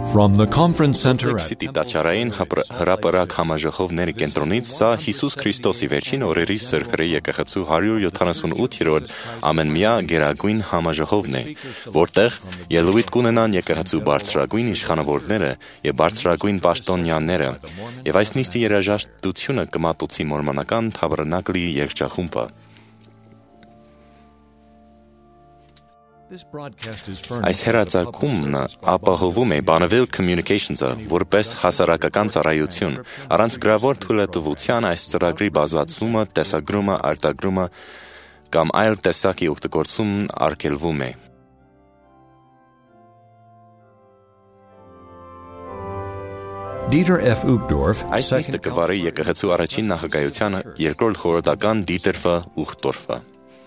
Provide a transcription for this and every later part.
From the conference center at Սիթի տաճարային հրապարակ համաժողովների կենտրոնից սա Հիսուս Քրիստոսի վերջին օրերի սրբերի եկեղեցու 178-րդ ամենամյա գերագույն համաժողովն է, որտեղ ելույթ կունենան եկեղեցու բարձրագույն իշխանավորները եւ բարձրագույն պաշտոնյաները, եւ այս նիստի երաժշտությունը կմատուցի մորմոնական Թավրնակլի երգչախումբը։ Այս հեռարձակումն ապահովում է Bonneville Communications-ը որպես հասարակական ծառայություն, առանց գրավոր թույլատվության այս ծրագրի բազմացումը, տեսագրումը, արտադրումը կամ այլ տեսակի օգտագործումն արգելվում է։ Dieter F. Uchtdorf, Այս նիստը կվարի եկեղեցու առաջին նախագահության երկրորդ խորհրդական Dieter F. Uchtdorf-ը։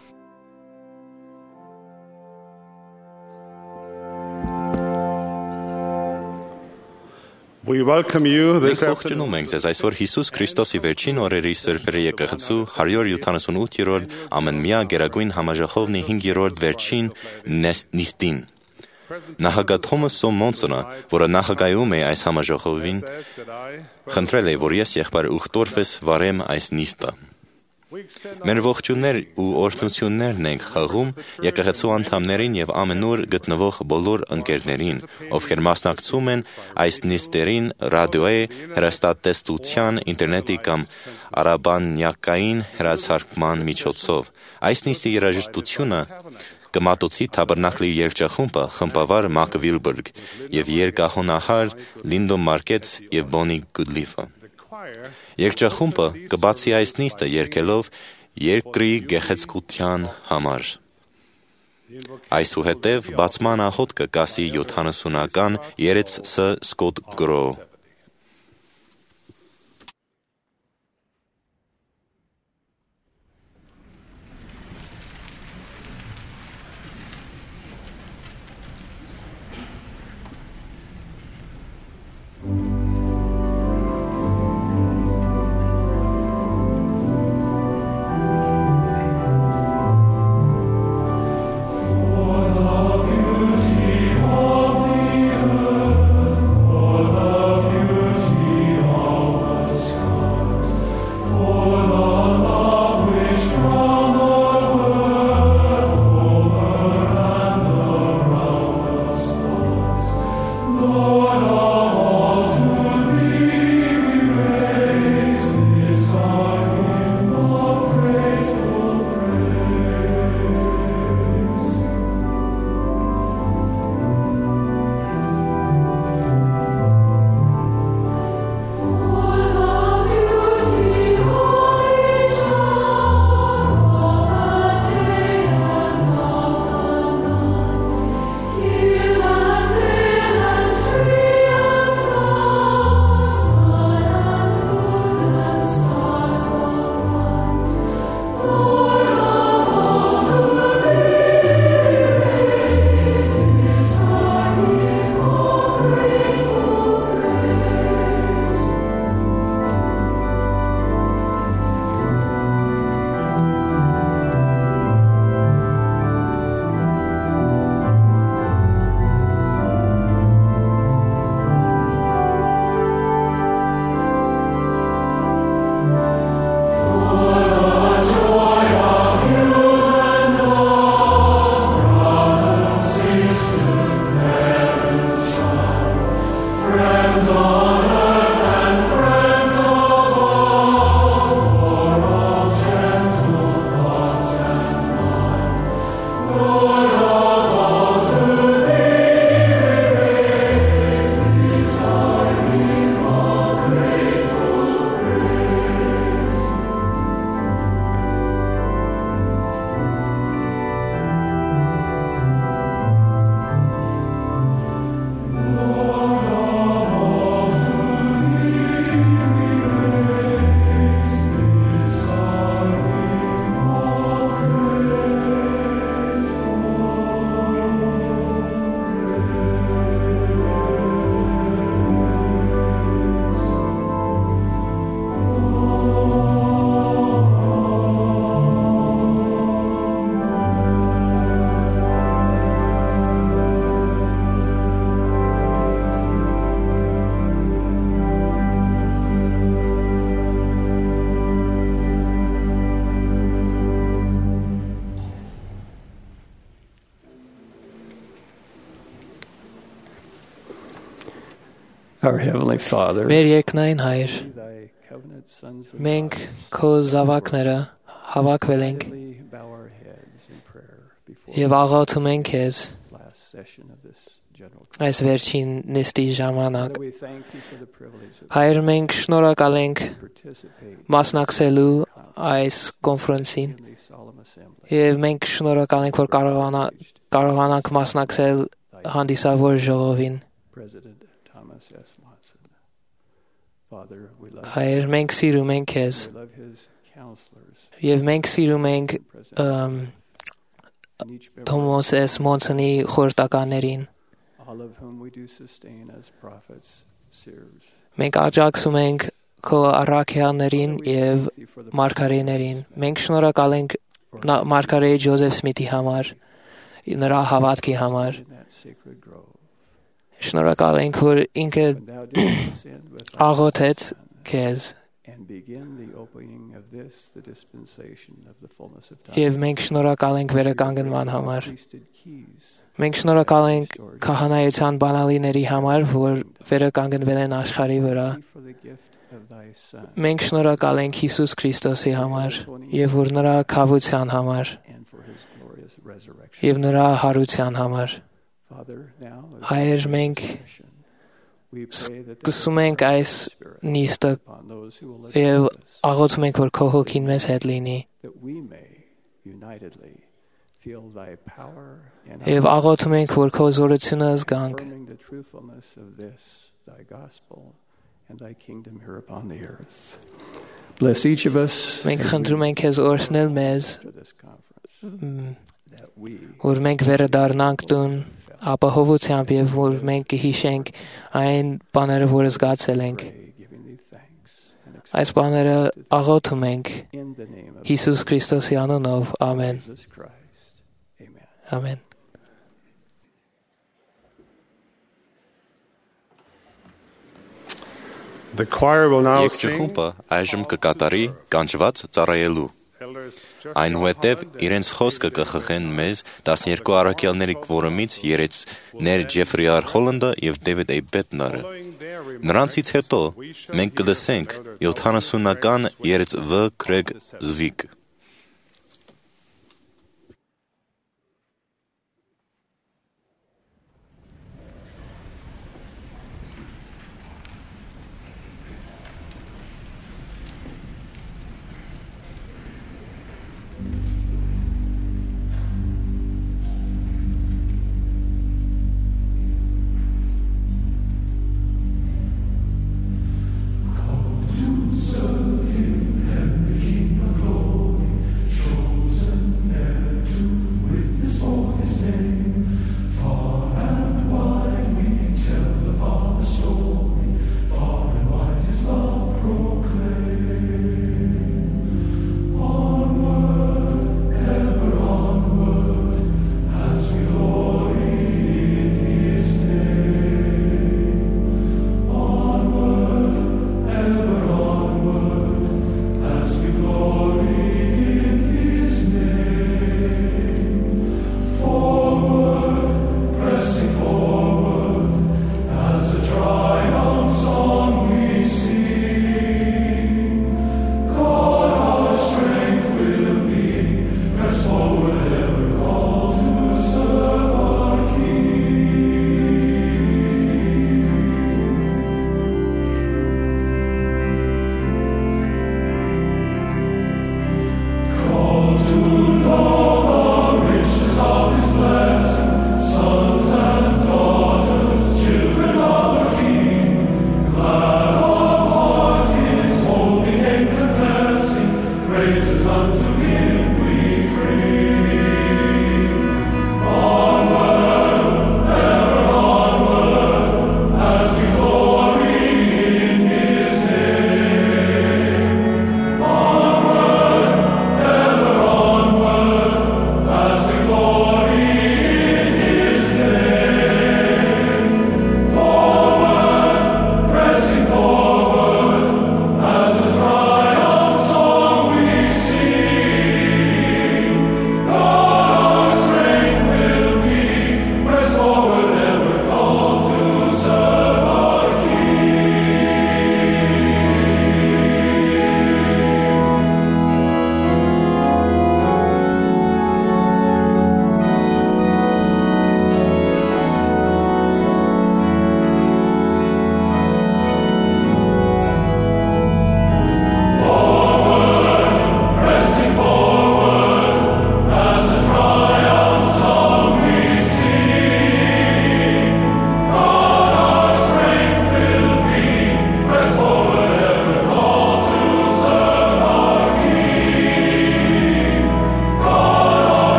We welcome you this Մենք afternoon. ողջունում ենք ձեզ այսօր Հիսուս Քրիստոսի վերջին օրերի սրբերի եկեղեցու 178-րդ ամենամյա գերագույն համաժողովնի 5-րդ վերջին նիստին։ Նախագահ Թոմաս Սոմոնսոնը, որը նախագահում է այս համաժողովին, խնդրել է, որ ես եղբայր Ուխտորֆես վարեմ այս նիստը։ Մեր ողջույններ ու օրհնություններն ենք հղում եկեղեցու անդամներին եւ ամենուր գտնվող բոլոր ընկերներին, ովքեր մասնակցում են այս նիստերին ռադիոյի, հեռուստատեսության, ինտերնետի կամ արաբանյակային հեռարձակման միջոցով։ Այս նիստի երաժշտությունը կմատուցի Թաբերնակլի երգչախումբը, խմբավար Մակ Վիլբերգ եւ երգահոնահար Լինդո Մարկեց եւ Բոնի Գուդլիֆը։ Երգչախումբը կբացի այս նիստը երգելով երկրի գեղեցկության համար։ Այսուհետև բացման աղոթքը կասի 70-ական երեց Ս. Սկոտ Գրո։ For the Our Heavenly Father, Մեր երկնային Հայր, we thy covenant sons and մենք daughters, քո զավակները հավաքվել ենք gladly bow our heads in prayer before եւ աղոթում ենք քեզ the last session of this general այս վերջին նիստի ժամանակ։ Father, we thank thee for the privilege of Հայր, մենք շնորհակալ ենք participate մասնակցելու այս կոնֆերանսին in the solemn assembly. եւ մենք շնորհակալ ենք, որ կարողանանք մասնակցել հանդիսավոր ժողովին։ President Thomas S. Monson. Father, we love Հայր, մենք սիրում ենք քեզ we love his counselors եւ մենք սիրում ենք and each member, Թոմաս S. Մոնսոնի խորհրդականներին։ all of whom we do sustain as prophets, seers. Մենք աջակցում ենք քո առաքյալներին եւ Thank thee for the մարգարեներին։ Մենք շնորհակալ ենք մարգարե Ջոզեֆ Սմիթի համար, նրա հավատքի համար։ in that sacred grove. Շնորհակալ ենք, որ ինքը When thou didst ascend with thy աղոթեց Son քեզ and begin the opening of this, the dispensation of the fullness of time. եւ մենք շնորհակալ ենք վերականգնման համար։ Priesthood keys, Մենք շնորհակալ ենք քահանայության բանալիների համար, որ վերականգնվել են աշխարհի վրա։ thee for the gift of thy Son Մենք շնորհակալ ենք Հիսուս Քրիստոսի համար եւ որ նրա քավության համար and for his glorious resurrection. եւ նրա հարության համար։ Father, now as Հայր, we մենք session, we pray that the սկսում ենք այս Spirit նիստը upon those who will եւ attend us, աղոթում ենք, որ քո հոգին մեզ հետ լինի that we may unitedly feel thy power and եւ աղոթում ենք, որ քո զորությունը զգանք affirming the truthfulness of this thy gospel and thy kingdom here upon the earth. Bless each of us Մենք as we խնդրում ենք քեզ օրհնել մեզ, to this conference, that we որ մենք վերադառնանք տուն ապահովությամբ եւ որ մենք կհիշենք այն բաները, որ զգացել ենք։ pray, giving thee thanks and Այս բաները աղոթում ենք in the name of Հիսուս Քրիստոսի անունով։ Ամեն։ Jesus Christ. Amen. Ամեն։ The choir will now sing. Եկչխումբը այժմ կկատարի կանչված ծառայելու։ Այնուհետև իրենց խոսքը կխխեն մեզ 12 առաքյալների կվորումից երեցներ Ջեֆրի Ար Հոլանդը եւ Դեվիդ A. Բետնարը։ Նրանցից հետո մենք կլսենք 70-ական երեց Վ. Քրեգ Զվիկ։ Serve him, heavenly King of glory.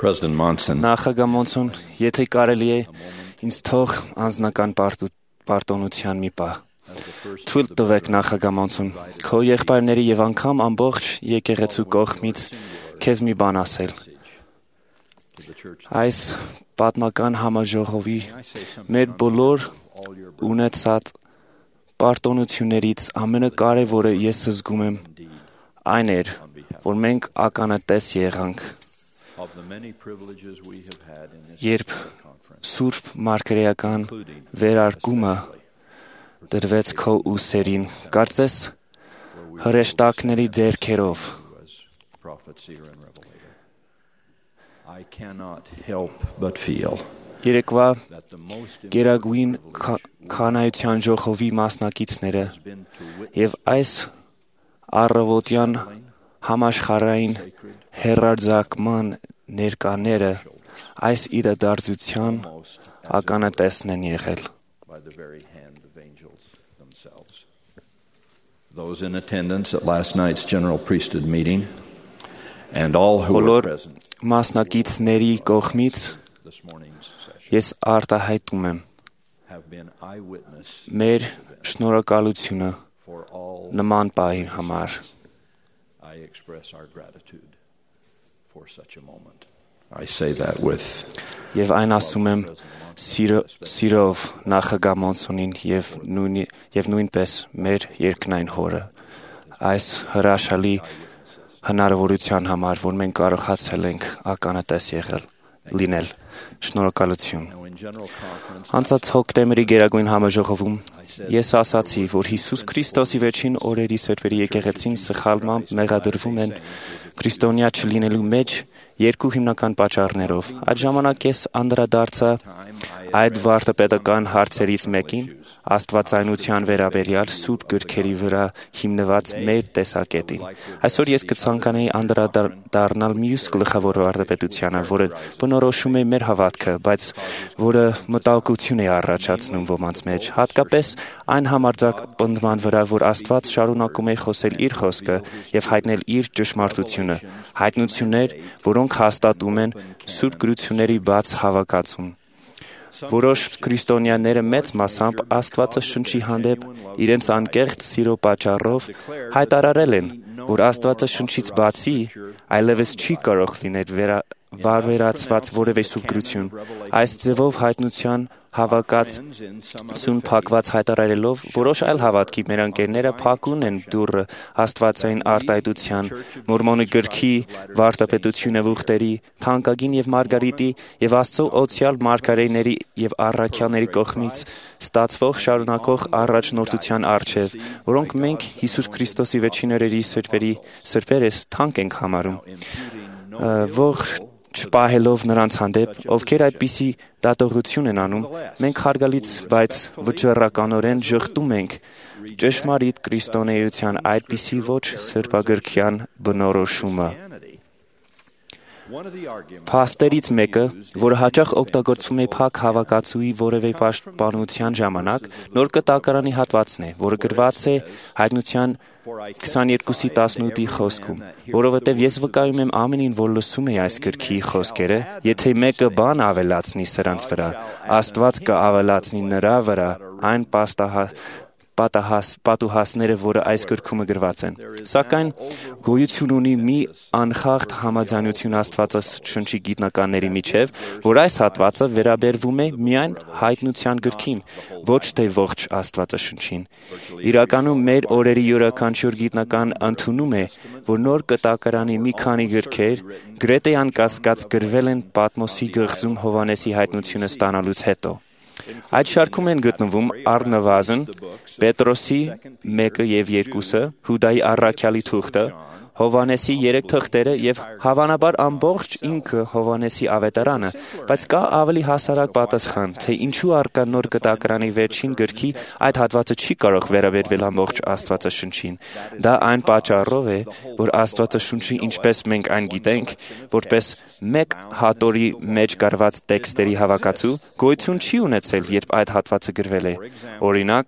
President Monson, Նախագահ Մոնսոն, եթե կարելի է, ինձ թող անձնական պարտոնության մի պահ։ Թույլ տվեք նախագահ Մոնսոն, քո եղբայրների եւ անգամ ամբողջ եկեղեցու կողմից քեզ մի բան ասել։ Այս պատմական համաժողովի մեր բոլոր ունեցած պարտոնություններից ամենակարևորը ես զգում եմ այն էր, որ մենք ականատես եղանք, երբ Սուրբ Մարգարեական վերարկումը դրվեց քո ուսերին, կարծես հրեշտակների ձեռքերով։ I cannot help but feel Երեկվա Գերագույն քանայության ժողովի մասնակիցները եւ այս առավոտյան համաշխարհային հերարձակման ներկաները այս իրադարձության ականատեսն են եղել։ by the very hand of angels themselves. Those in attendance at last night's general priesthood meeting and all who were Բոլոր present մասնակիցների կողմից this morning's session ես արտահայտում եմ have been eyewitness մեր շնորհակալությունը for all. նման պահի համար։ I express our gratitude for such a moment. I say that with Եվ այն ասում եմ սիրով նախագահ Մոնսոնին եւ նույնպես մեր երկնային հորը այս հրաշալի հնարավորության համար, որ մենք կարողացել ենք ականատես լինել։ Շնորհակալություն։ Անցած հոկտեմբերի Գերագույն համաժողովում ես ասացի, որ Հիսուս Քրիստոսի վերջին օրերի սրբերի եկեղեցին սխալմամբ մեղադրվում են քրիստոնյա չլինելու մեջ երկու հիմնական պատճառներով։ Այդ ժամանակ ես անդրադարձա այդ վարդապետական հարցերից մեկին աստվածայնության վերաբերյալ սուրբ գրքերի վրա հիմնված մեր տեսակետին։ Այսօր ես կցանկանայի անդրադառնալ մյուս գլխավոր վարդապետությանը, որը բնորոշում է մեր հավատքը, բայց որը մտահոգություն է առաջացնում ոմանց մեջ, հատկապես այն համարձակ պնդման վրա, որ Աստված շարունակում է խոսել իր խոսքը եւ հայտնել իր ճշմարտությունը, հայտնություններ, որոնք հաստատում են սուրբ գրությունների բաց հավաքածուն։ Որոշ քրիստոնյաները մեծ մասամբ Աստվածաշնչի հանդեպ իրենց անկեղծ սիրո պատճառով հայտարարել են, որ Աստվածաշնչից բացի այլևս չի կարող լինել վարվերացված որևէ սուրբ գրություն։ Այս ձևով հայտնության հավաքածուն փակված հայտարարելով որոշ այլ հավատքի մեր ընկերները փակուն են դուռը աստվածային արտահայտության, մորմոնի գրքի, վարդապետությունը ուխտերի, թանկագին եւ մարգարիտի եւ Աստծո օցիալ մարգարեների եւ առաքյալների կողմից ստացվող շարունակող առաջնորդության առջև, որոնք մենք Հիսուս Քրիստոսի վերջին օրերի սրբերես թանկ ենք համարում։ Չպահելով նրանց հանդեպ, ովքեր այդպիսի դատողություն են անում, մենք հարգալից, բայց վճռականորեն ժխտում ենք ճշմարիտ քրիստոնեության այդպիսի ոչ սրբագրքյան բնորոշումը։ Փաստերից մեկը, որը հաճախ օգտագործվում է փակ հավաքածուի որևէ պաշտպանության ժամանակ, նոր կտակարանի հատվածն է, որը գրված է Հայտնության 22:18-ի խոսքում, որովհետև ես վկայում եմ ամենին, որ լսում է այս գրքի խոսքերը, եթե մեկը բան ավելացնի սրանց վրա, Աստված կավելացնի նրա վրա այն պատուհասները, որը այս գրքում գրված են։ Սակայն գոյություն ունի մի անխախտ համաձայնություն Աստվածաշնչի գիտնականների միջև, որ այս հատվածը վերաբերվում է միայն հայտնության գրքին, ոչ թե ողջ Աստվածաշնչին։ Իրականում մեր օրերի յուրաքանչյուր գիտնական ընդունում է, որ նոր կտակարանի մի քանի գրքեր գրեթե անկասկած գրվել են Պատմոսի գղձում Հովհաննեսի հայտնությունը ստանալուց հետո։ Այդ շարքում են գտնվում առնվազն Պետրոսի 1 եւ 2, Հուդայի առաքյալի թուղթը, Հովհաննեսի 3 թղթերը եւ հավանաբար ամբողջ ինքը Հովհաննեսի ավետարանը, բայց կա ավելի հասարակ պատասխան, թե ինչու առկա նոր կտակարանի վերջին գրքի այդ հատվածը չի կարող վերաբերվել ամբողջ Աստվածաշնչին։ Դա այն պատճառով է, որ Աստվածաշունչի, ինչպես մենք այն գիտենք, որպես մեկ հատորի մեջ գրված տեքստերի հավաքածու, գոյություն չի ունեցել, երբ այդ հատվածը գրվել է։ Օրինակ,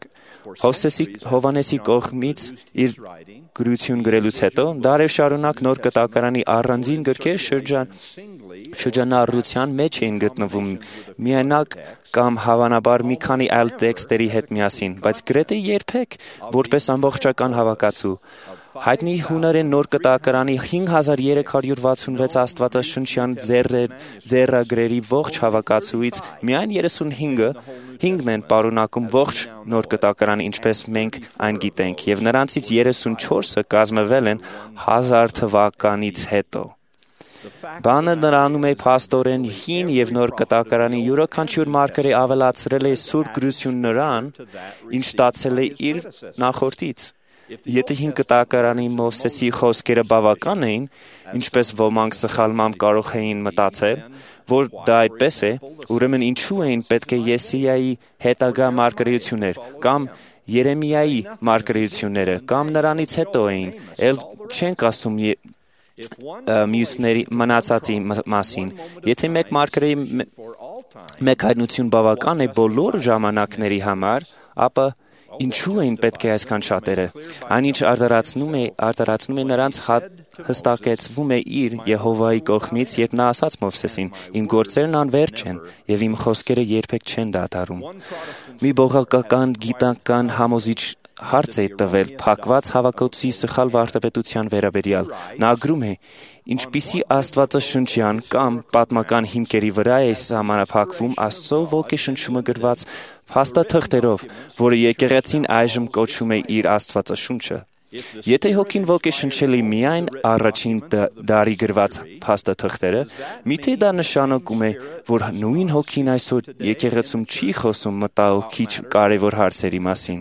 Հովանեսի կողմից իր գրություն գրելուց հետո դարեր շարունակ նոր կտակարանի առանձին գրքեր շրջանառության մեջ էին գտնվում միայնակ կամ հավանաբար մի քանի այլ տեքստերի հետ միասին, բայց գրեթե երբեք որպես ամբողջական հավաքածու։ Հայտնի հունարեն նոր կտակարանի 5366 աստվածաշնչյան ձեռագրերի ողջ հավաքածուից միայն 35-ն են պարունակում ողջ նոր կտակարանը, ինչպես մենք այն գիտենք, եւ նրանցից 34-ը կազմվել են 1000 թվականից հետո։ Բանը նրանում է փաստորեն հին եւ նոր կտակարանի յուրաքանչյուր մարգարե ավելացրել է սուրբ գրություն նրան, ինչ ստացել է իր նախորդից։ Եթե հին կտակարանի Մովսեսի խոսքերը բավական էին, ինչպես ոմանք սխալմամբ կարող էին մտածել, որ դա այդպես է, ուրեմն ինչու էին պետք է Եսիայի հետագա մարգարեություններ կամ Երեմիայի մարգարեությունները կամ նրանից հետո էին, ել չենք ասում մյուսների մնացածի մասին։ Եթե մեկ մարգարեի մեկ հայտնություն բավական է բոլոր ժամանակների համար, ապա ինչու էին պետք է այսքան շատերը։ Այնինչ արտարացնում է նրանց հստակեցվում է իր Եհովայի կողմից, երբ նա ասաց Մովսեսին. «Իմ գործերն անվերջ են, եւ իմ խոսքերը երբեք չեն դադարում»։ Մի բողոքական գիտական համոզիչ հարց է տվել փակված հավաքածուի սխալ վարդապետության վերաբերյալ։ Նա գրում է. «Ինչպիսի աստվածաշնչյան կամ պատմական հիմքերի վրա է սահմանափակվում Աստծո ոգեշնչումը գրված փաստաթղթերով, որը եկեղեցին այժմ կոչում է իր Աստվածաշունչը։ Եթե Հոգին ոգեշնչել է միայն առաջին դարի գրված փաստաթղթերը, միթե դա նշանակում է, որ նույն Հոգին այսօր եկեղեցում չի խոսում մտահոգիչ կարևոր հարցերի մասին»։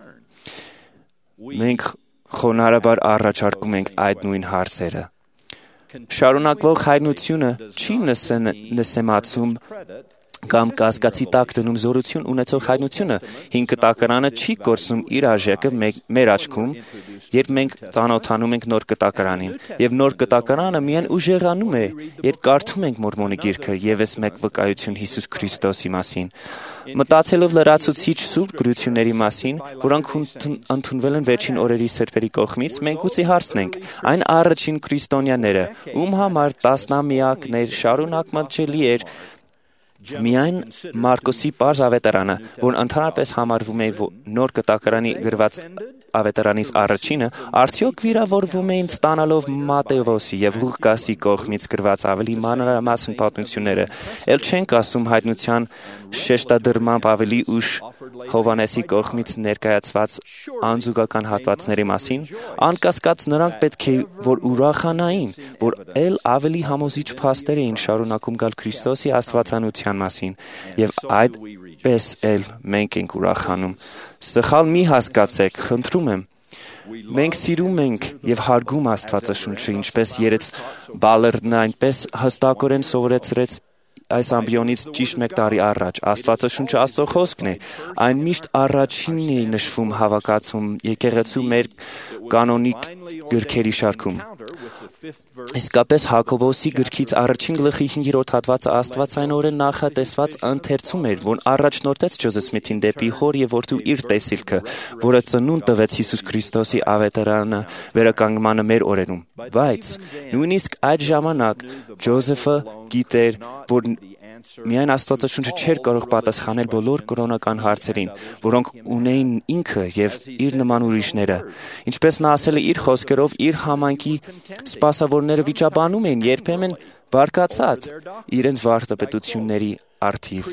Մենք խոնարհաբար առաջարկում ենք այդ նույն հարցերը։ Շարունակվող հայտնությունը չի նսեմացում կամ կասկածի տակ դնում զորություն ունեցող հայտնությունը։ Հին կտակարանը չի կորցնում իր արժեքը մեր աչքում, երբ մենք ծանոթանում ենք նոր կտակարանին, եւ նոր կտակարանը միայն ուժեղանում է, երբ կարդում ենք Մորմոնի գիրքը եւս մեկ վկայություն Հիսուս Քրիստոսի մասին։ Մտածելով լրացուցիչ սուրբ գրությունների մասին, որոնք ընդունվել են վերջին օրերի սրբերի կողմից, մենք ուծի հարցնենք. այն առաջին քրիստոնյաները, ում համար տասնամյակներ շարունակ մատչելի էր միայն Մարկոսի պարզ ավետարանը, որն ընդհանրապես համարվում է նոր կտակարանի գրված ավետարանից առաջինը, արդյոք վիրավորվում էին ստանալով Մատթեոսի եւ Ղուկասի կողմից գրված ավելի մանրամասն պատմությունները, ել չենք ասում հայտնության շեշտադրմամբ ավելի ուշ Հովանեսի կողմից ներկայացված անզուգական հատվածների մասին, անկասկած նրանք պետք է որ ուրախանային, որ ել ավելի համոզիչ փաստեր էին շարունակում գալ Քրիստոսի աստվածանության մասին, եւ այդպես էլ մենք ենք ուրախանում։ Սխալ մի հասկացեք, խնդրում եմ։ Մենք սիրում ենք եւ հարգում Աստվածաշունչը, ինչպես երեց Բալերդն այնպես հստակորեն սովորեցրեց այս ամբիոնից ճիշտ 1 տարի առաջ։ Աստվածաշունչը Աստծո խոսքն է։ Այն միշտ առաջինն է նշվում հավաքածում եկեղեցու մեր կանոնիկ գրքերի շարքում։ Իսկապես Հակոբոսի գրքից առաջին գլխի 5-րդ հատվածը աստվածայնորեն նախատեսված ընթերցում էր, որ առաջնորդեց Ջոզեֆ Սմիթին դեպի հոր եւ որդու իր տեսիլքը, որը ծնունդ տվեց Հիսուս Քրիստոսի ավետարանը վերականգնմանը մեր օրերում։ Բայց նույնիսկ այդ ժամանակ Ջոզեֆը գիտեր, որ միայն Աստվածաշունչը չէր կարող պատասխանել բոլոր կրոնական հարցերին, որոնք ունեին ինքը եւ իր նման ուրիշները։ Ինչպես նա ասել է իր խոսքերով, իր համայնքի սպասավորները վիճաբանում էին երբեմն բարկացած իրենց վարդապետությունների արդիվ։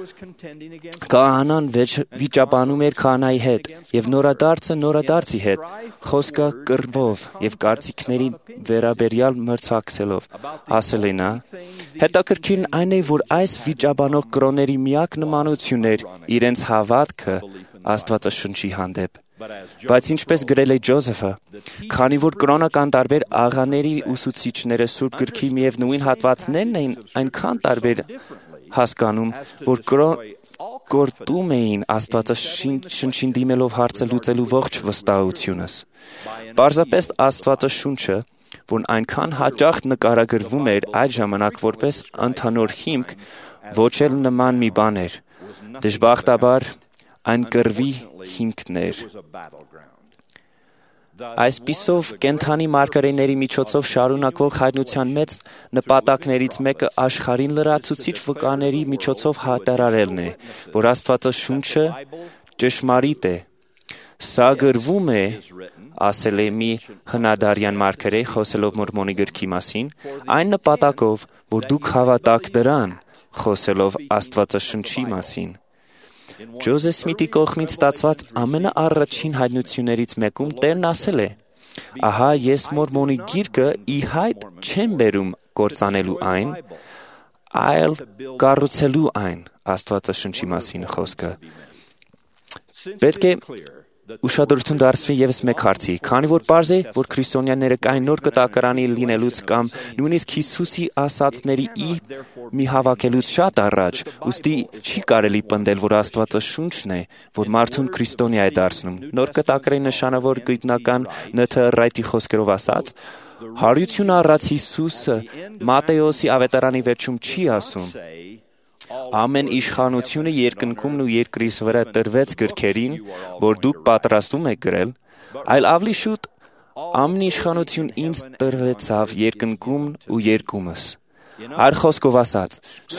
Քահանան վիճաբանում էր քահանայի հետ եւ նորադարձը նորադարձի հետ, խոսքը կռվով եւ կարծիքների վերաբերյալ մրցակցելով, ասել է նա. հետաքրքիրն այն է, որ այս վիճաբանող կրոնների միակ նմանությունն էր իրենց հավատքը Աստվածաշունչի հանդեպ։ Բայց ինչպես գրել է Ջոզեֆը, քանի որ կրոնական տարբեր աղաների ուսուցիչները Սուրբ գրքի միևնույն հատվածներն էին այնքան տարբեր հասկանում, որ կորտում էին Աստվածաշունչին դիմելով հարցը լուծելու ողջ վստահությունս։ Պարզապես Աստվածաշունչը, որն այնքան հաճախ նկարագրվում էր այդ ժամանակ որպես ընդհանուր հիմք, ոչ էլ նման մի բան էր։ Դժբախտաբար այն կռվի հիմքն էր։ Այսպիսով կենդանի մարգարեների միջոցով շարունակվող հայտնության մեծ նպատակներից մեկը աշխարհին լրացուցիչ վկաների միջոցով հայտարարելն է, որ Աստվածաշունչը ճշմարիտ է։ Սա գրվում է, ասել է մի հնադարյան մարգարե խոսելով Մորմոնի գրքի մասին, այն նպատակով, որ դուք հավատաք դրան, խոսելով Աստվածաշունչի մասին։ Ջոզեֆ Սմիթի կողմից ստացված ամենաառաջին հայտնություններից մեկում Տերն ասել է. «Ահա ես Մորմոնի գիրկը ի հայտ չեմ բերում կործանելու այն, այլ կառուցելու այն», Աստվածաշունչի մասին խոսքը։ Պետք է ուշադրություն դարձվի ևս մեկ հարցի, քանի որ պարզ է, որ քրիստոնյաները կային նոր կտակարանի լինելուց կամ նույնիսկ Հիսուսի ասածների մի հավաքելուց շատ առաջ, ուստի չի կարելի պնդել, որ Աստվածաշունչն է, որ մարդուն քրիստոնյա է դարձնում։ Նոր կտակարանի նշանը, որ գիտնական Ն.Թ. Ռայթի խոսքերով ասած, հարություն առած Հիսուսը Մատթեոսի ավետարանի վերջում չի ասում. «Ամեն իշխանությունը երկնքումն ու երկրիս վրա տրվեց գրքերին, որ դուք պատրաստում եք գրել, այլ ավելի շուտ ամեն իշխանություն ինձ տրվեցավ երկնքումն ու երկումս»։ Այլ խոսքով ասած,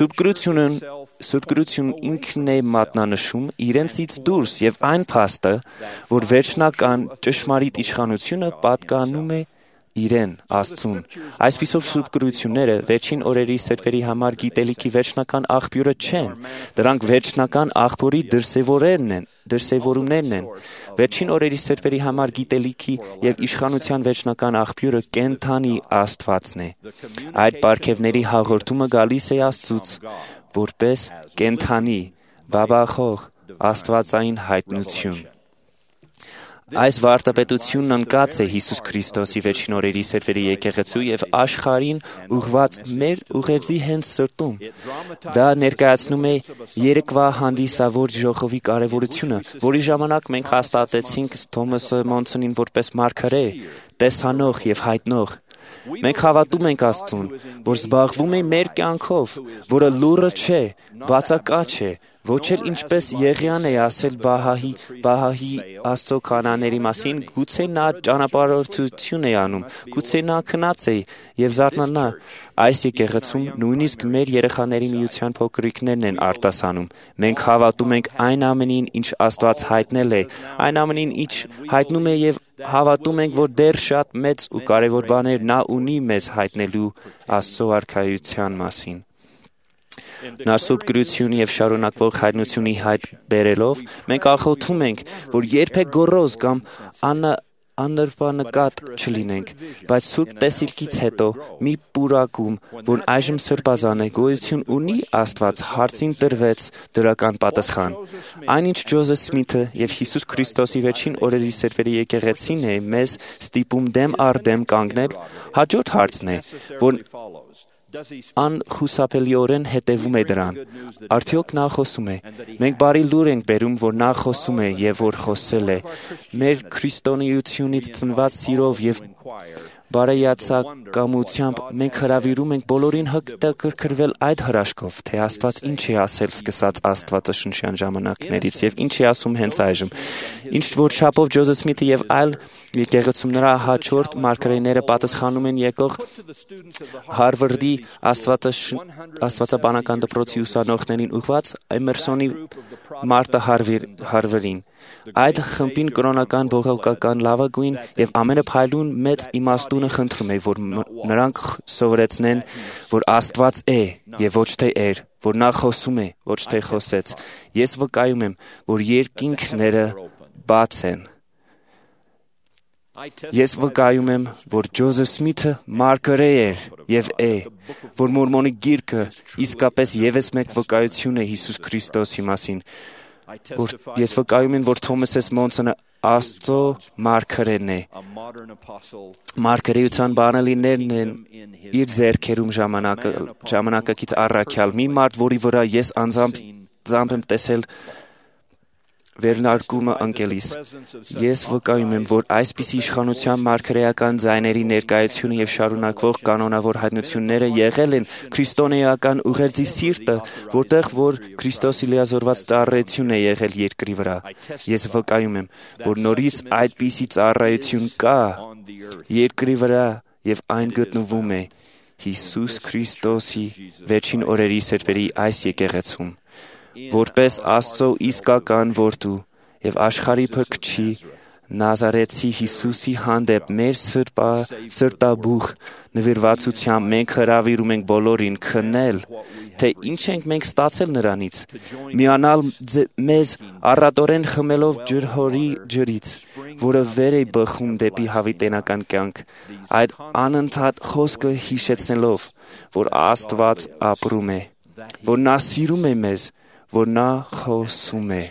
Սուրբ Գրությունն ինքն է մատնանշում իրենցից դուրս եւ այն փաստը, որ վերջնական ճշմարիտ իշխանությունը պատկանում է իրեն, Աստծուն։ Այսպիսով Սուրբ Գրությունները վերջին օրերի սերվերի համար գիտելիքի վերջնական աղբյուրը չեն, դրանք վերջնական աղբորի դրսևորումներն են։ Վերջին օրերի սերվերի համար գիտելիքի եւ իշխանության վերջնական աղբյուրը կենդանի Աստվածն է։ Այդ պարգևների հաղորդումը գալիս է Աստծուց, որպես կենդանի, բաբախող, աստվածային հայտնություն։ Այս վարդապետությունն ընկած է Հիսուս Քրիստոսի վերջին օրերի սերվերի եկեղեցու եւ աշխարհին ուղղված մեր ուղերձի հենց սրտում։ Դա ներկայացնում է երեկվա հանդիսավոր ժողովի կարևորությունը, որի ժամանակ մենք հաստատեցինք Թոմաս Մոնսոնին որպես մարգարե, տեսանող եւ հայտնող։ Մենք հավատում ենք Աստծուն, որ զբաղվում է մեր կյանքով, որը լուռը չէ, բացակա չէ, ոչ էլ ինչպես Եղիան է ասել Բահահի Աստծո կանանների մասին, գուցե նա ճանապարհորդություն է անում, գուցե նա քնած է եւ զարթնանա։ Այս եկեղեցում նույնիսկ մեր երեխաների միության փոքրիկներն են արտասանում։ Մենք հավատում ենք այն ամենին, ինչ Աստված հայտնել է, այն ամենին, ինչ հայտնում է եւ հավատում ենք, որ դեռ շատ մեծ ու կարևոր բաներ նա ունի մեզ հայտնելու Աստծո արքայության մասին։ Նա Սուրբ Գրությունը եւ շարունակվող հայտնությունի հայտ բերելով, մենք աղոթում ենք, որ երբեք գոռոզ կամ աննրբանկատ չլինենք, բայց Սուրբ Տեսիլքից հետո մի պուրակում, որ այժմ սրբազան է, գոյություն ունի Աստված, հարցին տրվեց դրական պատասխան։ Այնինչ Ջոզեֆ Սմիթը եւ Հիսուս Քրիստոսի վերջին օրերի սերվերի եկեղեցին է մեզ ստիպում դեմ առ դեմ կանգնել, հաջորդ հարցն է, որ անխուսափելիորեն հետևում է դրան։ Արդյոք նա խոսում է։ Մենք բարի լուր ենք բերում, որ նա խոսում է եւ որ խոսել է։ Մեր քրիստոնեությունից ծնված սիրով եւ բարեյացակամությամբ մենք հրավիրում ենք բոլորին հետաքրքրվել այդ հրաշքով, թե Աստված ինչ է ասել սկսած Աստվածաշնչյան ժամանակներից եւ ինչ է ասում հենց այժմ։ Ինչ որ չափով Ջոզեֆ Սմիթը եւ այլ եկեղեցում նրա հաջորդ մարգարեները պատասխանում են եկող Հարվարդի աստվածաբանական դպրոցի ուսանողներին ուղված Էմերսոնի Մարտա Հարվերին։ Այդ խմբին կրոնական բողոքական լավագույն եւ ամենափայլուն մեծ իմաստունը խնդրում է, որ նրանք սովորեցնեն, որ Աստված է եւ ոչ թե էր, որ նա խոսում է, ոչ թե խոսեց։ Ես վկայում եմ, որ երկինքները բաց են։ Ես վկայում եմ, որ Ջոզեֆ Սմիթը մարգարե էր եւ է, որ Մորմոնի գիրքը իսկապես եւս մեկ վկայություն է Հիսուս Քրիստոսի մասին։ Ես վկայում եմ, որ Թոմաս Մոնսոնը Աստծո մարգարեն է։ Մարգարեության բանալիներն են իր ձեռքերում ժամանակակից առաքյալ մի մարդ, որի վրա ես անձամբ եմ տեսել վերնարկումը ընկելիս։ Ես վկայում եմ, որ այսպիսի իշխանության մարգարեական ձայների ներկայությունը եւ շարունակվող կանոնավոր հայտնությունները եղել են քրիստոնեական ուղերձի սիրտը, որտեղ որ Քրիստոսի լիազորված ծառայություն է եղել երկրի վրա։ Ես վկայում եմ, որ նորից այդպիսի ծառայություն կա երկրի վրա եւ այն գտնվում է Հիսուս Քրիստոսի վերջին օրերի սրբերի այս եկեղեցում, որպես Աստծո իսկական որդու եւ աշխարհի փրկչի Նազարեթցի Հիսուսի հանդեպ մեր սրտաբուխ նվիրվածությամբ մենք հրավիրում ենք բոլորին քնել, թե ինչ ենք մենք ստացել նրանից, միանալ մեզ առատորեն խմելով ջրհորի ջրից, որը վեր է բխում դեպի հավիտենական կյանք, այդ անընդհատ խոսքը հիշեցնելով, որ Աստված ապրում է, որ նա սիրում է մեզ, որ նա խոսում է։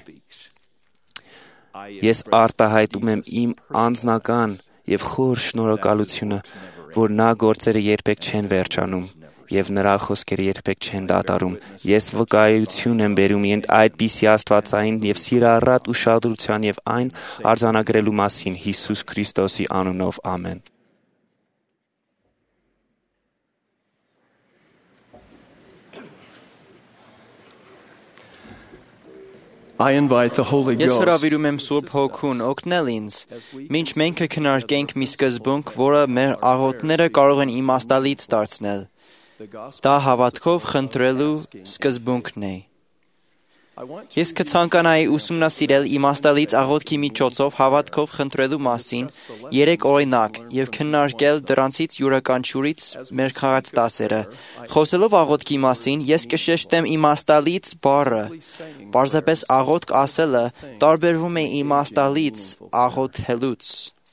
Ես արտահայտում եմ իմ անձնական եւ խոր շնորհակալությունը, որ նա գործերը երբեք չեն վերջանում եւ նրա խոսքերը երբեք չեն դադարում։ Ես վկայություն եմ բերում այդպիսի աստվածային եւ սիրառատ ուշադրության եւ այն արձանագրելու մասին Հիսուս Քրիստոսի անունով, ամեն։ Ես հրավիրում եմ Սուրբ Հոգուն օգնել ինձ, մինչ մենք քննարկենք մի սկզբունք, որը մեր աղոթները կարող են իմաստալից դարձնել։ Դա հավատքով խնդրելու սկզբունքն է։ Ես կցանկանայի ուսումնասիրել իմաստալից աղոթքի միջոցով հավատքով խնդրելու մասին 3 օրինակ եւ քննարկել դրանցից յուրաքանչյուրից մեր քաղաց դասերը։ Խոսելով աղոթքի մասին, ես կշեշտեմ իմաստալից բառը։ Պարզապես աղոթք ասելը տարբերվում է իմաստալից աղոթելուց։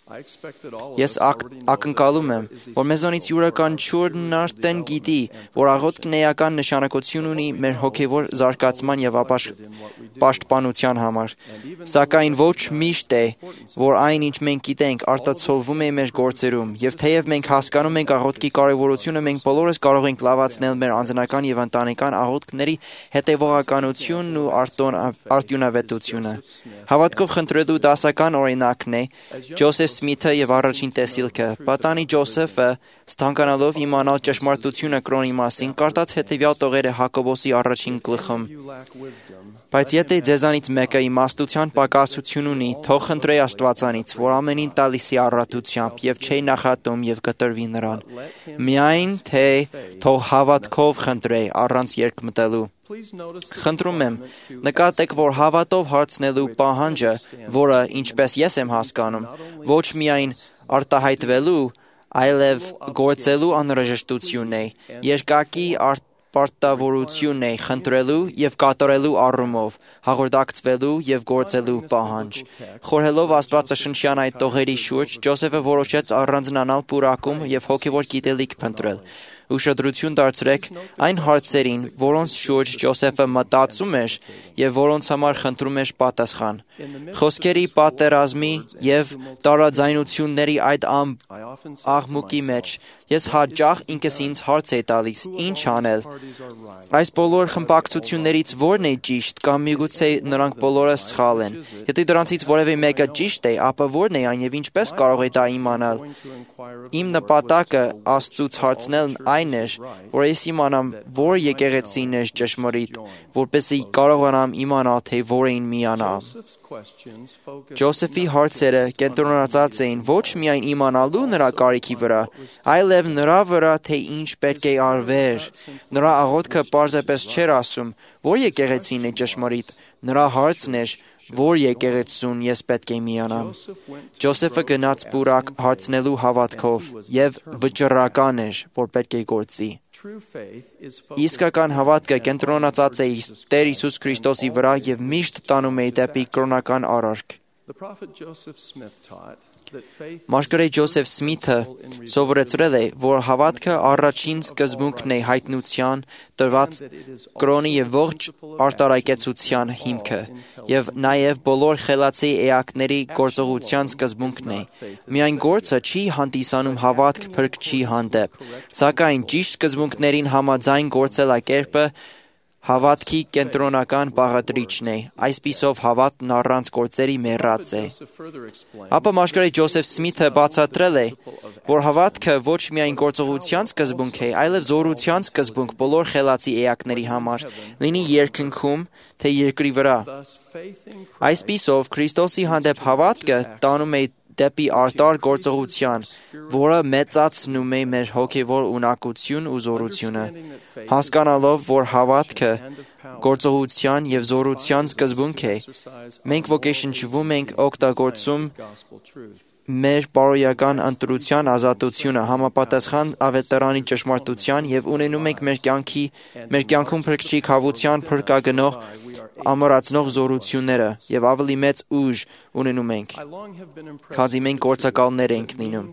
Ես ակնկալում եմ, որ մեզանից յուրաքանչյուրն արդեն գիտի, որ աղոթքն էական նշանակություն ունի մեր հոգևոր զարգացման եւ պաշտպանության համար, սակայն ոչ միշտ է, որ այն, ինչ մենք գիտենք, արտացոլվում է մեր գործերում, եւ թեև մենք հասկանում ենք աղոթքի կարեւորությունը, մենք բոլորս կարող ենք լավացնել մեր անձնական եւ ընտանեկան աղոթքների հետեւողականությունն ու արտյունավետությունը։ Հավատքով խնդրելու դասական օրինակն է Ջոսեֆ Սմիթը եւ առաջին տեսիլքը։ Պատանի Ջոսեֆը, ցանկանալով իմանալ ճշմարտությունը կրոնի մասին, կարդաց հետեւյալ տողերը Հակոբոսի առաջին գլխում. Բայց եթե ձեզանից մեկը իմաստության պակասություն ունի, թող խնդրե Աստվածանից, որ ամենին տալիս է առատությամբ եւ չի նախատում եւ կտրվի նրան։ Միայն թե թող հավատքով խնդրե առանց երկմտելու։ Խնդրում եմ, նկատեք, որ հավատով հարցնելու պահանջը, որը, ինչպես ես եմ հասկանում, ոչ միայն արտահայտվելու, այլև գործելու անհրաժեշտություն է, երկակի պարտավորություն է խնդրելու եւ կատարելու առումով, հաղորդակցվելու եւ գործելու պահանջ։ Խորհելով Աստվածաշնչյան այդ տողերի շուրջ, Ջոսեֆը որոշեց առանձնանալ պուրակում եւ հոգեվոր գիտելիք փնտրել։ Ուշադրություն դարձրեք այն հարցերին, որոնց շուրջ Ջոսեֆը մտածում էր եւ որոնց համար խնդրում էր պատասխան։ Խոսքերի պատերազմի եւ տարաձայնությունների այդ աղմուկի մեջ ես հաճախ ինքս ինձ հարց եմ տալիս. ինչ անել։ Այս բոլոր խմբակցություններից որն է ճիշտ կամ միգուցե նրանք բոլորը սխալ են։ Եթե դրանցից որևէ մեկը ճիշտ է, ապա որն է այն եւ ինչպես կարող է դա իմանալ։ Իմ նպատակը Աստծուց հարցնելն այն էր, որ ես իմանամ, որ եկեղեցին է ճշմարիտ, որպեսզի կարողանամ իմանալ, թե որին միանալ։ Ջոսեֆի հարցերը կենտրոնացած էին ոչ միայն իմանալու նրա կարիքի վրա, այլև նրա վրա, թե ինչ պետք է արվեր։ Նրա աղոթքը պարզապես չէր ասում, որ եկեղեցին է ճշմարիտ, նրա հարցն էր, որ եկեղեցուն ես պետք է միանամ։ Ջոսեֆը գնաց պուրակ հարցնելու հավատքով եւ վճռական էր, որ պետք է գործի։ Իսկական հավատքը կենտրոնացած է Տեր Հիսուս Քրիստոսի վրա եւ միշտ տանում է դեպի կրոնական արարք։ Մարգարետ Ջոսեֆ Սմիթը սովորեցրել է, որ հավատքը առաջին սկզբունքն է հայտնության, տրված կրոնի եւ ողջ արտարակեցության հիմքը, եւ նաեւ բոլոր խելացի էակների գործողության սկզբունքն է։ Միայն գործը չի հանդիսանում հավատք փրկչի հանդեպ, սակայն ճիշտ սկզբունքներին համաձայն գործելակերպը Հավատքի կենտրոնական բաղադրիչն է, այսպիսով հավատն առանց գործերի մեռած է։ Ապա մարգարետ Ջոսեֆ Սմիթը բացատրել է, որ հավատքը ոչ միայն գործողության սկզբունք է, այլև զորության սկզբունք բոլոր խելացի էակների համար, լինի երկնքում, թե երկրի վրա։ Այսպիսով Քրիստոսի հանդեպ հավատքը տանում է դեպի արտար գործողության, որը մեծացնում է մեր հոգևոր ունակություն ու զորությունը։ Հասկանալով, որ հավատքը գործողության եւ զորության սկզբունք է, մենք ոգեշնչվում ենք օգտագործում մեր բարոյական ընտրության ազատությունը համապատասխան ավետարանի ճշմարտության եւ ունենում ենք մեր կյանքում փրկչի խավության փրկագնող ամրացնող զորությունները եւ ավելի մեծ ուժ ունենում ենք, քանի մենք գործակալներ ենք լինում։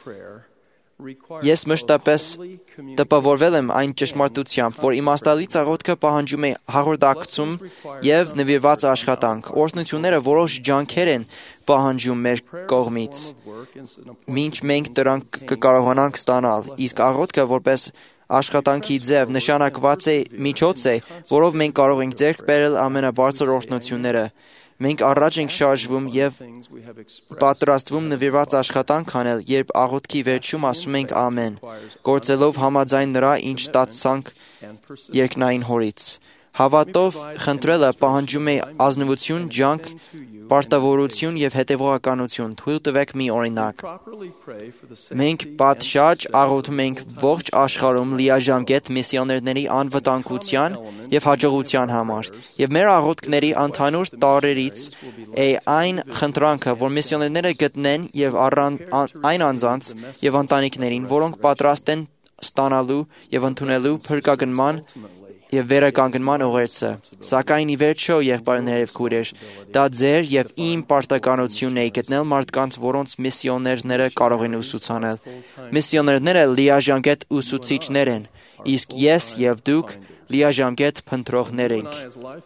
Ես մշտապես տպավորվել եմ այն ճշմարտությամբ, որ իմաստալից աղոթքը պահանջում է հաղորդակցում եւ նվիրված աշխատանք։ Օրհնությունները որոշ ջանքեր են պահանջում մեր կողմից, մինչ մենք դրանք կկարողանանք ստանալ, իսկ աղոթքը որպես աշխատանքի ձև նշանակված է միջոց է, որով մենք կարող ենք ձեռք բերել ամենաբարձր օրհնությունները։ Մենք առաջ ենք շարժվում եւ պատրաստվում նվիրված աշխատանք անել, երբ աղոթքի վերջում ասում ենք ամեն, գործելով համաձայն նրա, ինչ ստացանք երկնային հորից։ Հավատով խնդրելը պահանջում է ազնվություն, ջանք, պարտավորություն եւ հետեւողականություն։ Թույլ տվեք մի օրինակ։ Մենք պատշաճ աղոթում ենք ողջ աշխարհում լիաժամկետ միսիոներների անվտանգության եւ հաջողության համար։ Եվ մեր աղոթքների ընդհանուր տարրերից է այն խնդրանքը, որ միսիոներները գտնեն եւ այն անձանց եւ ընտանիքներին, որոնք պատրաստ են ստանալու եւ ընդունելու փրկագնման եւ վերականգնման ուղերձը։ Սակայն ի վերջո, եղբայրներ եւ քույրեր, դա ձեր եւ իմ պարտականությունն է գտնել մարդկանց, որոնց միսիոներները կարող են ուսուցանել։ Միսիոներները լիաժամկետ ուսուցիչներ են, իսկ ես եւ դուք լիաժամկետ փնտրողներ ենք։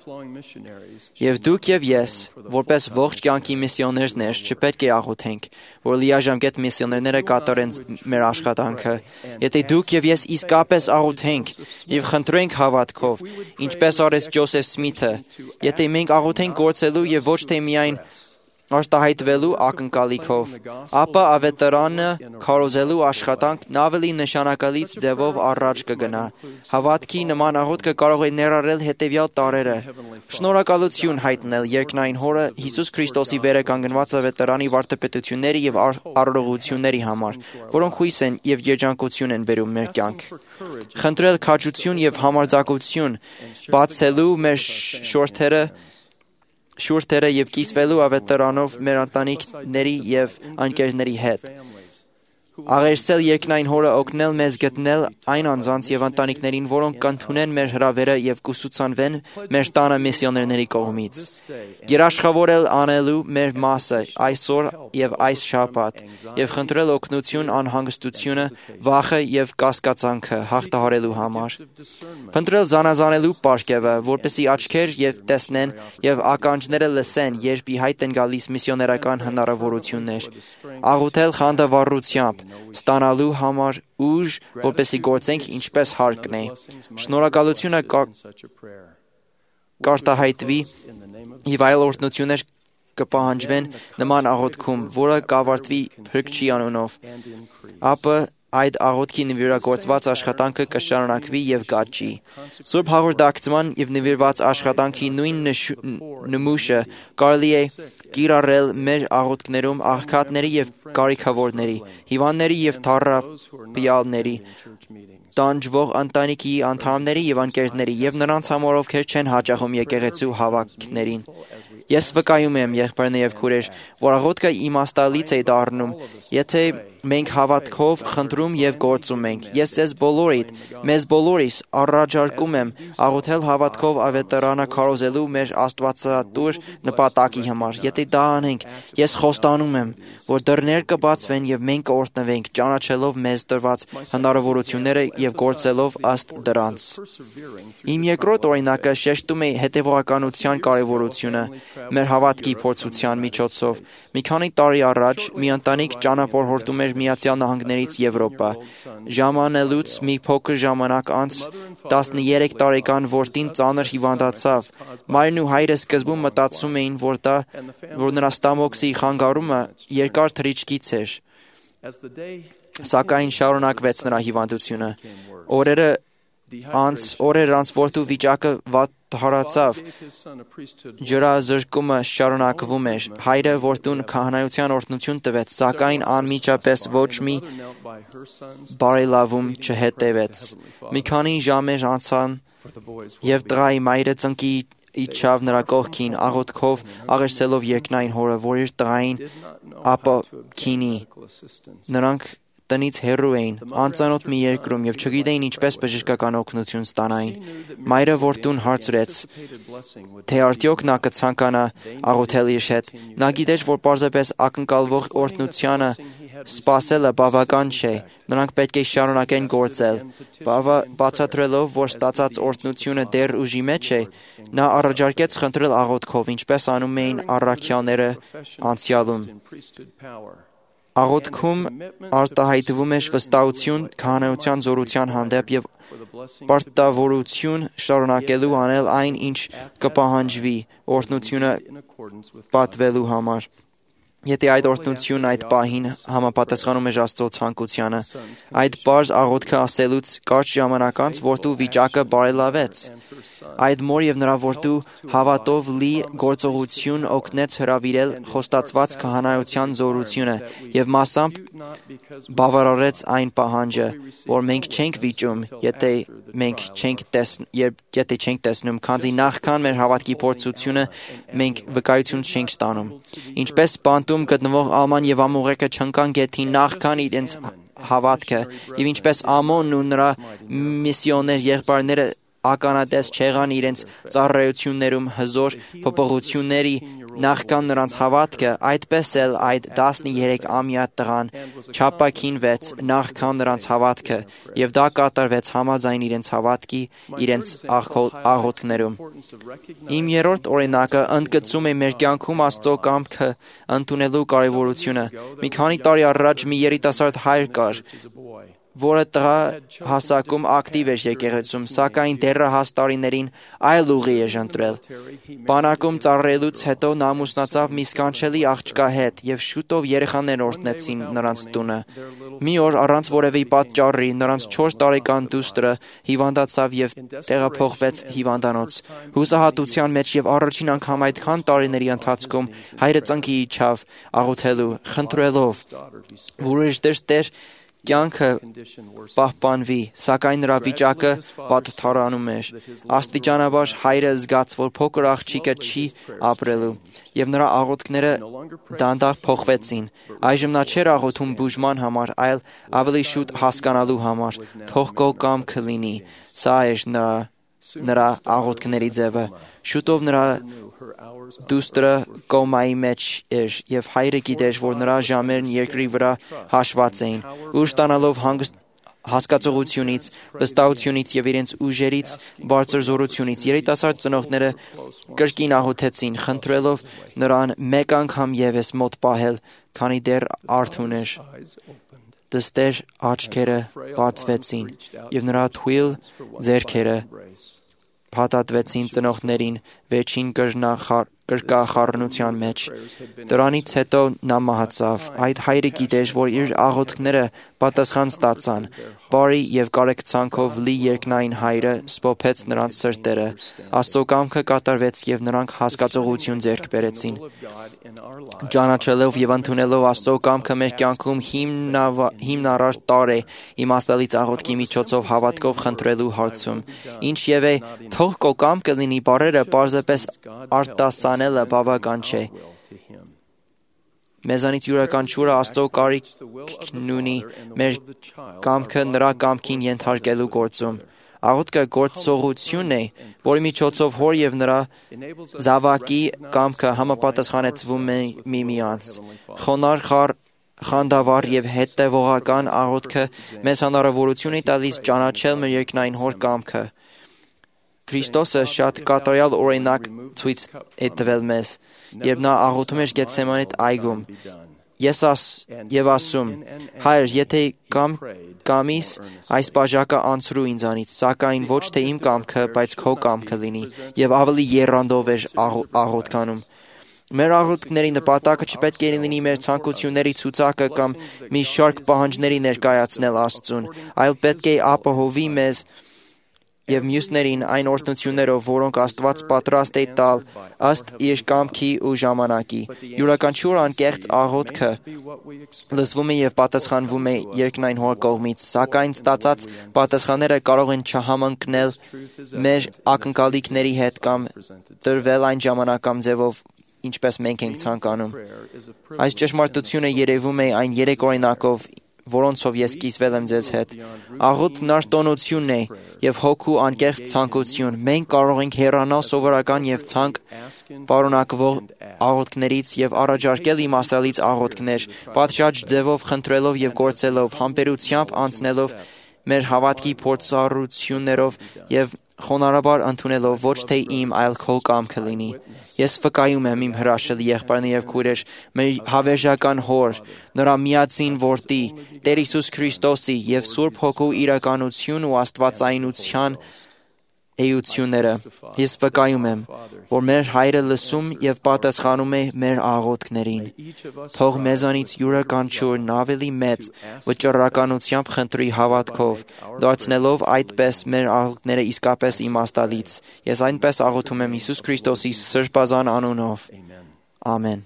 Եվ դուք եւ ես, որպես ողջ կյանքի միսիոներներ, չպետք է աղոթենք, որ լիաժամկետ միսիոներները կատարեն մեր աշխատանքը։ Եթե դուք եւ ես իսկապես աղոթենք եւ խնդրենք հավատքով, ինչպես արեց Ջոսեֆ Սմիթը, եթե մենք աղոթենք գործելու եւ ոչ թե միայն արտահայտվելու ակնկալիքով, ապա ավետարանը քարոզելու աշխատանքն ավելի նշանակալից ձևով առաջ կգնա։ Հավատքի նման աղոթքը կարող է ներառել հետևյալ տարրերը. շնորհակալություն հայտնել երկնային Հորը Հիսուս Քրիստոսի վերականգնված ավետարանի վարդապետությունների եւ արարողությունների համար, որոնք հույս են եւ երջանկություն են բերում մեր կյանք։ Խնդրել քաջություն եւ համարձակություն բացելու մեր շուրթերը եւ կիսվելու ավետարանով մեր ընտանիքների եւ ընկերների հետ։ Աղերսել երկնային Հորը օգնել մեզ գտնել այն անձանց եւ ընտանիքներին, որոնք կընդունեն մեր հրավերը եւ կուսուցանվեն մեր տանը միսիոներների կողմից։ Երաշխավորել անելու մեր մասը այսօր եւ այս շաբաթ եւ խնդրել օգնություն անհանգստությունը, վախը եւ կասկածանքը հաղթահարելու համար։ Խնդրել զանազանելու պարգևը, որպեսզի աչքեր եւ տեսնեն եւ ականջները լսեն, երբ ի հայտ են գալիս միսիոներական հնարավորություններ։ Աղոթել խանդավառությամբ ստանալու համար ուժ, որպեսզի գործենք ինչպես հարկն է։ Շնորհակալությունը կարտահայտվի եւ այլ օրհնություններ կպահանջվեն նման աղոթքում, որը կավարտվի Փրկչի անունով։ Ապա այդ աղոթքի նվիրագործված աշխատանքը կշարունակվի եւ կաճի։ Սուրբ հաղորդակցման եւ նվիրված աշխատանքի նույն նմուշը կարելի է կիրառել մեր աղոթքներում աղքատների եւ կարիքավորների, հիվանդների եւ թառափյալների, տանջվող ընտանիքի անդամների եւ ընկերների եւ նրանց համար, ովքեր չեն հաճախում եկեղեցու հավաքներին։ Ես վկայում եմ, եղբայրներ եւ քույրեր, որ աղոթքը իմաստալից է դառնում, եթե մենք հավատքով խնդրում եւ գործում ենք։ Ես ձեզ բոլորիդ, մեզ բոլորիս առաջարկում եմ աղոթել հավատքով ավետարանը քարոզելու մեր աստվածատուր նպատակի համար։ Եթե դա անենք, ես խոստանում եմ, որ դռներ կբացվեն եւ մենք կօրհնվենք, ճանաչելով մեզ տրված հնարավորությունները եւ գործելով ըստ դրանց։ Իմ երկրորդ օրինակը շեշտում է հետեւողականության կարեւորությունը մեր հավատքի փորձության միջոցով։ Մի քանի տարի առաջ մի ընտանիք ճանապարհորդում էր Միացյալ Նահանգներից Եվրոպա։ Ժամանելուց մի փոքր ժամանակ անց 13 տարեկան որդին ծանր հիվանդացավ։ Մայրն ու հայրը սկզբում մտածում էին, որ նրա ստամոքսի խանգարումը երկար թռիչքից էր, սակայն շարունակվեց նրա հիվանդությունը։ Օրեր անց որդու վիճակը վատթարացավ, ջրազրկումը շարունակվում էր։ Հայրը որդուն քահանայության օրհնություն տվեց, սակայն անմիջապես ոչ մի բարելավում չհետևեց։ Մի քանի ժամեր անցան, եւ տղայի մայրը ծնկի իջավ նրա կողքին, աղոթքով աղերսելով երկնային հորը, որ իր տղային ապաքինի։ Նրանք տնից հեռու էին, անծանոթ մի երկրում եւ չգիտեին ինչպես բժշկական օգնություն ստանային։ Մայրը որդուն հարցրեց, թե արդյոք նա կցանկանա աղոթել իր հետ։ Նա գիտեր, որ պարզապես ակնկալվող օրհնությանը սպասելը բավական չէ, նրանք պետք է շարունակեն գործել։ Բացատրելով, որ ստացած օրհնությունը դեռ ուժի մեջ է, նա առաջարկեց խնդրել աղոթքով, ինչպես անում էին առաքյալները անցյալում։ Աղոթքում արտահայտվում էր վստահություն քահանայության զորության հանդեպ եւ պարտավորություն շարունակելու անել այն, ինչ կպահանջվի օրհնությունը պատվելու համար։ Եթե այդ օրհնությունն այդ պահին համապատասխանում էր Աստծո ցանկությանը, այդ պարզ աղոթքը ասելուց կարճ ժամանակ անց որդու վիճակը բարելավեց։ Այդ մոր եւ նրա որդու հավատով լի գործողություն օգնեց հրավիրել խոստացված քահանայության զորությունը եւ մասամբ բավարարեց այն պահանջը, որ մենք չենք վիճում, եթե չենք տեսնում, քանզի նախքան մեր հավատքի փորձությունը մենք վկայություն չենք ստանում։ Ինչպես բանտում գտնվող Ալման եւ ամուղեկը չընկան գեթին նախքան իրենց հավատքը, եւ ինչպես Ամոնն ու նրա միսիոներ եղբայրները ականատես չեղան իրենց ծառայություններում հզոր փոփոխությունների նախքան նրանց հավատքը, այդպես էլ այդ 13-ամյա տղան չապաքինվեց նախքան նրանց հավատքը, եւ դա կատարվեց համաձայն իրենց հավատքի, իրենց աղոթքներում։ Իմ երրորդ օրինակը ընդգծում է մեր կյանքում Աստծո կամքը ընդունելու կարևորությունը։ Մի քանի տարի առաջ մի երիտասարդ հայր կար, որը տղա հասակում ակտիվ էր եկեղեցում, սակայն դեռահաս տարիներին այլ ուղի էր ընտրել։ Բանակում ծառայելուց հետո նա ամուսնացավ մի սքանչելի աղջկա հետ եւ շուտով երեխաներ օրհնեցին նրանց տունը։ Մի օր առանց որևէ պատճառի նրանց 4 տարեկան դուստրը հիվանդացավ եւ տեղափոխվեց հիվանդանոց։ Հուսահատության մեջ եւ առաջին անգամ այդքան տարիների ընթացքում հայրը ծնկի իջավ աղոթելու, խնդրելով, որ իր դժտեր կյանքը պահպանվի, սակայն նրա վիճակը վատթարանում էր։ Աստիճանաբար հայրը զգաց, որ փոքր աղջիկը չի ապրելու, եւ նրա աղոթքները դանդաղ փոխվեցին։ Այժմ նա չէր աղոթում բուժման համար, այլ ավելի շուտ հասկանալու համար։ Թող քո կամքը լինի։ Սա էր նրա աղոթքների ձևը։ Շուտով նրա դուստրը կոմայի մեջ էր եւ հայրը գիտեր, որ նրա ժամերն երկրի վրա հաշված էին։ Ուժ ստանալով հասկացողությունից, վստահությունից եւ իրենց ուժերից բարձր զորությունից երիտասարդ ծնողները կրկին աղոթեցին, խնդրելով նրան մեկ անգամ եւս մոտ պահել, քանի դեռ արթուն էր։ Դստեր աչքերը բացվեցին եւ նրա թույլ ձեռքերը փաթաթվեցին ծնողներին վերջին կրկախառնության մեջ։ Դրանից հետո նա մահացավ։ Այդ հայրը գիտեր, որ իր աղոթքները պատասխան ստացան։ Բարի եւ կարեկցանքով լի երկնային հայրը սփոփեց նրանց սրտերը։ Աստծո կամքը կատարվեց եւ նրանք հասկացողություն ձեռք բերեցին։ Ճանաչելով եւ ընդունելով Աստծո կամքը մեր կյանքում հիմնարար տարր է իմաստալից աղոթքի միջոցով հավատքով խնդրելու հարցում։ Ինչևէ, թող քո կամքը լինի բառերը պարզապես արտասանելը բավական չէ։ Մեզանից յուրաքանչյուրը Աստծո կարիքն ունի մեր կամքը նրա կամքին ենթարկելու գործում։ Աղոթքը գործողություն է, որի միջոցով հոր եւ նրա զավակի կամքը համապատասխանեցվում է միմյանց։ Խոնարհ, խանդավառ եւ հետեւողական աղոթքը մեզ հնարավորություն է տալիս ճանաչել մեր երկնային հոր կամքը։ Քրիստոսը շատ կատարյալ օրինակ ցույց է տվել մեզ, երբ նա աղոթում էր Գեթսեմանի այգում։ Ես ասում, Հայր, եթե կամիս այս բաժակը անցրու ինձանից, սակայն ոչ թե իմ կամքը, բայց քո կամքը լինի, եւ ավելի եռանդով էր աղոթքանում։ Մեր աղոթքների նպատակը չպետք է լինի մեր ցանկությունների ցուցակը կամ մի շարք պահանջների ներկայացնել Աստծուն, այլ պետք է ապահովի մեզ եւ մյուսներին այն օրհնություններով, որոնք Աստված պատրաստ է տալ ըստ իր կամքի ու ժամանակի։ Յուրաքանչյուր անկեղծ աղոթքը լսվում է եւ պատասխանվում է երկնային Հոր կողմից, սակայն ստացած պատասխանները կարող են չհամընկնել մեր ակնկալիքների հետ կամ տրվել այն ժամանակ կամ ձևով, ինչպես մենք ենք ցանկանում։ Այս ճշմարտությունը երևում է այն 3 օրինակով, որոնցով ես կիսվել եմ ձեզ հետ։ Աղոթքն արտոնությունն է եւ հոգու անկեղծ ցանկություն։ Մենք կարող ենք հեռանալ սովորական եւ ցանկ պարունակվող աղոթքներից եւ առաջարկել իմաստալից աղոթքներ, պատշաճ ձևով խնդրելով եւ գործելով, համբերությամբ անցնելով մեր հավատքի փորձառություններով եւ խոնարհաբար ընդունելով ոչ թե իմ, այլ քո կամքը լինի։ Ես վկայում եմ իմ հրաշալի եղբայրներ եւ քույրեր, մեր հավերժական Հոր, նրա միածին Որդի, Տեր Հիսուս Քրիստոսի եւ Սուրբ Հոգու իրականություն ու աստվածայնության էությունները։ Ես վկայում եմ, որ մեր Հայրը լսում եւ պատասխանում է մեր աղոթքներին։ Թող մեզանից յուրաքանչյուրն ավելի մեծ վճռականությամբ խնդրի հավատքով, դարձնելով այդպես մեր աղոթքները իսկապես իմաստալից։ Ես այնպես աղոթում եմ Հիսուս Քրիստոսի սրբազան անունով։ Ամեն։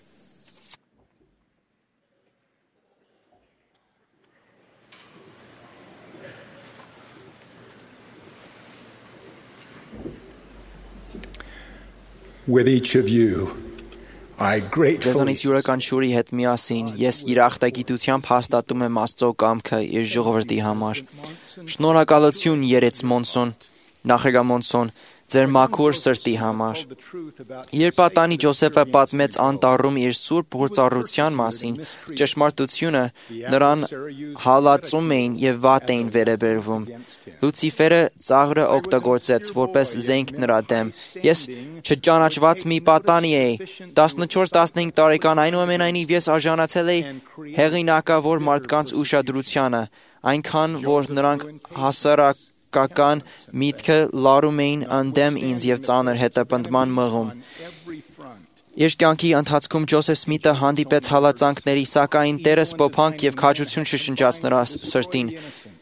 With each of you, I gratefully Ձեզանից յուրաքանչյուրի հետ միասին ես երախտագիտությամբ հաստատում եմ Աստծո կամքը իր ժողովրդի համար։ Շնորհակալություն Երեց Մոնսոն, Նախեգամոնսոն, ձեր մաքուր սրտի համար։ Երբ պատանի Ջոսեֆը պատմեց անտառում իր սուրբ գործառության մասին, ճշմարտությունը նրան հալածում էին եւ վատ էին վերաբերվում։ Լուցիֆերը ծաղրը օգտագործեց որպես զենք նրա դեմ։ Ես չճանաչված մի պատանի էի։ 14-15 տարեկան այնուամենայնիվ ես արժանացել էի հեղինակավոր մարդկանց ուշադրությանը, այնքան որ նրանք հասարակական միտքը լարում էին ընդդեմ ինձ եւ ծանր հետապնդման մղում։ Իր կյանքի ընթացքում Ջոսեֆ Սմիթը հանդիպեց հալածանքների, սակայն Տերը սփոփանք եւ քաջություն շշնջաց նրա սրտին։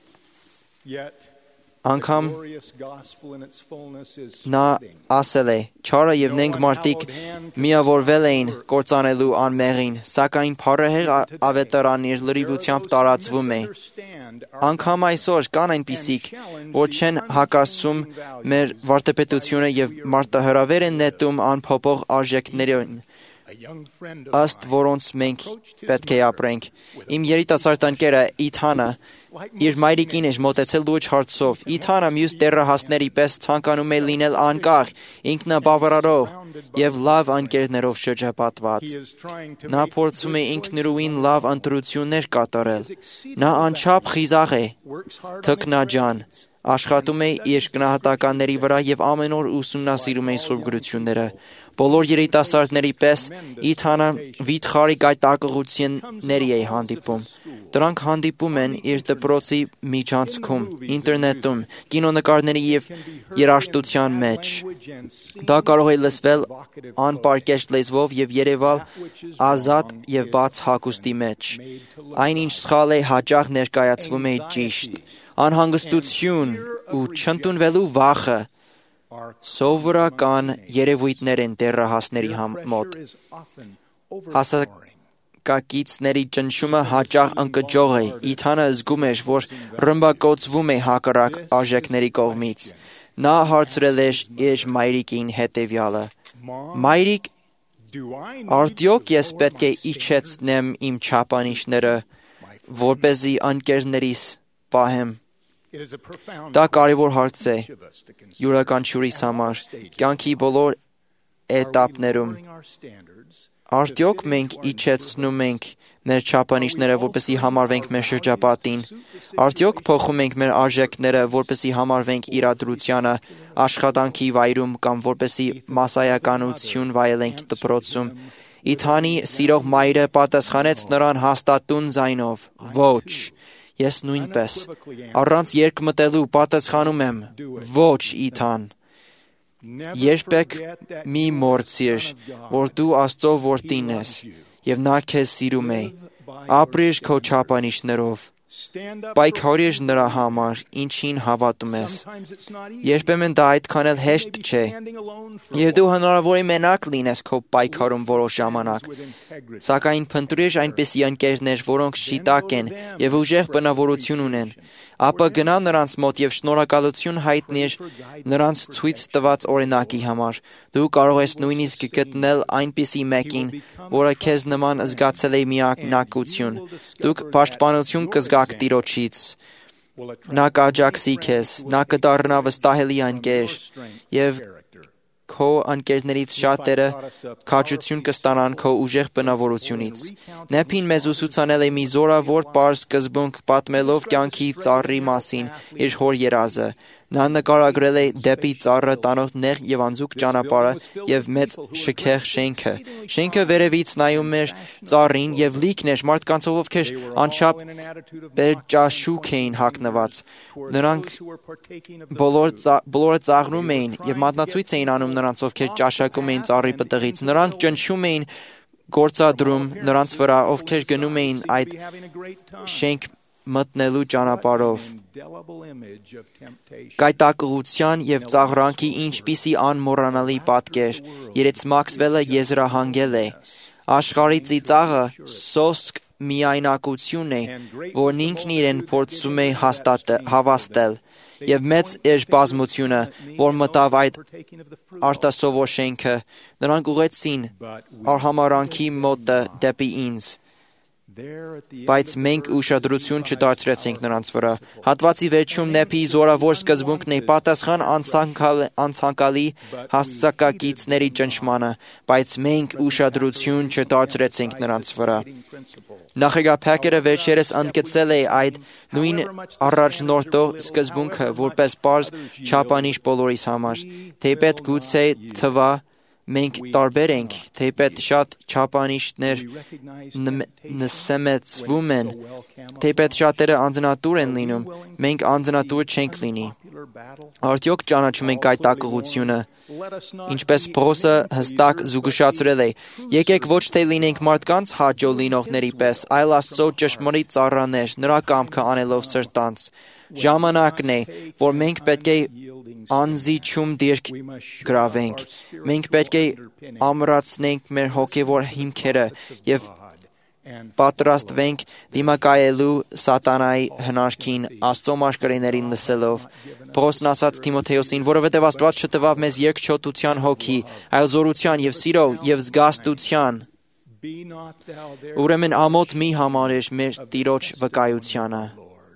Անգամ նա ասել է. «Չարը եւ նենգ մարդիկ միավորվել էին կործանելու անմեղին, սակայն փառահեղ ավետարանն իր լրիվությամբ տարածվում է»։ Անգամ այսօր կան այնպիսիք, որ չեն հակասում մեր վարդապետությունը եւ մարտահրավեր են նետում անփոփոխ արժեքներին, ըստ որոնց մենք պետք է ապրենք։ Իմ երիտասարդ ընկերը Իթանը իր մայրիկին էր մոտեցել լուրջ հարցով։ Իթանը մյուս դեռահասների պես ցանկանում է լինել անկախ, ինքնաբավարարող եւ լավ ընկերներով շրջապատված։ Նա փորձում է ինքնուրույն լավ ընտրություններ կատարել։ Նա անչափ խիզախ է, թքնաջան, աշխատում է իր գնահատականների վրա եւ ամեն օր ուսումնասիրում է Սուրբ գրությունները։ Բոլոր երիտասարդների պես Իթանը վիթխարի գայթակղությունների է հանդիպում։ Դրանք հանդիպում են իր դպրոցի միջանցքում, ինտերնետում, կինոնկարների եւ երաժշտության մեջ։ Դա կարող է լսվել անպարկեշտ լեզվով եւ երևալ ազատ եւ բաց հագուստի մեջ։ Այնինչ սխալ է հաճախ ներկայացվում է ճիշտ։ Անհանգստություն ու չընդունվելու վախը սովորական երևույթներ են դեռահասների մոտ։ Հասակակիցների ճնշումը հաճախ ընկճող է։ Իթանը զգում էր, որ ռմբակոծվում է հակառակ արժեքների կողմից։ Նա հարցրել էր իր մայրիկին հետևյալը. «Մայրիկ, արդյոք ես պետք է իջեցնեմ իմ չափանիշները, որպեսզի ընկերներիս պահեմ»։ Դա կարևոր հարց է յուրաքանչյուրիս համար, կյանքի բոլոր էտապներում։ Արդյոք մենք իջեցնում ենք մեր չափանիշները, որպեսզի համարվենք մեր շրջապատին։ Արդյոք փոխում ենք մեր արժեքները, որպեսզի համարվենք իրադրությանը, աշխատանքի վայրում կամ որպեսզի մասսայականություն վայելենք դպրոցում։ Իթանի սիրող մայրը պատասխանեց նրան հաստատուն ձայնով. «Ոչ, Ես նույնպես առանց երկմտելու պատասխանում եմ. ոչ Իթան։ Երբեք մի մոռցիր, որ դու Աստծո որդին ես, եւ նա քեզ սիրում է։ Ապրիր քո չափանիշներով։ Պայքարիր նրա համար, ինչին հավատում ես։ Երբեմն դա այդքան էլ հեշտ չէ, եւ դու հնարավոր է մենակ լինես քո պայքարում որոշ ժամանակ։ Սակայն փնտրիր այնպիսի ընկերներ, որոնք շիտակ են եւ ուժեղ բնավորություն ունեն, ապա գնա նրանց մոտ եւ շնորհակալություն հայտնիր նրանց ցույց տված օրինակի համար։ Դու կարող ես նույնիսկ գտնել այնպիսի մեկին, որը քեզ նման զգացել է միակնակություն։ Դուք պաշտպանություն կզգաք Տիրոջից։ Նա կաջակցի քեզ, նա կդառնա վստահելի ընկեր եւ քո ընկերներից շատերը քաջություն կստանան քո ուժեղ բնավորությունից։ Նեփին մեզ ուսուցանել է մի զորավոր պարզ սկզբունք պատմելով կյանքի ծառի մասին իր հոր երազը։ Նա նկարագրել է դեպի ծառը տանող նեղ եւ անզուգ ճանապարհը եւ մեծ շքեղ շենքը։ Շենքը վերևից նայում էր ծառին եւ լիքն էր մարդկանցով, ովքեր անչափ բերջաշուք էին հագնված։ Նրանք բոլորը ծաղրում էին եւ մատնացույց էին անում նրանց, ովքեր ճաշակում էին ծառի պտղից։ Նրանք ճնշում էին գործադրում նրանց վրա, ովքեր գնում էին այդ շենք մտնելու ճանապարհով։ Կայտակղության եւ ծաղրանքի ինչպիսի անմոռանալի պատկեր։ Երեց Մաքսվելը եզրահանգել է. աշխարհի ծիծաղը սոսկ միայնակություն է, որն ինքն իրեն փորձում է հավաստել, եւ մեծ էր բազմությունը, որ մտավ այդ արտասովոր շենքը։ Նրանք ուղեցին արհամարանքի մոտը դեպի ինձ, բայց մենք ուշադրություն չդարձրեցինք նրանց վրա։ Հատվածի վերջում Նեփի զորավոր սկզբունքն է պատասխան անցանկալի հասակակիցների ճնշմանը, բայց մենք ուշադրություն չդարձրեցինք նրանց վրա։ Նախագահ վերջերս ընդգծել է այդ նույն առաջնորդող սկզբունքը որպես պարզ չափանիշ բոլորիս համար։ Թեպետ գուցե թվա մենք տարբեր ենք, թեպետ շատ չափանիշներ նսեմեցվում են, թեպետ շատերը անձնատուր են լինում, մենք անձնատուր չենք լինի։ Արդյոք ճանաչում ենք այդ ակղությունը, ինչպես Պողոսը հստակ զուգուշացրել է, եկեք ոչ թե լինենք մարդկանց հաճո լինողների պես, այլ Աստծո ճշմարիտ ծառաներ, նրա կամքը անելով սրտանց։ Ժամանակն է, որ մենք պետք է անզիջում դիրք գրավենք։ Մենք պետք է ամրացնենք մեր հոգևոր հիմքերը եւ պատրաստվենք դիմակայելու սատանայի հնարքին Աստծո մարգարեներին լսելով։ Պողոսն ասաց Թիմոթեոսին, որովհետև Աստված չտվավ մեզ երկչոտության հոգի, այլ զորության եւ սիրո եւ զգաստության։ Ուրեմն ամոթ մի համարիր մեր Տիրոջ վկայությանը։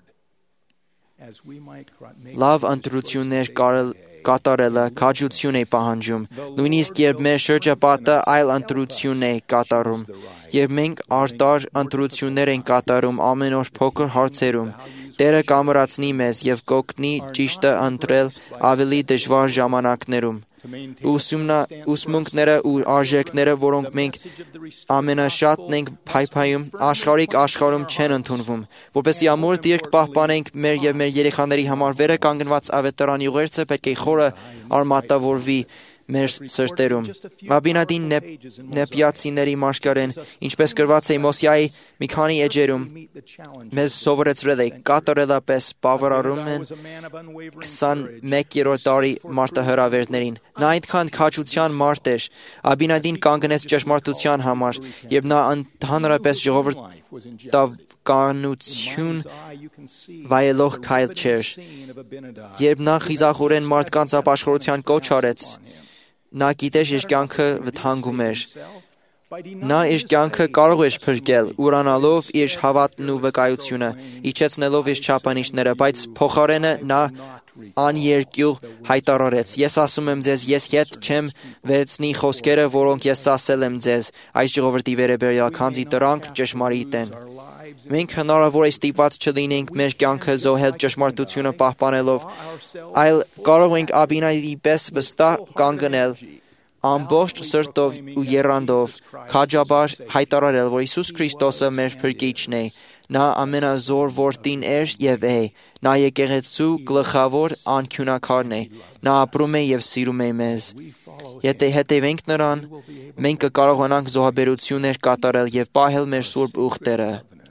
Լավ ընտրություններ կատարելը քաջություն է պահանջում, նույնիսկ երբ մեր շրջապատը այլ ընտրություն է կատարում, երբ մենք արտար ընտրություններ ենք կատարում ամեն օր փոքր հարցերում, Տերը կամրացնի մեզ եւ կօգնի ճիշտը ընտրել ավելի դժվար ժամանակներում։ Ուսմունքները ու արժեքները, որոնք մենք ամենաշատն ենք փայփայում, աշխարհիկ աշխարհում չեն ընդունվում, որպեսզի ամուր դիրք պահպանենք մեր եւ մեր երեխաների համար վերը կանգնված ավետարանի ուղերձը պետք է խորը արմատավորվի մեր սրտերում։ Մաբինադին նեպիացիների մարգարեն, ինչպես գրված է Մոսեայի մի քանի էջերում, մեզ սովորեցրել է կատարելապես բավարարում են 21-րդ դարի մարտահրավերներին։ Նա այնքան քաջության մարդ էր, Աբինադին կանգնեց ճշմարտության համար, երբ նա ընդհանրապես ժողովրդականություն վայելող քայլ չէր։ Երբ նա խիզախորեն մարդկանց ապաշխարության կոչ արեց, նա գիտեր իր կյանքը վտանգում էր։ Նա իր կյանքը կարող էր փրկել, ուրանալով իր հավատն ու վկայությունը, իջեցնելով իր չափանիշները, բայց փոխարենը նա աներկյուղ հայտարարեց. Ես ասում եմ ձեզ, ես հետ չեմ վերցնի խոսքերը, որոնք ես ասել եմ ձեզ, այս ժողովրդի վերաբերյալ, քանզի դրանք ճշմարիտ են։ Մենք հնարավոր է ստիպված չլինենք մեր կյանքը զոհել ճշմարտությունը պահպանելով, այլ կարող ենք Աբինադի պես վստահ կանգնել, ամբողջ սրտով ու եռանդով, քաջաբար հայտարարել, որ Հիսուս Քրիստոսը մեր փրկիչն է։ Նա ամենազոր որդին էր եւ է։ Նա եկեղեցու գլխավոր անկյունակարն է։ Նա ապրում է եւ սիրում է մեզ։ Եթե հետևենք նրան, մենք կկարողանանք զոհաբերություններ կատարել եւ պահել մեր սուրբ ուխտերը։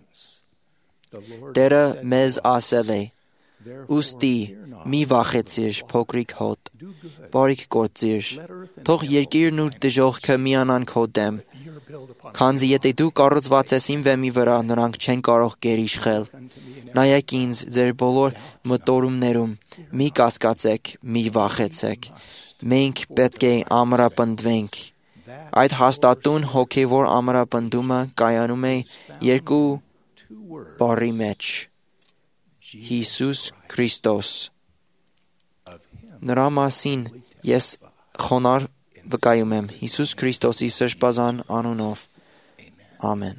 Տերը մեզ ասել է. «Ուստի մի վախեցիր, փոքրիկ հոտ, բարիք գործիր, թող երկիրն ու դժոխքը միանան քո դեմ, քանզի եթե դու կառուցված ես իմ վեմի վրա, նրանք չեն կարող գերիշխել։ Նայեք ինձ ձեր բոլոր մտորումներում, մի կասկածեք, մի վախեցեք, մենք պետք է ամրապնդվենք»։ Այդ հաստատուն հոգևոր ամրապնդումը կայանում է երկու բառի մեջ. Հիսուս Քրիստոս։ Նրա մասին ես խոնարհ վկայում եմ Հիսուս Քրիստոսի սրբազան անունով։ Ամեն։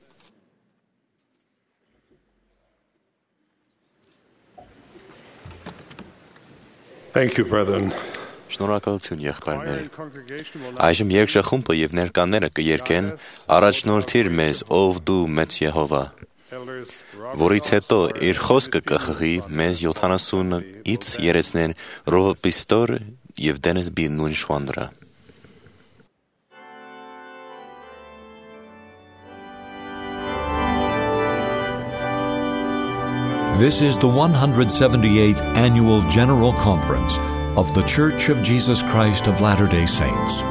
Thank you, brethren. Շնորհակալություն եղբայրներ։ Այժմ երկշախումբը եւ ներկաները կերկեն առաջնորդիր մեզ, ով դու մեծ Եհովա, որից հետո իր խոսքը կխղի մեզ 70-ից երեցներ Ռոպիստոր եւ Դենիս Բին նույն շվանդրա։ This is the 178th Annual General Conference of The Church of Jesus Christ of Latter-day Saints.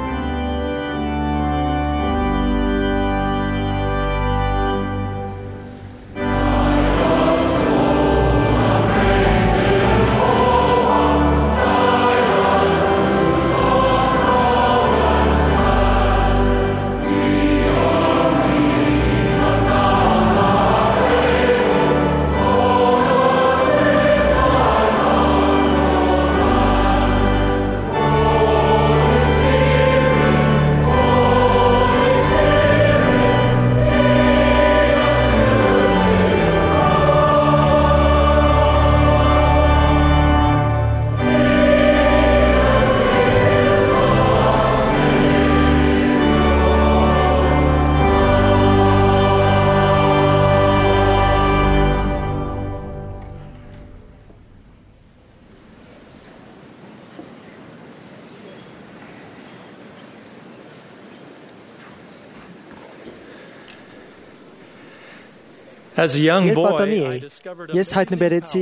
Երբ պատանի էի, ես հայտնաբերեցի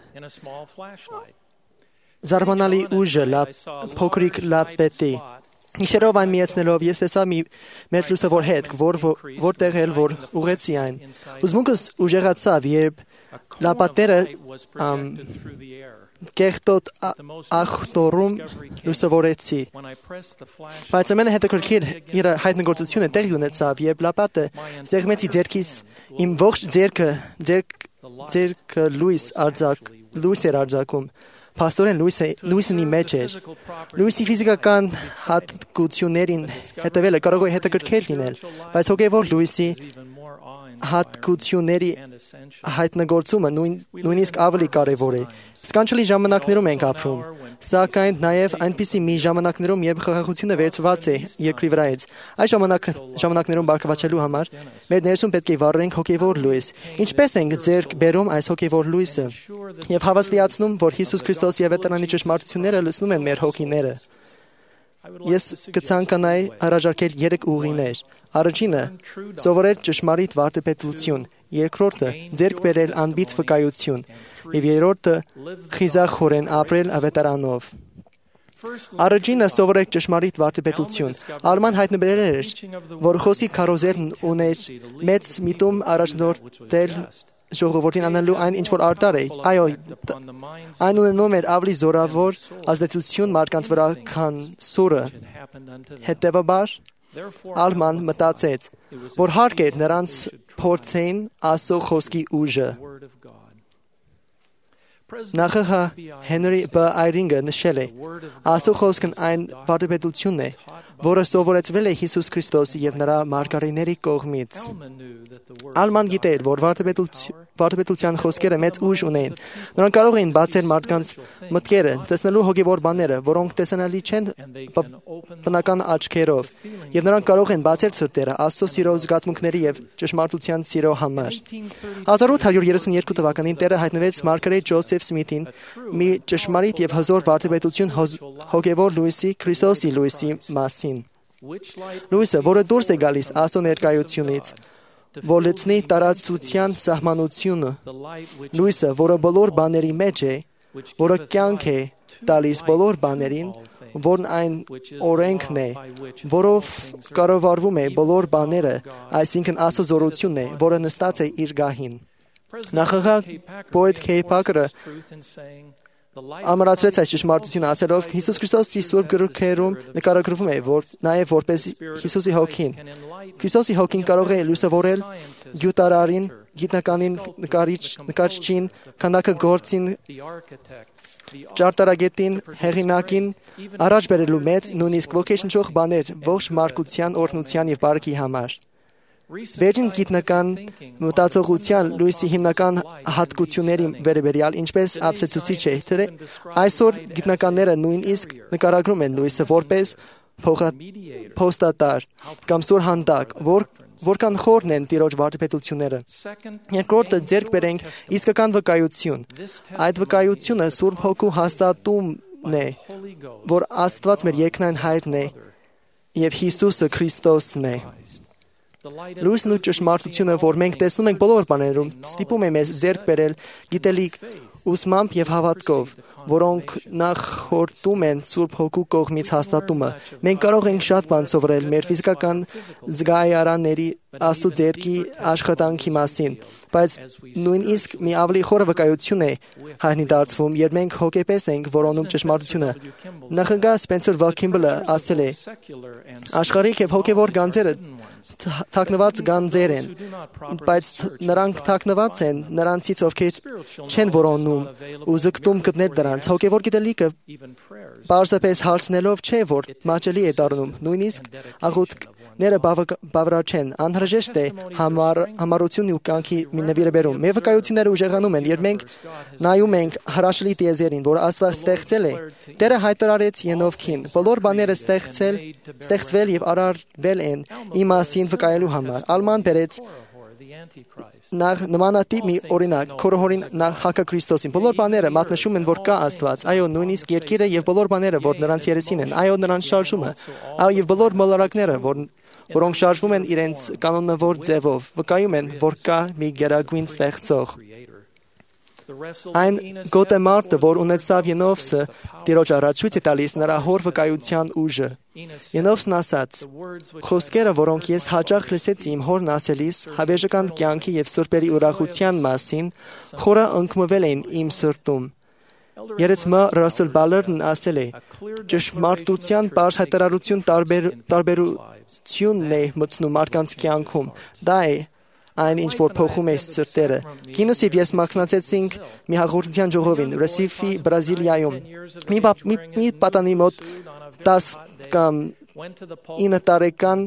զարմանալի ուժը փոքրիկ լապետի։ Գիշերով այն միացնելով ես տեսա մի մեծ լուսավոր հետք, որտեղ էլ որ ուղեցի այն։ Հուզմունքս ուժեղացավ, երբ լապատերը կեղտոտ ախտորում լուսավորեցի։ Բայց ամենահետաքրքիր իր հայտնագործությունը տեղի ունեցավ, երբ լապատը սեղմեցի ձեռքիս, իմ ողջ ձեռքը լույս էր արձակում։ Փաստորեն լույսն իմ մեջ էր։ Լույսի ֆիզիկական հատկություններին հետևելը կարող է հետաքրքիր լինել, բայց հոգևոր լույսի հատկությունների հայտնագործումը նույնիսկ ավելի կարևոր է։ Սքանչելի ժամանակներում ենք ապրում, սակայն նաև այնպիսի մի ժամանակներում, երբ խաղաղությունը վերցված է երկրի վրայից։ Այս ժամանակներում բարգավաճելու համար մեր ներսում պետք է վառենք հոգևոր լույս։ Ինչպես ենք ձեռք բերում այս հոգևոր լույսը եւ հավաստիացնում, որ Հիսուս Քրիստոսի ավետարանի ճշմարտությունները լցնում են մեր հոգիները։ Ես կցանկանայի առաջարկել 3 ուղիներ։ Առաջինը՝ սովորել ճշմարիտ վարդապետություն, երկրորդը՝ ձեռք բերել անբիծ վկայություն, եւ երրորդը՝ խիզախորեն ապրել ավետարանով։ Առաջինը սովորել ճշմարիտ վարդապետություն։ Արման հայտնաբերել էր, որ խոսքի քարոզելն ուներ մեծ միտում առաջնորդել ժողովրդին անելու այն ինչ որ արդար է։ Այո, այն ունենում էր ավելի զորավոր ազդեցություն մարդկանց վրա, քան սուրը։ Հետևաբար, Ալման մտածեց, որ հարկ էր նրանց փորձեն Աստծո խոսքի ուժը։ Նախագահ Հենրի B. Այրինգը նշել է. Աստծո խոսքն այն վարդապետությունն է, որը սովորեցվել է Հիսուս Քրիստոսի եւ նրա մարգարեների կողմից։ Ալման գիտեր, որ վարդապետության խոսքերը մեծ ուժ ունեն։ Նրանք կարող էին բացել մարդկանց մտքերը, տեսնելու հոգևոր բաները, որոնք տեսանելի չեն բնական աչքերով, եւ նրանք կարող են բացել սրտերը Աստծո սիրո զգացմունքների եւ ճշմարտության սիրո համար։ 1832 թվականին Տերը հայտնվեց Մարգարետ Ջոզեֆ Սմիթին մի ճշմարիտ եւ հզոր վարդապետություն հոգևոր լույսի Քրիստոսի լույսի մասին։ Լույսը, որը դուրս է գալիս Աստծո ներկայությունից, որ լցնի տարածության սահմանությունը, լույսը, որը բոլոր բաների մեջ է, որը կյանք է տալիս բոլոր բաներին, որն այն օրենքն է, որով կառավարվում է բոլոր բաները, այսինքն Աստծո զորությունն է, որը նստած է իր գահին։ Նախագահ Բոյդ Քեյ Փակերը ամրացրեց այս ճշմարտությունը ասելով Հիսուս Քրիստոսի Սուրբ գրքերում նկարագրվում է, որ նաև որպես Հիսուսի հոգին։ Քրիստոսի հոգին կարող է լուսավորել գյուտարարին, գիտնականին, նկարիչին, քանակը գործին, ճարտարագետին, հեղինակին, առաջ բերելու մեծ, նույնիսկ ոգեշնչող բաներ ողջ մարդկության օրհնության եւ բարքի համար։ Վերջին գիտնական մտածողության լույսի հիմնական հատկությունների վերաբերյալ ինչպես ապացուցիչ է, թե այսօր գիտնականները նույնիսկ նկարագրում են լույսը որպես փոստատար կամ սուրհանդակ, որքան խորն են տիրոջ վարդապետությունները։ Երկրորդը ձեռք բերենք իսկական վկայություն։ Այդ վկայությունը Սուրբ Հոգու հաստատումն է, որ Աստված մեր երկնային Հայրն է եւ Հիսուսը Քրիստոսն է։ Լույսն ու ճշմարտությունը, որ մենք տեսնում ենք բոլոր բաներում, ստիպում է մեզ ձեռք բերել գիտելիք ուսմամբ եւ հավատքով, որոնք նախորդում են Սուրբ Հոգու կողմից հաստատումը։ Մենք կարող ենք շատ բան սովորել մեր ֆիզիկական զգայարանների Աստծո ձեռքի աշխատանքի մասին, բայց նույնիսկ մի ավելի խորը վկայություն է հայտնի դարձվում, երբ մենք հոգեպես ենք որոնում ճշմարտությունը։ Նախագահ Սպենսեր Վալքիմբլը ասել է. աշխարհիկ եւ հոգեվոր գանձերը թաքնված գանձեր են, բայց նրանք թաքնված են նրանցից, ովքեր չեն որոնում ու զգտում գտնել դրանց։ Հոգևոր գիտելիքը պարզապես հարցնելով չէ, որ մաչելի է դառնում, նույնիսկ աղոթքները բավարար չեն, անհրաժեշտ է համառությունն ու կյանքի նվիրաբերում։ Մեր վկայությունները ուժեղանում են, երբ մենք նայում ենք հրաշալի տիեզերին, որ Աստված ստեղծել է։ Տերը հայտարարեց Ենովքին. բոլոր բաները ստեղծվել եւ արարվել են իմ մասին վկայելու համար։ Ալման բերեց նմանատիպ մի օրինակ, քորհորին Հակաքրիստոսին։ Բոլոր բաները մատնշում են, որ կա Աստված, այո, նույնիսկ երկիրը եւ բոլոր բաները, որ նրանց երեսին են, այո, նրանց շարժումը, այո, եւ բոլոր մոլորակները, որոնք շարժվում են իրենց կանոնավոր ձևով, վկայում են, որ կա մի գերագույն ստեղծող։ Այն գոտեմարտը, որ ունեցավ Ենովսը, Տիրոջ առաջ ցույց է տալիս նրա հոր վկայության ուժը։ Ենովսն ասաց. խոսքերը, որոնք ես հաճախ լսեցի իմ հորն ասելիս հավերժական կյանքի եւ սուրբերի ուրախության մասին, խորը ընկմվել էին իմ սրտում։ Երեցմա Ռասել Բալերն ասել է. ճշմարտության պարզ հայտարարություն տարբերությունն է մտցնում մարդկանց կյանքում։ Դա է այն, ինչ որ փոխում է սրտերը։ Կինս եւ ես մասնակցեցինք մի հաղորդության ժողովին Ռեսիֆի, Բրազիլիայում։ Մի պատանի մոտ 10 կամ 9 տարեկան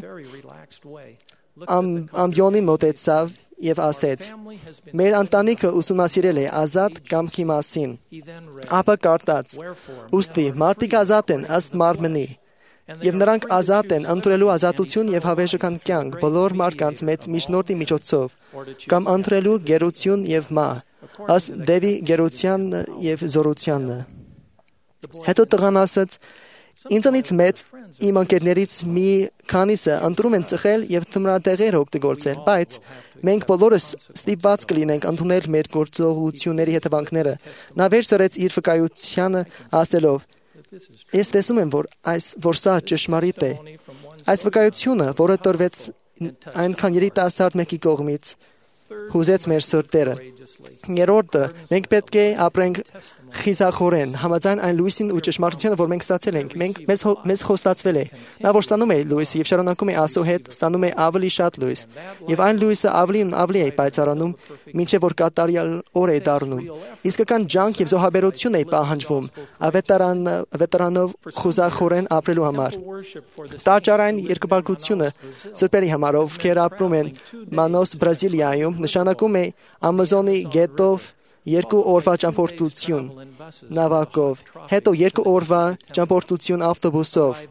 ամբյոնի մոտեցավ եւ ասեց. մեր ընտանիքը ուսումնասիրել է ազատ կամքի մասին։ Ապա կարդաց. ուստի մարդիկ ազատ են ըստ մարմնի, եւ նրանք ազատ են ընտրելու ազատություն եւ հավերժական կյանք բոլոր մարդկանց մեծ միջնորդի միջոցով, կամ ընտրելու գերություն եւ մահ, ըստ Դևի գերության եւ զորությանը։ Հետո տղան ասաց. ինձանից մեծ իմ ընկերներից մի քանիսը ընտրում են ծխել եւ թմրադեղեր օգտագործել, բայց մենք բոլորս ստիպված կլինենք ընդունել մեր գործողությունների հետևանքները։ Նա վերջ դրեց իր վկայությանը ասելով. ես տեսնում եմ, որ սա ճշմարիտ է։ Այս վկայությունը, որը տրվեց այնքան երիտասարդ մեկի կողմից, հուզեց մեր սրտերը։ Երրորդը, մենք պետք է ապրենք խիզախորեն համաձայն այն լույսին ու ճշմարտությանը, որ մենք ստացել ենք։ Մեզ խոստացվել է։ Նա որ ստանում է լույսը եւ շարունակում է Աստծո հետ, ստանում է ավելի շատ լույս։ Եվ այն լույսը ավելի ու ավելի է պայծառանում, մինչև որ կատարյալ օր է դառնում։ Իսկական ջանք եւ զոհաբերություն է պահանջվում ավետարանով խուզախորեն ապրելու համար։ Տաճարային երկրպագությունը սրբերի համար, ովքեր ապրում են Մանոս, Բրազիլիայում, նշանակում է Ամազոնի գետով 2 օրվա ճամփորդություն նավակով, հետո 2 օրվա ճամփորդություն ավտոբուսով։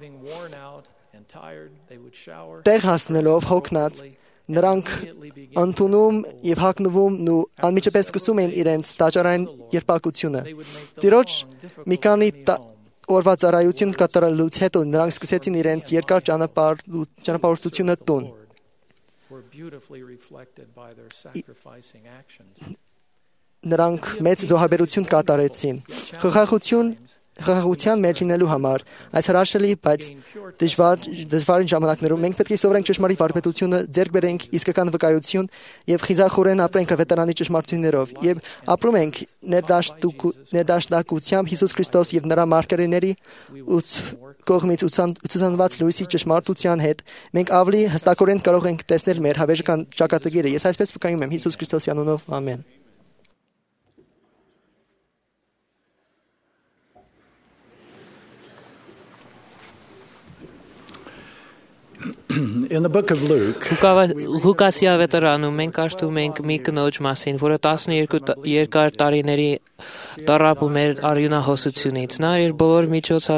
Տեղ հասնելով հոգնած, նրանք ընդունում եւ հագնվում ու անմիջապես սկսում են իրենց տաճարային երբակությունը։ Տիրոջ մի քանի օրվա ծառայություն կատարելուց հետո նրանք սկսեցին իրենց երկար ճանապարհորդությունը տուն։ Նրանք մեծ զոհաբերություն կատարեցին։ Խղճության մեջ լինելու համար այս հրաշալի, բայց դժվար ժամանակներում մենք պետք է սովորենք ճշմարիտ վարպետությունը, ձեռք բերենք իսկական վկայություն եւ խիզախորեն ապրենք ավետարանի ճշմարտություններով եւ ապրում ենք ներդաշնակությամբ Հիսուս Քրիստոս եւ նրա մարգարեների կողմից ուսուցանված լույսի ճշմարտության հետ մենք ավելի հստակորեն կարող ենք տեսնել մեր հավերժական ճակատագիրը։ Ես այսպես վկայում եմ Հիսուս Քրիստոսի անունով, ամեն։ In the book of Luke, Ղուկասի ավետարանում մենք աշխտում ենք մի կնոջ մասին, որը 12 երկար տարիների տառապում էր արյունահոսությունից։ Նա իր բոլոր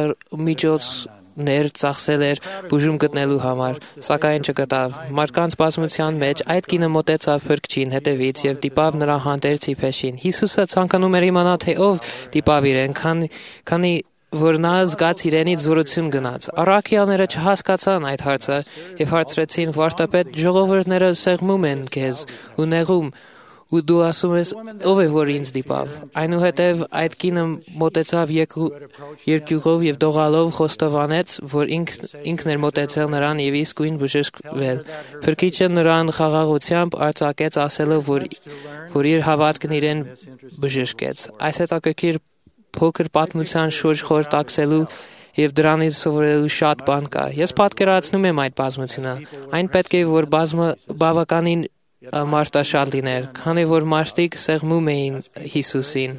միջոցներ ծախսել էր բուժում գտնելու համար, սակայն չգտավ։ Մարդկանց բազմության մեջ այդ կինը մոտեցավ փրկչին հետևից եւ դիպավ նրա հանդերձ իբեշին։ Հիսուսը ցանկանում էր իմանալ, թե ով դիպավ իրեն, քանի որ նա զգաց իրենից զորություն գնաց։ Առաքյալները չհասկացան այդ հարցը եւ հարցրեցին. «Վարդապետ, ժողովուրդները սեղմում են քեզ ու նեղում, ու դու ասում ես, ով է որ ինձ դիպավ»։ Այնուհետև այդ կինը մոտեցավ երկյուղով եւ դողալով խոստովանեց, որ ինքն էր մոտեցել նրան եւ իսկույն բժշկվել։ Փրկիչը նրան խաղաղությամբ արձակեց, ասելով, որ իր հավատքն իրեն բժշկեց։ Այս հետաքրքիր փոքր պատմության շուրջ խորհրդակցելու եւ դրանից սովորելու շատ բան կա։ Ես պատկերացնում եմ այդ բազմությունը։ Այն պետք է որ բավականին մարտաշատ լիներ, քանի որ մարդիկ սեղմում էին Հիսուսին։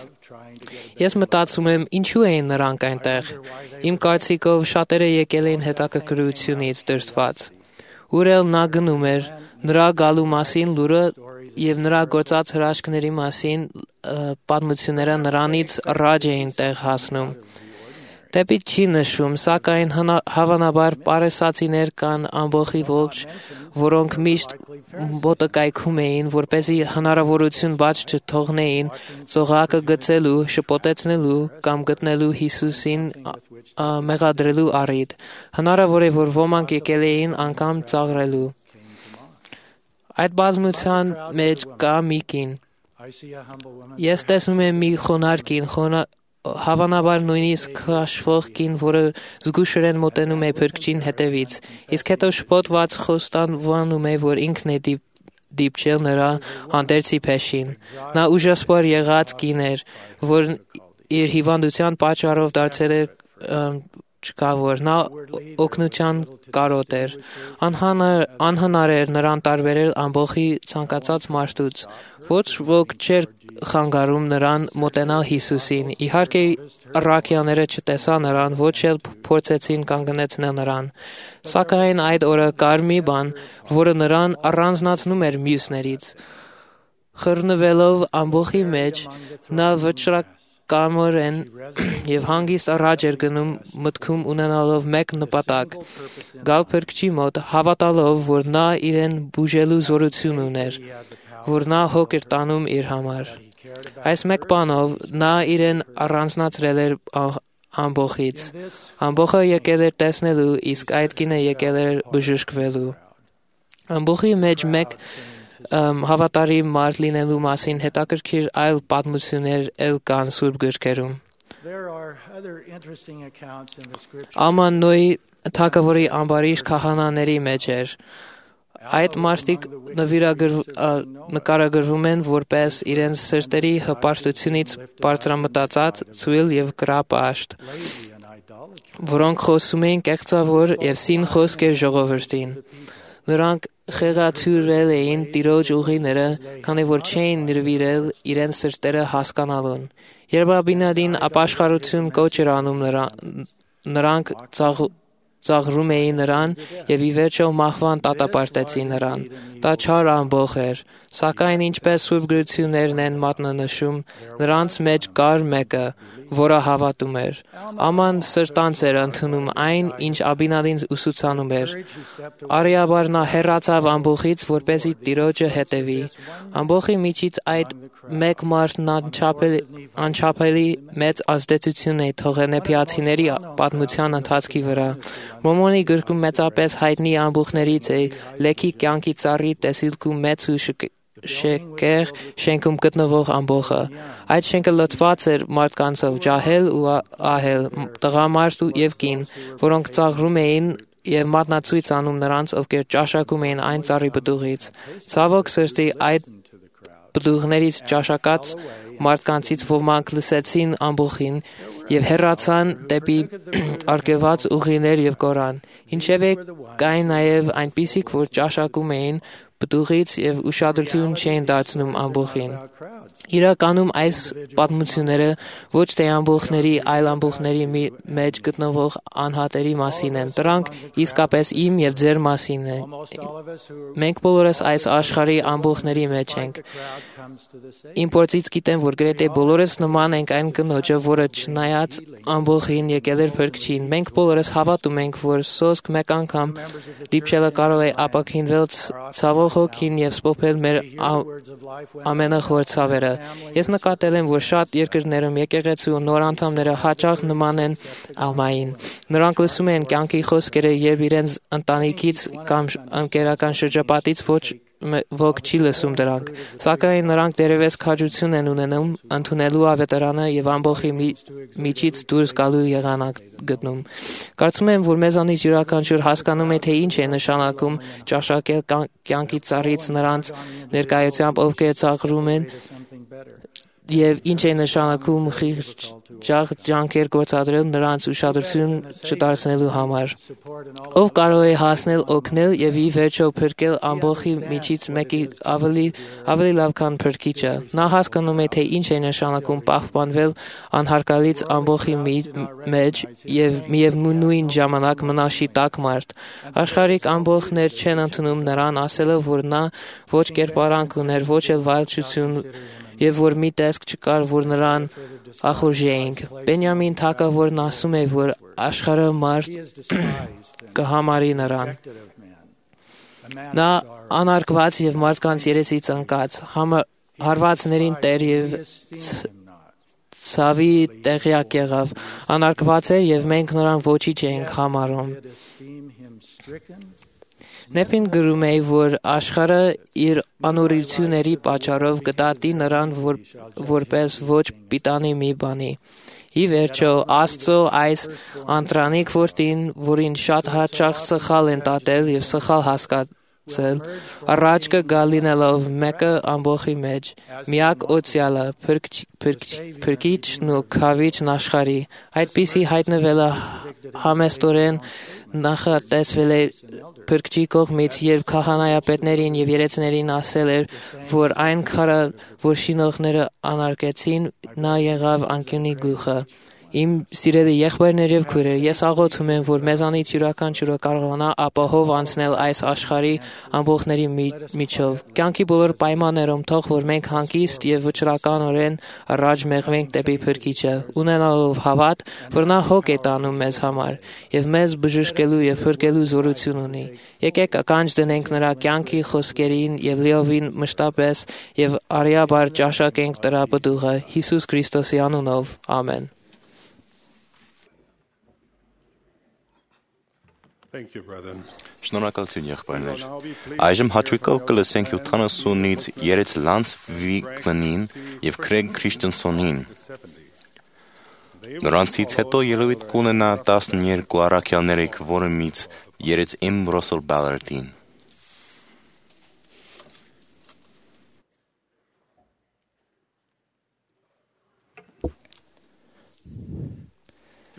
Ես մտածում եմ, ինչու էին նրանք այնտեղ։ Իմ կարծիքով շատերը եկել էին հետաքրքրությունից դրդված։ Ուր էլ նա գնում էր, նրա գալու մասին լուրը եւ նրա գործած հրաշքների մասին պատմությունները նրանից առաջ էին տեղ հասնում։ Դեպի չի նշում, սակայն հավանաբար պարեսացիներ կան ամբողջի ողջ, որոնք միշտ մոտակայքում էին, որպեսզի հնարավորություն բաց չթողնեին ծողակը գցելու, շփոթեցնելու կամ գտնելու Հիսուսին մեղադրելու առիթ։ Հնարավոր է, որ ոմանք եկել էին անգամ ծաղրելու։ Այդ բազմության մեջ կա մի կին։ Ես տեսնում եմ մի խոնարհ կին, հավանաբար նույնիսկ քաշվող կին, որը զգուշորեն մոտենում է փրկչին հետևից, իսկ հետո շփոթված խոստանում է, որ ինքն է դիպչել նրա հանդերձի փեշին։ Նա ուժասպոր եղած կին էր, որ իր հիվանդության պատճառով դարձել է չկավոր, նա օգնության կարոտ էր։ Անհնար էր նրան տարբերել ամբողջի ցանկացած մարդուց։ Ոչ ոք չէր խանգարում նրան մոտենալ Հիսուսին։ Իհարկե առաքյալները չտեսան նրան, ոչ էլ փորձեցին կանգնեցնել նրան։ Սակայն այդ օրը կար մի բան, որը նրան առանձնացնում էր մյուսներից։ Խռնվելով ամբողջի մեջ, նա վճռակամորեն եւ հանգիստ առաջ էր գնում մտքում ունենալով մեկ նպատակ՝ գալ փրկչի մոտ, հավատալով, որ նա իրեն բուժելու զորություն ուներ, որ նա հոգ էր տանում իր համար։ Այս մեկ բանով նա իրեն առանձնացրել էր ամբողջից։ Ամբողջը եկել էր տեսնելու, իսկ այդ կինը եկել էր բժշկվելու։ Ամբողջի մեջ մեկ հավատարիմ մարդ լինելու մասին հետաքրքիր այլ պատմություններ էլ կան Սուրբ գրքերում։ Աման Նոյի թագավորի ամբարիշ քահանաների մեջ էր։ Այդ մարդիկ նկարագրվում են որպես իրենց սրտերի հպարտությունից բարձրամտածած, ցույլ եւ կրապաշտ, որոնք խոսում էին կեղծավոր եւ սին խոսքեր ժողովրդին։ Նրանք խեղաթյուրել էին Տիրոջ ուղիները, քանի որ չէին նրվիրել իրենց սրտերը հասկանալուն։ Երբ Աբինադին ապաշխարություն կոչ էր անում նրանք ծաղրում էին նրան եւ ի վերջո մահվան դատապարտեցին նրան։ Դա չար ամբոխ էր, սակայն ինչպես Սուրբ Գրություններն են մատնանշում, նրանց մեջ կար մեկը, որը հավատում էր։ Աման սրտանց էր ընդունում այն, ինչ Աբինադին ուսուցանում էր։ Արիաբար նա հեռացավ ամբոխից, որպեսզի Տիրոջը հետևի։ Ամբոխի միջից այդ մեկ մարդն անչափելի մեծ ազդեցություն է թողել նեփիացիների պատմության ընթացքի վրա։ Մորմոնի գրքում մեծապես հայտնի ամբոխներից է Լեքի կյանքի ծառի տեսիլքու մեծ ու շեկեղ շենքում գտնվող ամբոխը։ Այդ շենքը լցված էր մարդկանցով, ջահել ու ահել, տղամարդ եւ կին, որոնք ծաղրում էին եւ մատնացույց անում նրանց, ովքեր ճաշակում էին այն ծառի պտուղից։ Ցավոք սրտի այդ պտուղներից ճաշակած մարդկանցից ոմանք լսեցին ամբոխին եւ հեռացան դեպի արգելված ուղիներ եւ կորան։ Ինչևէ կային նաեւ այնպիսիք, որ ճաշակում էին պտուղից եւ ուշադրություն չէին դարձնում ամբոխին։ Իրականում այս պատմությունները ոչ թե ամբոխների, այլ ամբոխների մեջ գտնվող անհատերի մասին են։ Դրանք իսկապես իմ եւ ձեր մասին են։ Մենք բոլորս այս աշխարհի ամբոխների մեջ ենք։ Իմ փորձից գիտեմ, որ գրեթե բոլորս նման ենք այն կնոջը, որը չնայած ամբոխին եկել էր փրկչին։ Մենք բոլորս հավատում ենք, որ սոսկ մեկ անգամ դիպչելը կարող է ապակինվել ցավով հոգին եւ սփոփել մեր ամենախոր ցավերը։ Ես նկատել եմ, որ շատ երկրներում եկեղեցու նոր անդամները հաճախ նման են Ալմային։ Նրանք լսում են կյանքի խոսքերը, երբ իրենց ընտանիքից կամ ընկերական շրջապատից ոք չի լսում դրանք, սակայն նրանք դերևս քաջություն են ունենում ընդունելու ավետարանը եւ ամբոխի միջից դուրս գալու եղանակ գտնում։ Կարծում եմ, որ մեզանից յուրաքանչյուր հասկանում է, թե ինչ է նշանակում ճաշակել կյանքի ծառից նրանց ներկայությամբ, ովքեր ծաղրում են, եւ ինչ է նշանակում խիղճ ջանքեր գործադրել նրանց ուշադրություն չդարձնելու համար։ Ով կարող է հասնել օգնել եւ ի վերջո փրկել ամբոխի միջից մեկի ավելի լավ քան փրկիչը։ Նա հասկանում է, թե ինչ է նշանակում պահպանվել անհարգալից ամբոխի մեջ եւ միևնույն ժամանակ մնալ շիտակ մարդ։ Աշխարհիկ ամբոխներ չեն ընդունում նրան, ասելով, որ նա ոչ կերպարանք ուներ, ոչ էլ վայելչություն եւ որ մի տեսք չկար, որ նրան ախորժեինք։ Բենյամին թագավորն ասում է, որ աշխարհը մարդ կհամարի նրան։ Նա անարգված եւ մարդկանց երեսից ընկած, հարվածներին տեր եւ ցավի տեղյակ եղավ, անարգված էր եւ մենք նրան ոչինչ էինք համարում։ Նեպին գրում է, որ աշխարհը իր անօրությունների պատճառով կդատի նրան որպես ոչ պիտանի մի բանի։ Ի վերջո, Աստծո այս անտրանիկ որդին, որին շատ հաճախ սխալ են դատել եւ սխալ հասկացել, առաջ կգա լինելով մեկը ամբոխի մեջ, միակ օծյալը, փրկիչն ու քավիչն աշխարհի։ Այդպիսի հայտնվելը համեստորեն նախատեսվել է Փրկչի կողմից, երբ քահանայապետներին եւ երեցներին ասել էր, որ այն քարը, որ շինողները անարգեցին, նա եղավ անկյունի գլուխը։ Իմ սիրելի եղբայրներ եւ քույրեր, ես աղոթում եմ, որ մեզանից յուրաքանչյուրը կարողանա ապահով անցնել այս աշխարհի ամբոխների միջով։ Կյանքի բոլոր պայմաններում թող որ մենք հանգիստ եւ վճռականորեն առաջ մեղվենք դեպի Փրկիչը, ունենալով հավատ, որ նա հոգ է տանում մեզ համար եւ մեզ բժշկելու եւ փրկելու զորություն ունի։ Եկեք ականջ դնենք նրա կյանքի խոսքերին եւ լիովին մշտապես եւ արիաբար ճաշակենք դրա պտուղը Հիսուս Քրիստոսի անունով։ Ամեն։ Thank you, brethren. Շնորհակալություն եղբայրներ։ Այժմ հաճույքով կլսենք 70-ից երեց Լանս Վիկմենին եւ Քրեգ Քրիշտենսոնին։ Նրանցից հետո ելույթ կունենա 12 առաքյալների քվորումից երեց M. Russell Ballardին։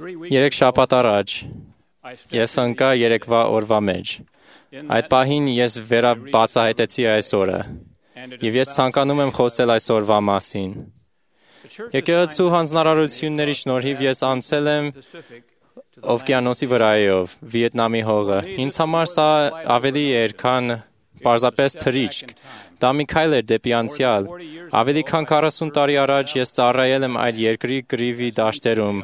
3 շաբաթ առաջ ես ընկա երեկվա օրվա մեջ։ Այդ պահին ես վերաբացահայտեցի այս օրը, եւ ես ցանկանում եմ խոսել այս օրվա մասին։ Եկեղեցու հանձնարարությունների շնորհիվ ես անցել եմ օվկիանոսի վրայով, Վիետնամի հողը։ Ինձ համար սա ավելի էր, քան պարզապես թռիչք։ Դա մի քայլ էր դեպի անցյալ։ Ավելի քան 40 տարի առաջ ես ծառայել եմ այդ երկրի կռիվի դաշտերում։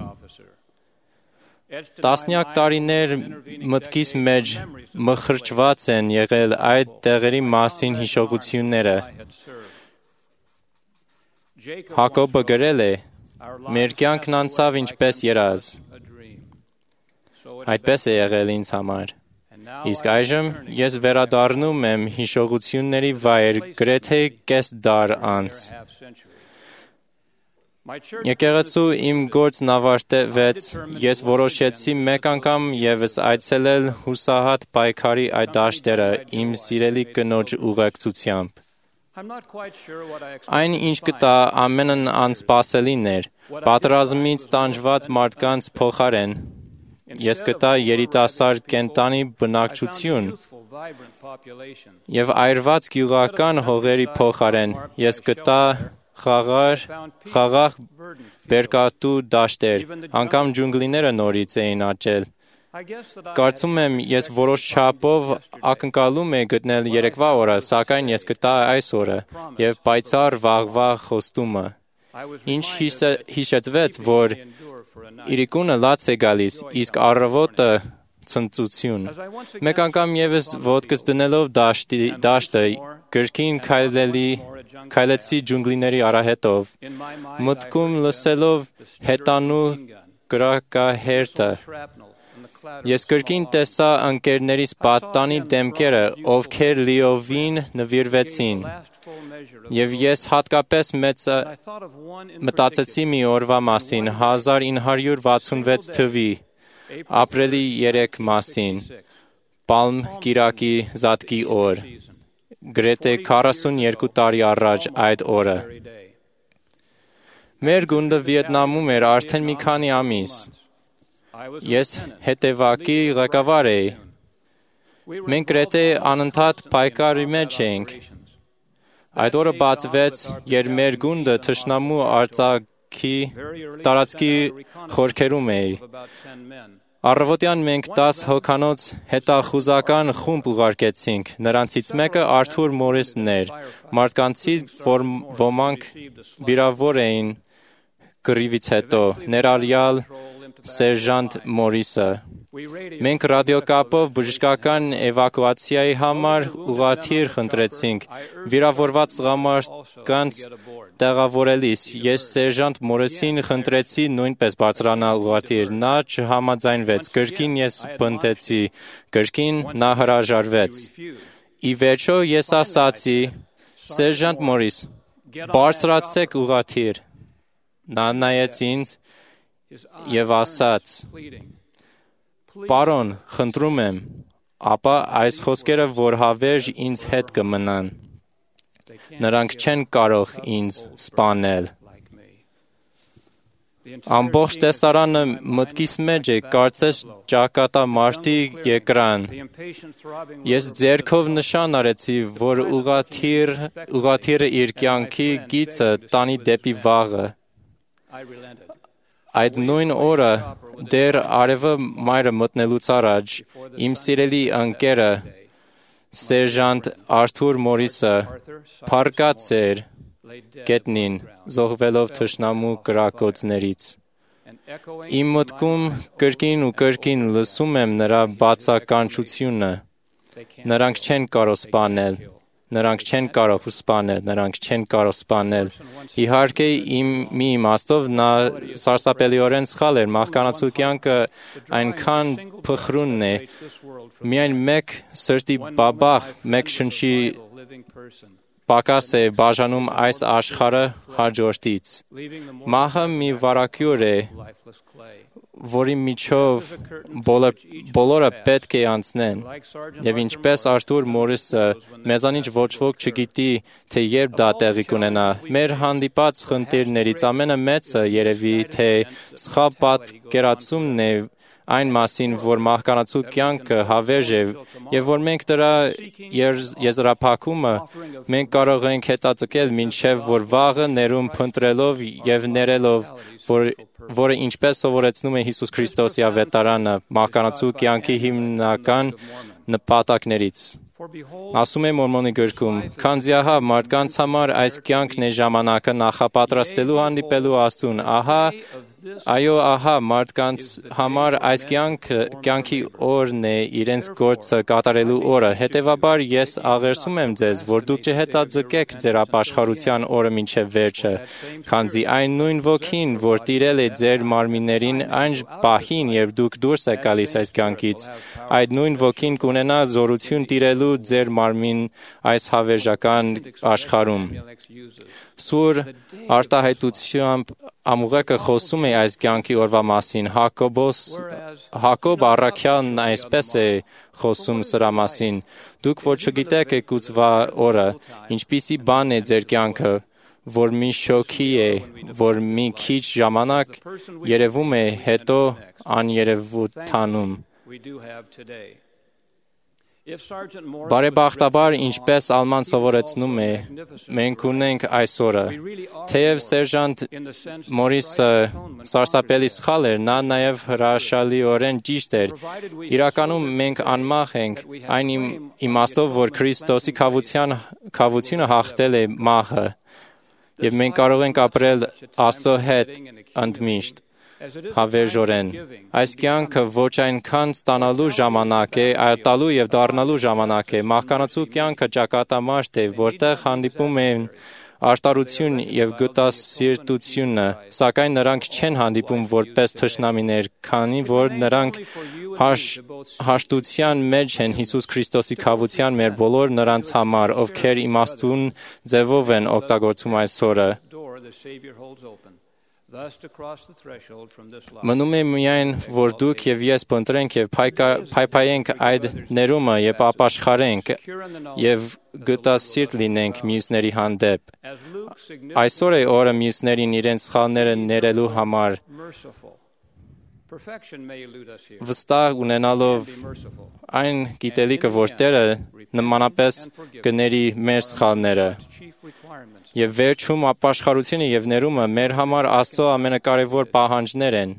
Տասնյակ տարիներ մտքիս մեջ մխրճված են եղել այդ տեղերի մասին հիշողությունները։ Հակոբը գրել է. «Մեր կյանքն անցավ ինչպես երազ»։ Այդպես է եղել ինձ համար։ Իսկ այժմ ես վերադառնում եմ հիշողությունների վայր գրեթե կես դար անց։ Եկեղեցու իմ գործն ավարտվեց, ես որոշեցի մեկ անգամ ևս այցելել հուսահատ պայքարի այդ դաշտերը իմ սիրելի կնոջ ուղեկցությամբ։ Այն, ինչ կտա, ամենն անսպասելին էր, պատերազմից տանջված մարդկանց փոխարեն։ Ես գտա երիտասարդ կենտանի բնակչություն եւ այրված գյուղական հողերի փոխարեն ես գտա խաղաղ բերկատու դաշտեր, անգամ ջունգլիները նորից էին աճել։ Կարծում եմ, ես որոշ չափով ակնկալում էի գտնել երեկվա օրը, սակայն ես գտա այս օրը եւ պայծառ վաղվա խոստումը։ Ինչ հիշեցվեց, որ իրիկունը լաց է գալիս, իսկ առավոտը ցնծություն։ Մեկ անգամ ևս ոտքս դնելով դաշտը, գրքին քայլեցի ջունգլիների արահետով, մտքում լսելով հետանու կրակահերթը։ Ես կրկին տեսա ընկերներիս պատտանի դեմքերը, ովքեր լիովին նվիրվեցին, եւ ես հատկապես մտածեցի մի օրվա մասին, 1966 թվի, ապրիլի 3 մասին, Պալմ կիրակի զատկի օր, գրեթե 42 տարի առաջ այդ օրը։ Մեր գունդը Վիետնամում էր արդեն մի քանի ամիս։ Ես հետևակի ղեկավար էի։ Մենք գրեթե անընդհատ պայքարի մեջ էինք։ Այդ օրը բացվեց, երբ մեր գունդը թշնամու տարածքի խորքերում էի։ Առավոտյան մենք 10 հոգանոց հետախուզական խումբ ուղարկեցինք։ Նրանցից մեկը Արթուր Մորիսն էր։ Մարդկանցից ոմանք վիրավոր էին կռիվից հետո, ներառյալ Սերժանտ Մորիսը։ Մենք ռադիոկապով բժշկական էվակուացիայի համար ուղղաթիռ խնդրեցինք։ Վիրավորված տղամարդկանց տեղավորելիս ես Սերժանտ Մորիսին խնդրեցի նույնպես բարձրանալ ուղղաթիռ։ Նա չհամաձայնվեց։ Կրկին ես պնդեցի, կրկին նա հրաժարվեց։ Ի վերջո ես ասացի. «Սերժանտ Մորիս, բարձրացեք ուղղաթիռ»։ Նա նայեց ինձ եւ ասաց. «Պարոն, խնդրում եմ», ապա այս խոսքերը, որ հավերժ ինձ հետ կմնան։ Նրանք չեն կարող ինձ սպանել։ Ամբողջ տեսարանը մտքիս մեջ է, կարծես ճակատամարտի եկրան։ Ես ձեռքով նշան արեցի, որ ուղղաթիռը իր կյանքի գիծը տանի դեպի վաղը։ Այդ նույն օրը, դեռ արևը մայրը մտնելուց առաջ, իմ սիրելի ընկերը, Սերժանտ Արթուր Մորիսը, փառկած էր գետնին, զոհվելով թշնամու կրակոցներից։ Իմ մտքում կրկին ու կրկին լսում եմ նրա բացականչությունը։ Նրանք չեն կարող սպանել։ Նրանք չեն կարող սպանել, նրանք չեն կարող սպանել։ Իհարկե, մի իմաստով նա սարսափելիորեն սխալ էր, մարդկանցու կյանքը այնքան փխրունն է, միայն մեկ սրտի բաբախ, մեկ շնչի պակաս է բաժանում այս աշխարհը հաջորդից։ Մահը մի վարակյուր է, որի միջով բոլորը պետք է անցնեն։ Եվ ինչպես Արթուր Մորիսը, մեզանից ոչ ոք չգիտի, թե երբ դա տեղի կունենա։ Մեր հանդիպած խնդիրներից ամենը մեծը երևի թե սխալ պատկերացումն է այն մասին, որ մարդկանցու կյանքը հավերժ է, եւ որ մենք դրա եզրափակումը մենք կարող ենք հետաձգել մինչև որ վաղը ներում փնտրելով եւ ներելով, որը ինչպես սովորեցնում է Հիսուս Քրիստոսի ավետարանը, մարդկանցու կյանքի հիմնական նպատակներից։ Ասում է Մորմոնի գրքում. «Քանզի ահա մարդկանց համար այս կյանքն է ժամանակը նախապատրաստելու հանդիպելու Աստծուն, ահա մարդկանց համար այս կյանքի օրն է իրենց գործը կատարելու օրը։ Հետևաբար ես աղերսում եմ ձեզ, որ դուք չհետաձգեք ձեր ապաշխարության օրը մինչև վերջը, քանզի այն նույն ոգին, որ տիրել է ձեր մարմիններին այն պահին, երբ դուք դուրս եք գալիս այս կյանքից, այդ նույն ոգին կունենա զորություն տիրելու ձեր մարմին այս հավերժական աշխարհում»։ Սուր արտահայտությամբ ամուղեկը խոսում է այս կյանքի օրվա մասին։ Հակոբ առաքյալն այսպես է խոսում սրա մասին. «Դուք որ չգիտեք եկուցվա օրը, ինչպիսի բան է ձեր կյանքը, որ մի շոքի է, որ մի քիչ ժամանակ երևում է, հետո աներևութանում»։ Բարեբախտաբար, ինչպես Ալման սովորեցնում է, մենք ունենք այս օրը։ Թեև սերժանտ Մորիսը սարսափելի սխալ էր, նա նաև հրաշալիորեն ճիշտ էր։ Իրականում մենք անմահ ենք այն իմաստով, որ Քրիստոսի քավությունը հաղթել է մահը, եւ մենք կարող ենք ապրել Աստծո հետ ընդմիշտ հավերժորեն։ Այս կյանքը ոչ այնքան ստանալու ժամանակ է, այլ տալու եւ դառնալու ժամանակ է։ Մարդկանցու կյանքը ճակատամարտ է, որտեղ հանդիպում են արտարություն եւ գտասիրտությունը, սակայն նրանք չեն հանդիպում որպես թշնամիներ, քանի որ նրանք հաշտության մեջ են Հիսուս Քրիստոսի քավության մեր բոլոր նրանց համար, ովքեր իմաստուն ձևով են օգտագործում այս օրը։ Մնում է միայն, որ դուք եւ ես փնտրենք եւ փայփայենք այդ ներումը եւ ապաշխարենք եւ գտասիրտ լինենք մյուսների հանդեպ։ Այսօր է օրը մյուսներին իրենց սխալները ներելու համար։ Վստահ ունենալով այն գիտելիքը, որ Տերը նմանապես կների մեր սխալները։ Եվ վերջում ապաշխարությունը եւ ներումը մեր համար Աստծո ամենակարևոր պահանջներ են։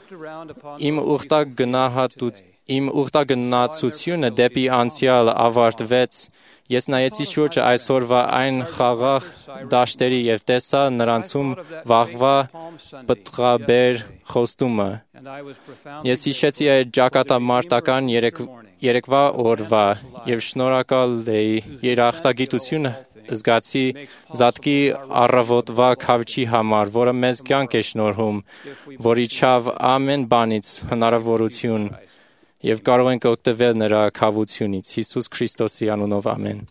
Իմ ուխտագնացությունը դեպի անցյալ ավարտվեց։ Ես նայեցի շուրջը այսօրվա այն խաղաղ դաշտերի եւ տեսա նրանցում վաղվա պտղաբեր խոստումը։ Ես հիշեցի այդ ճակատամարտական երեկվա օրվա եւ շնորհակալ էի երախտագիտությունը զգացի Զատկի առավոտվա քավչի համար, որը մեզ կյանք է շնորհում, որ իջավ ամեն բանից հնարավորություն եւ կարող ենք օգտվել նրա քավությունից։ Հիսուս Քրիստոսի անունով ամեն։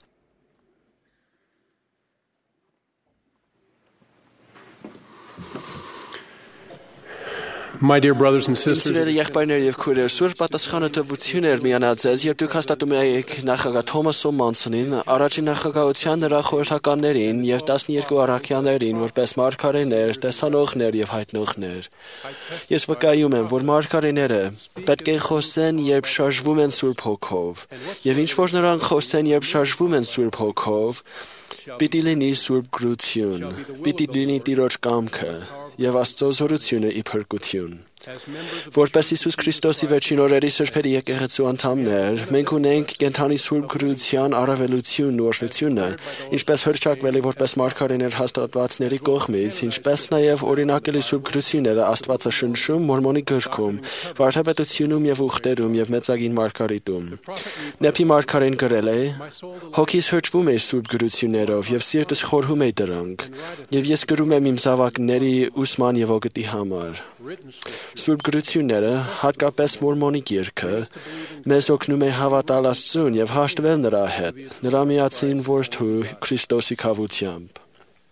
My dear brothers and sisters, Սիրելի եղբայրներ եւ քույրեր, սուր պատասխանը տվություն էր միանալ ձեզ, երբ դուք հաստատում եք նախագահ Թոմաս Մոնսոնին, առաջին նախագահության նրա խորհրդականներին եւ 12 առաքյալներին, որպես մարգարեներ, տեսանողներ եւ հայտնողներ։ Ես վկայում եմ, որ մարգարեները պետք է խոսեն, երբ շարժվում են Սուրբ Հոգով, եւ ինչ որ նրանք խոսեն, երբ շարժվում են Սուրբ Հոգով, պիտի լինի Սուրբ գրություն, պիտի լինի Տիրոջ կամքը եւ Աստծո զորությունը ի փրկություն։ Որպես Հիսուս Քրիստոսի վերջին օրերի սրբերի եկեղեցու անդամներ, մենք ունենք կենթանի Սուրբ գրության առավելությունն ու օրհնությունը, ինչպես հռչակվել է որպես մարգարեներ հաստատվածների կողմից, ինչպես նաև օրինակելի Սուրբ գրությունները Աստվածաշնչում, Մորմոնի գրքում, վարդապետությունում եւ ուխտերում եւ մեծագին մարգարիտում։ Նեփի մարգարեն գրել է. «Հոգիս հրճվում է Սուրբ գրություններով եւ սիրտս խորհում է դրանք, եւ ես գրում եմ իմ զավակների ուսման եւ օգտի համար»։ Սուրբ գրությունները, հատկապես Մորմոնի գիրքը, մեզ օգնում է հավատալ Աստծուն եւ հաշտվել նրա հետ, նրա միածին որդու Քրիստոսի քավությամբ։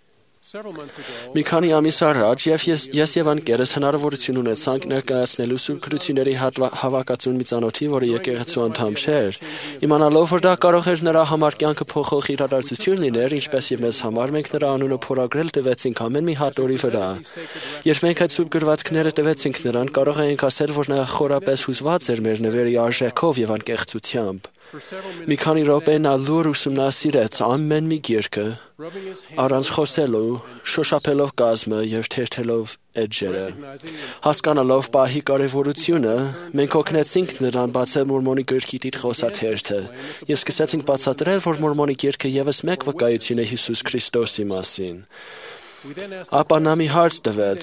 Մի քանի ամիս առաջ ես եւ անկերս հնարավորություն ունեցանք ներկայացնելու Սուրբ Քրությունների հավաքածուն մի ծանոթի, որը եկեղեցու անդամ չէր։ Իմանալով, որ դա կարող էր նրա համար կյանքը փոխող իրադարձություն լիներ, ինչպես եւ մեզ համար, մենք նրա անունը փորագրել տվեցինք ամեն մի հատորի վրա։ Երբ մենք այդ սուրբ գրվածքները տվեցինք նրան, կարող էինք ասել, որ նա խորապես հուզված էր մեր նվերի արժեքով եւ անկեղծությամբ։ Մի քանի րոպե նա լուր ուսումնասիրեց ամեն մի գիրքը, առանց խոսելու, շոշափելով կազմը եւ թերթելով էջերը։ Հասկանալով պահի կարևորությունը, մենք օգնեցինք նրան բացել Մորմոնի գրքի տիտղոսաթերթը եւ սկսեցինք բացատրել, որ Մորմոնի գիրքը եւս մեկ վկայություն է Հիսուս Քրիստոսի մասին։ Ապա նա մի հարց տվեց,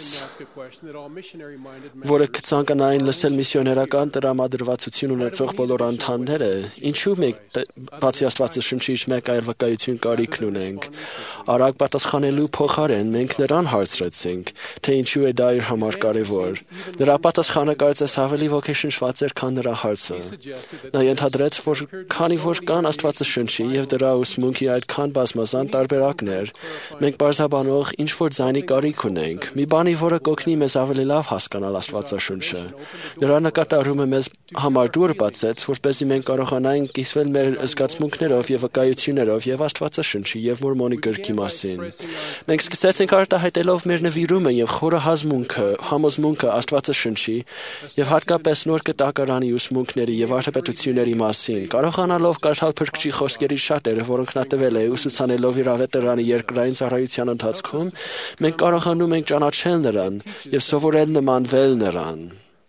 որը կցանկանային լսել միսիոներական տրամադրվածություն ունեցող բոլոր անդամները, ինչու մենք բացի Աստվածաշնչից մեկ այլ վկայություն կարիքն ունենք։ Արագ պատասխանելու փոխարեն մենք նրան հարցրեցինք, թե ինչու է դա իր համար կարևոր։ Նրա պատասխանը կարծես ավելի ոգեշնչված էր, քան նրա հարցը։ Նա ենթադրեց, որ քանի որ կան Աստվածաշնչի եւ դրա ուսմունքի այդքան բազմազան տարբերակներ, մենք բարձաբանող ինչ-որ ձայնի կարիք ունենք, մի բանի, որը կօգնի մեզ ավելի լավ հասկանալ Աստվածաշունչը։ Նրա նկատառումը մեզ համար դուր բացեց, որպեսզի մենք կարողանայինք կիսվել մեր զգացմունքներով եւ վկայություններով եւ Աստվածաշունչի եւ Մորմոնի գրքի մասին։ Մենք սկսեցինք արտահայտելով մեր նվիրումը եւ խորը համոզմունքը Աստվածաշունչի եւ հատկապես նոր կտակարանի ուսմունքների եւ արդապետությունների մասին, կարողանալով կարդալ Փրկչի խոսքերի շատերը, որոնք նա տվել է ուսուցանելով իր ավետարանի երկրային ծառայության ընթացքում, մենք կարողանում ենք ճանաչել նրան եւ սովորել նմանվել նրան։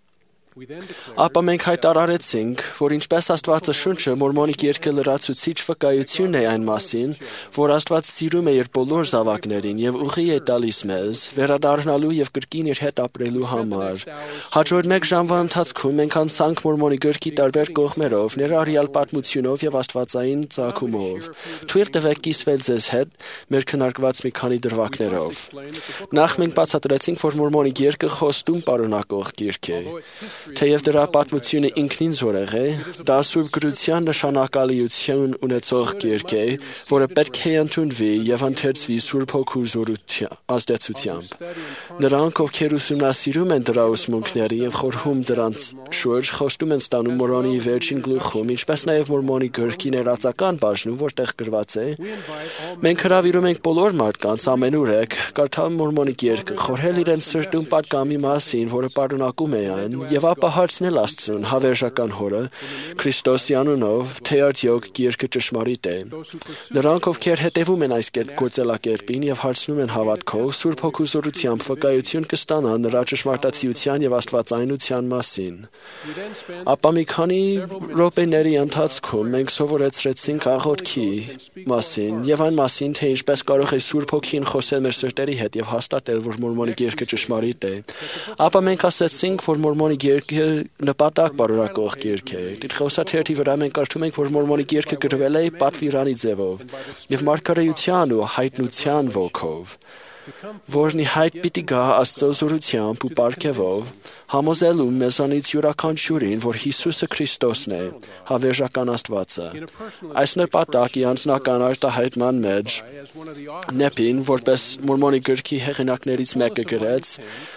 Ապա մենք հայտարարեցինք, որ ինչպես Աստվածաշունչը Մորմոնի գիրքը լրացուցիչ վկայություն է այն մասին, որ Աստված սիրում է իր բոլոր զավակներին եւ ուղի է տալիս մեզ վերադառնալու եւ կրկին իր հետ ապրելու համար։ Հաջորդ մեկ ժամվա ընթացքում մենք անցանք Մորմոնի գրքի տարբեր կողմերով, ներառյալ պատմությունով եւ աստվածային ծագումով։ Թույլ տվեք կիսվել ձեզ հետ մեր քննարկված մի քանի դրվագներով։ Նախ մենք բացատրեցինք, որ Մորմոնի գիրքը խոստում պարունակող գիրք է։ Թեև դրա պատմությունը ինքնին զորեղ է, դա Սուրբ Գրության նշանակալիություն ունեցող գիրք է, որը պետք է ընդունվի եւ ընթերցվի Սուրբ Հոգու ազդեցությամբ։ Նրանք, ովքեր ուսումնասիրում են դրա ուսմունքները եւ խորհում դրանց շուրջ, խոստում են ստանում Մորմոնի վերջին գլուխում, ինչպես նաեւ Մորմոնի գրքի ներածական բաժնում, որտեղ գրված է. Մենք հրավիրում ենք բոլոր մարդկանց ամենուրեք կարդալ Մորմոնի գիրքը, խորհել իրենց սրտում պատկամի մասին, որը պարունակում է այն, եւ ապա հարցնել Աստծուն, հավերժական Հորը, Քրիստոսի անունով, թե արդյոք գիրքը ճշմարիտ է։ Նրանք, ովքեր հետևում են այս գործելակերպին եւ հարցնում են հավատքով, Սուրբ Հոգու զորությամբ վկայություն կստանան նրա ճշմարտացիության եւ աստվածայնության մասին։ Ապա մի քանի րոպեների ընթացքում մենք սովորեցրեցինք աղոթքի մասին եւ այն մասին, թե ինչպես կարող է Սուրբ Հոգին խոսել մեր սրտերի հետ եւ հաստատել, որ Մորմոնի գիրքը ճշմարիտ է։ Ապա մենք ասացինք, որ Մորմոնի գիրքը նպատակ պարունակող գիրք է։ Տիտղոսաթերթի վրա մենք կարդում ենք, որ Մորմոնի գիրքը գրվել է պատվիրանի ձևով եւ մարգարեության ու հայտնության ոգով, որն ի հայտ պիտի գա Աստծո զորությամբ ու պարգևով, համոզելու մեզանից յուրաքանչյուրին, որ Հիսուսը Քրիստոսն է, հավերժական Աստվածը։ Այս նպատակի անձնական արտահայտման մեջ Նեպին, որպես Մորմոնի գրքի հեղինակներից մեկը գրեց,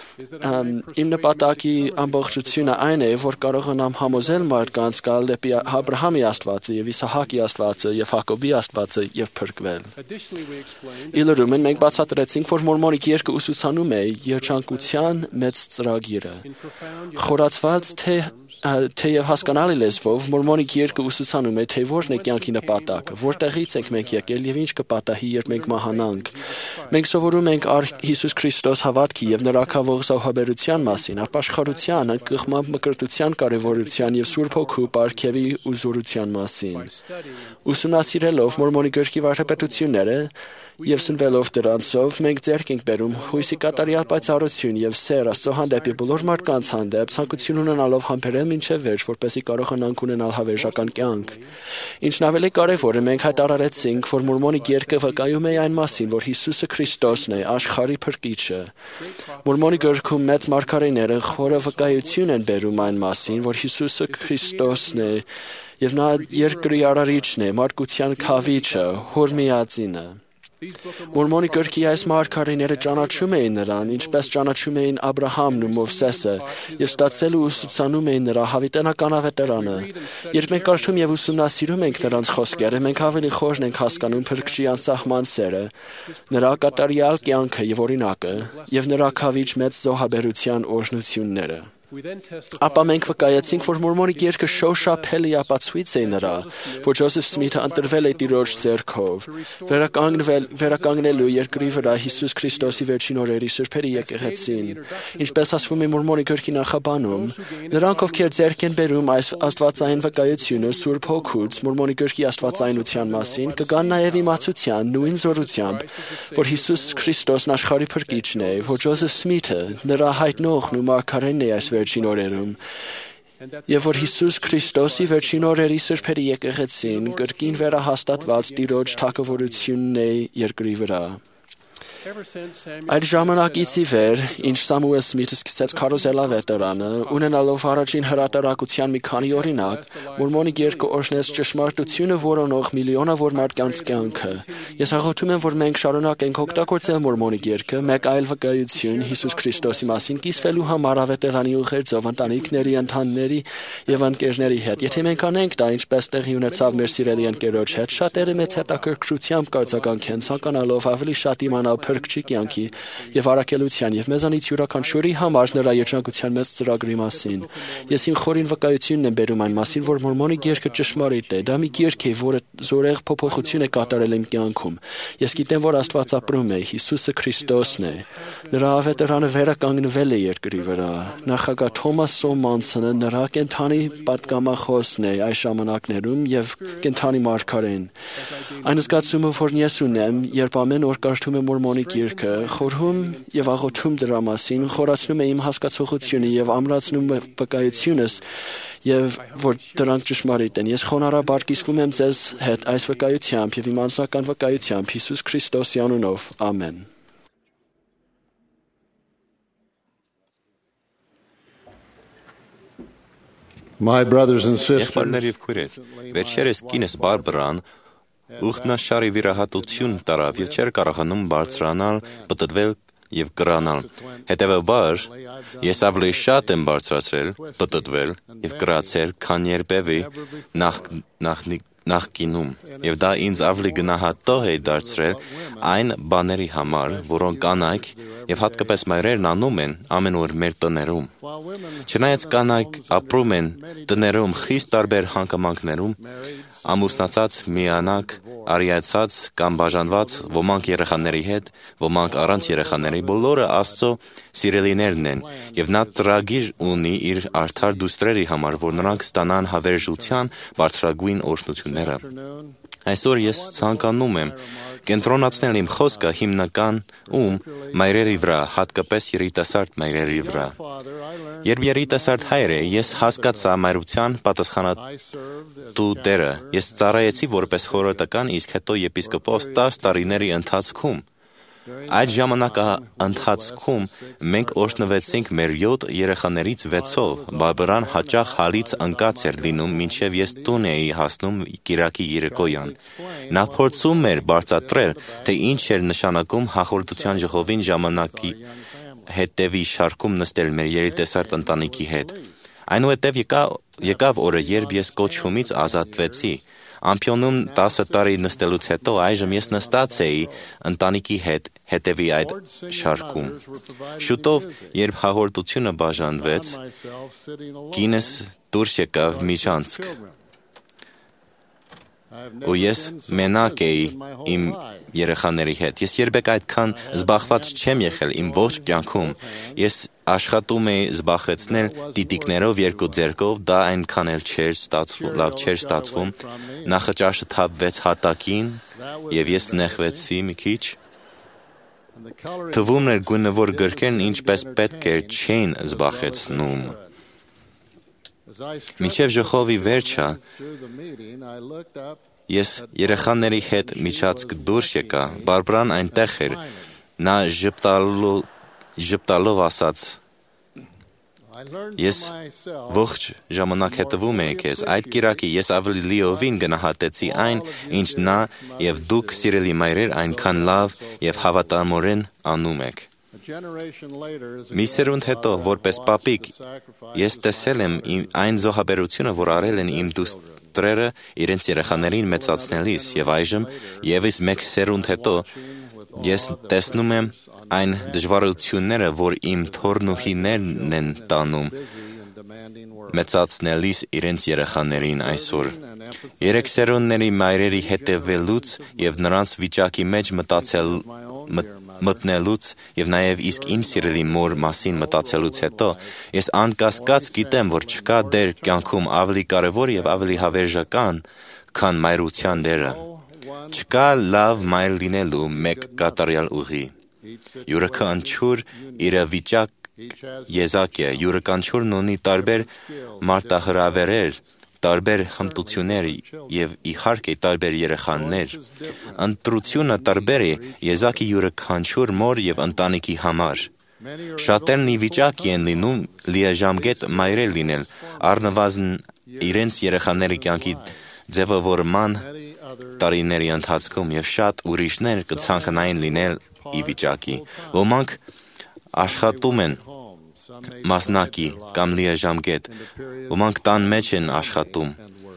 իմ նպատակի ամբողջությունը այն է, որ կարողանամ համոզել մարդկանց գալ դեպի Աբրահամի Աստվածը եւ Իսահակի Աստվածը եւ Հակոբի Աստվածը եւ փրկվել։ Իլրումն մենք բացատրեցինք, որ Մորմոնի գիրքը ուսուցանում է երջանկության մեծ ծրագիրը։ Խորացված թեև հասկանալի լեզվով Մորմոնի գիրքը ուսուցանում է, թե որն է կյանքի նպատակը, որտեղից ենք մենք եկել եւ ինչ կպատահի, երբ մենք մահանանք։ Մենք սովորում ենք Հիսուս Քրիստոս հավատքի եւ նրա քավող զոհաբերության մասին, ապաշխարության, անկեղման մկրտության կարևորության եւ Սուրբ Հոգու պարգևի ու զորության մասին։ Ուսումնասիրելով Մորմոնի գրքի վարդապետությունները եւ սնվելով դրանցով մենք ձեռք ենք բերում հույսի կատարյալ պայծառություն եւ սեր Աստծո հանդեպ եւ բոլոր մարդկանց հանդեպ ցանկություն ունենալով համբերել մինչեւ վերջ, որպեսզի կարողանանք ունենալ հավերժական կյանք։ Ինչն ավելի կարեւոր է, մենք հայտարարեցինք, որ Մորմոնի գիրքը վկայում է այն մասին, որ Հիսուսը Քրիստոսն է, աշխարհի փրկիչը։ Մորմոնի գրքում մեծ մարգարեները խորը վկայություն են բերում այն մասին, որ Հիսուսը Քրիստոսն է եւ նա երկրի արարիչն է, մարդկության քավիչը, հոր միածինը։ Մորմոնի գրքի այս մարգարեները ճանաչում էին նրան, ինչպես ճանաչում էին Աբրահամն ու Մովսեսը, եւ ստացել ու ուսուցանում էին նրա հավիտենական ավետարանը։ Երբ մենք կարդում եւ ուսումնասիրում ենք նրանց խոսքերը, մենք ավելի խորն ենք հասկանում Փրկչի անսահման սերը, նրա կատարյալ կյանքը եւ օրինակը, եւ նրա քավիչ մեծ զոհաբերության օրհնությունները։ Ապա մենք վկայեցինք, որ Մորմոնի գիրքը շոշափելի ապացույց է նրա, որ Ջոզեֆ Սմիթը ընտրվել է Տիրոջ ձեռքով, վերականգնելու երկրի վրա Հիսուս Քրիստոսի վերջին օրերի սրբերի եկեղեցին։ Ինչպես ասվում է Մորմոնի գրքի նախաբանում, նրանք, ովքեր ձեռք են բերում այս աստվածային վկայությունը Սուրբ Հոգուց Մորմոնի գրքի աստվածայնության մասին, կգան նաև իմացության նույն զորությամբ, որ Հիսուս Քրիստոսն աշխարհի փրկիչն է, որ Ջոզեֆ Սմիթը նրա հայտնողն ու մարգարեն է այս վերջին օրերում, եւ որ Հիսուս Քրիստոսի վերջին օրերի սրբերի եկեղեցին կրկին վերահաստատված Տիրոջ թագավորությունն է երկրի վրա։ Այդ ժամանակից ի վեր, ինչ Սամուել Սմիթը սկսեց քարոզել ավետարանը, ունենալով առաջին հրատարակության մի քանի օրինակ, Մորմոնի գիրքը օրհնեց ճշմարտությունը որոնող միլիոնավոր մարդկանց կյանքը։ Ես հաղորդում եմ, որ մենք շարունակենք օգտագործել Մորմոնի գիրքը մեկ այլ վկայություն Հիսուս Քրիստոսի մասին կիսվելու համար ավետարանի ուղերձով ընտանիքների անդամների եւ ընկերների հետ։ Եթե մենք անենք դա, ինչպես տեղի ունեցավ մեր սիրելի ընկերոջ հետ, շատերը մեծ հետաքրքրությամբ կարձագանքեն, ցանկանալով ավելի շատ իմանալ Փրկչի կյանքի եւ առաքելության եւ մեզանից յուրաքանչյուրի համար նրա երջանկության մեծ ծրագրի մասին։ Ես իմ խորին վկայությունն եմ բերում այն մասին, որ Մորմոնի գիրքը ճշմարիտ է։ Դա մի գիրք է, որը զորեղ փոփոխություն է կատարել իմ կյանքում։ Ես գիտեմ, որ Աստված ապրում է, Հիսուսը Քրիստոսն է։ Նրա ավետարանը վերականգնվել է երկրի վրա։ Նախագահ Թոմաս Սոմանսոնը նրա կենթանի պատգամախոսն է այս ժամանակներում եւ կենթանի մարգարեն։ Այն զգացումը, որն ես ունեմ, երբ ամեն օր կարդում եմ Մորմոնի գիրքը, խորհում եւ աղոթում դրա մասին, խորացնում է իմ հասկացողությունը եւ ամրացնում վկայությունս եւ որ դրանք ճշմարիտ են։ Ես խոնարհաբար կիսվում եմ ձեզ հետ այս վկայությամբ եւ իմ անձնական վկայությամբ Հիսուս Քրիստոսի անունով։ Ամեն։ My brothers and sisters, Եղբայրներ եւ քույրեր, վերջերս կինս Բարբարան ուխտնաշարի վիրահատություն տարավ եւ չէր կարողանում բարձրանալ, պտտվել եւ կրանալ։ Հետեւաբար, ես ավելի շատ եմ բարձրացրել, պտտվել եւ կրացել, քան երբևէ նախկինում, եւ դա ինձ ավելի գնահատող է դարձրել այն բաների համար, որոնք կանայք եւ հատկապես մայրերն անում են ամեն օր մեր տներում։ Չնայած կանայք ապրում են տներում խիստ տարբեր հանգամանքներում, ամուսնացած, միանակ, արիացած կամ բաժանված, ոմանք երեխաների հետ, ոմանք առանց երեխաների, բոլորը Աստծո սիրելիներն են, եւ նա ծրագիր ունի իր արդար դուստրերի համար, որ նրանք ստանան հավերժության բարձրագույն օրհնությունները։ Այսօր ես ցանկանում եմ կենտրոնացնել իմ խոսքը հիմնական մայրերի վրա, հատկապես երիտասարդ մայրերի վրա։ Երբ երիտասարդ հայր է, ես հասկացա մայրության պատասխանատու դերը։ Ես ծառայեցի որպես խորհրդական, իսկ հետո եպիսկոպոս 10 տարիների ընթացքում։ Այդ ժամանակահատվածում մենք օրհնվեցինք մեր 7 երեխաներից 6-ով։ Բարբարան հաճախ հալից ընկած էր լինում, մինչև ես տուն էի հասնում կիրակի երեկոյան։ Նա փորձում էր բացատրել, թե ինչ էր նշանակում հաղորդության ժողովին ժամանակի հետևի շարքում նստել մեր երիտասարդ ընտանիքի հետ։ Այնուհետև եկավ օրը, երբ ես կոչումից ազատվեցի։ Ամփյոնում 10 տարի նստելուց հետո այժմ ես նստած էի ընտանիքի հետ հետևի այդ շարքում։ Շուտով, երբ հաղորդությունը բաժանվեց, կինս դուրս եկավ միջանցք։ Ու ես մենակ էի իմ երեխաների հետ։ Ես երբեք այդքան զբաղված չեմ եղել իմ ողջ կյանքում։ Ես աշխատում էի զբաղեցնել տիտիկներով 2 ձեռքով, դա այնքան էլ լավ չէր ստացվում։ Նախաճաշը թափվեց հատակին, եւ ես նեղվեցի մի քիչ։ Թվում էր գույնը, որ գրքերն ինչպես պետք էր չէին զբաղեցնում։ Մինչև ժողովի վերջը, ես երեխաների հետ միջանցք դուրս եկա, Բարբարան այնտեղ էր, նա ժպտալով ասաց. Ես ողջ ժամանակ հետևում էի քեզ, այդ կիրակի ես ավելի լիովին գնահատեցի այն, ինչ նա եւ դուք սիրելի մայրեր այնքան լավ եւ հավատամորեն անում եք։ Մի սերունդ հետո, որպես պապիկ, ես տեսել եմ այն զոհաբերությունը, որ արել են իմ դուստրերը իրենց երեխաներին մեծացնելիս, եւ այժմ եւս մեկ սերունդ հետո ես տեսնում եմ այն դժվարությունները, որ իմ թորնուհիներն են տանում մեծացնելիս իրենց երեխաներին այսօր։ Երեք սերունդների մայրերի հետևելուց եւ նրանց վիճակի մեջ մտնելուց եւ նաեւ իսկ իմ սիրելի մոր մասին մտածելուց հետո ես անկասկած գիտեմ, որ չկա դեր կյանքում ավելի կարեւոր եւ ավելի հավերժական, քան մայրության դերը։ Չկա լավ մայր լինելու մեկ կատարյալ ուղի։ Յուրաքանչյուր իր վիճակ եզակ է, յուրաքանչյուրն ունի տարբեր մարտահրավերներ, տարբեր հմտություններ եւ իհարկե տարբեր երեխաներ։ Ընտրությունը տարբեր է եզակի յուրաքանչյուր մոր եւ ընտանիքի համար։ Շատերն ի վիճակի են լինում լիաժամկետ մայրեր լինել, առնվազն իրենց երեխաների կյանքի ձևավորման տարիների ընթացքում եւ շատ ուրիշներ կցանկանային լինել ի վիճակի։ Ոմանք աշխատում են մասնակի կամ լիաժամկետ, ոմանք տան մեջ են աշխատում։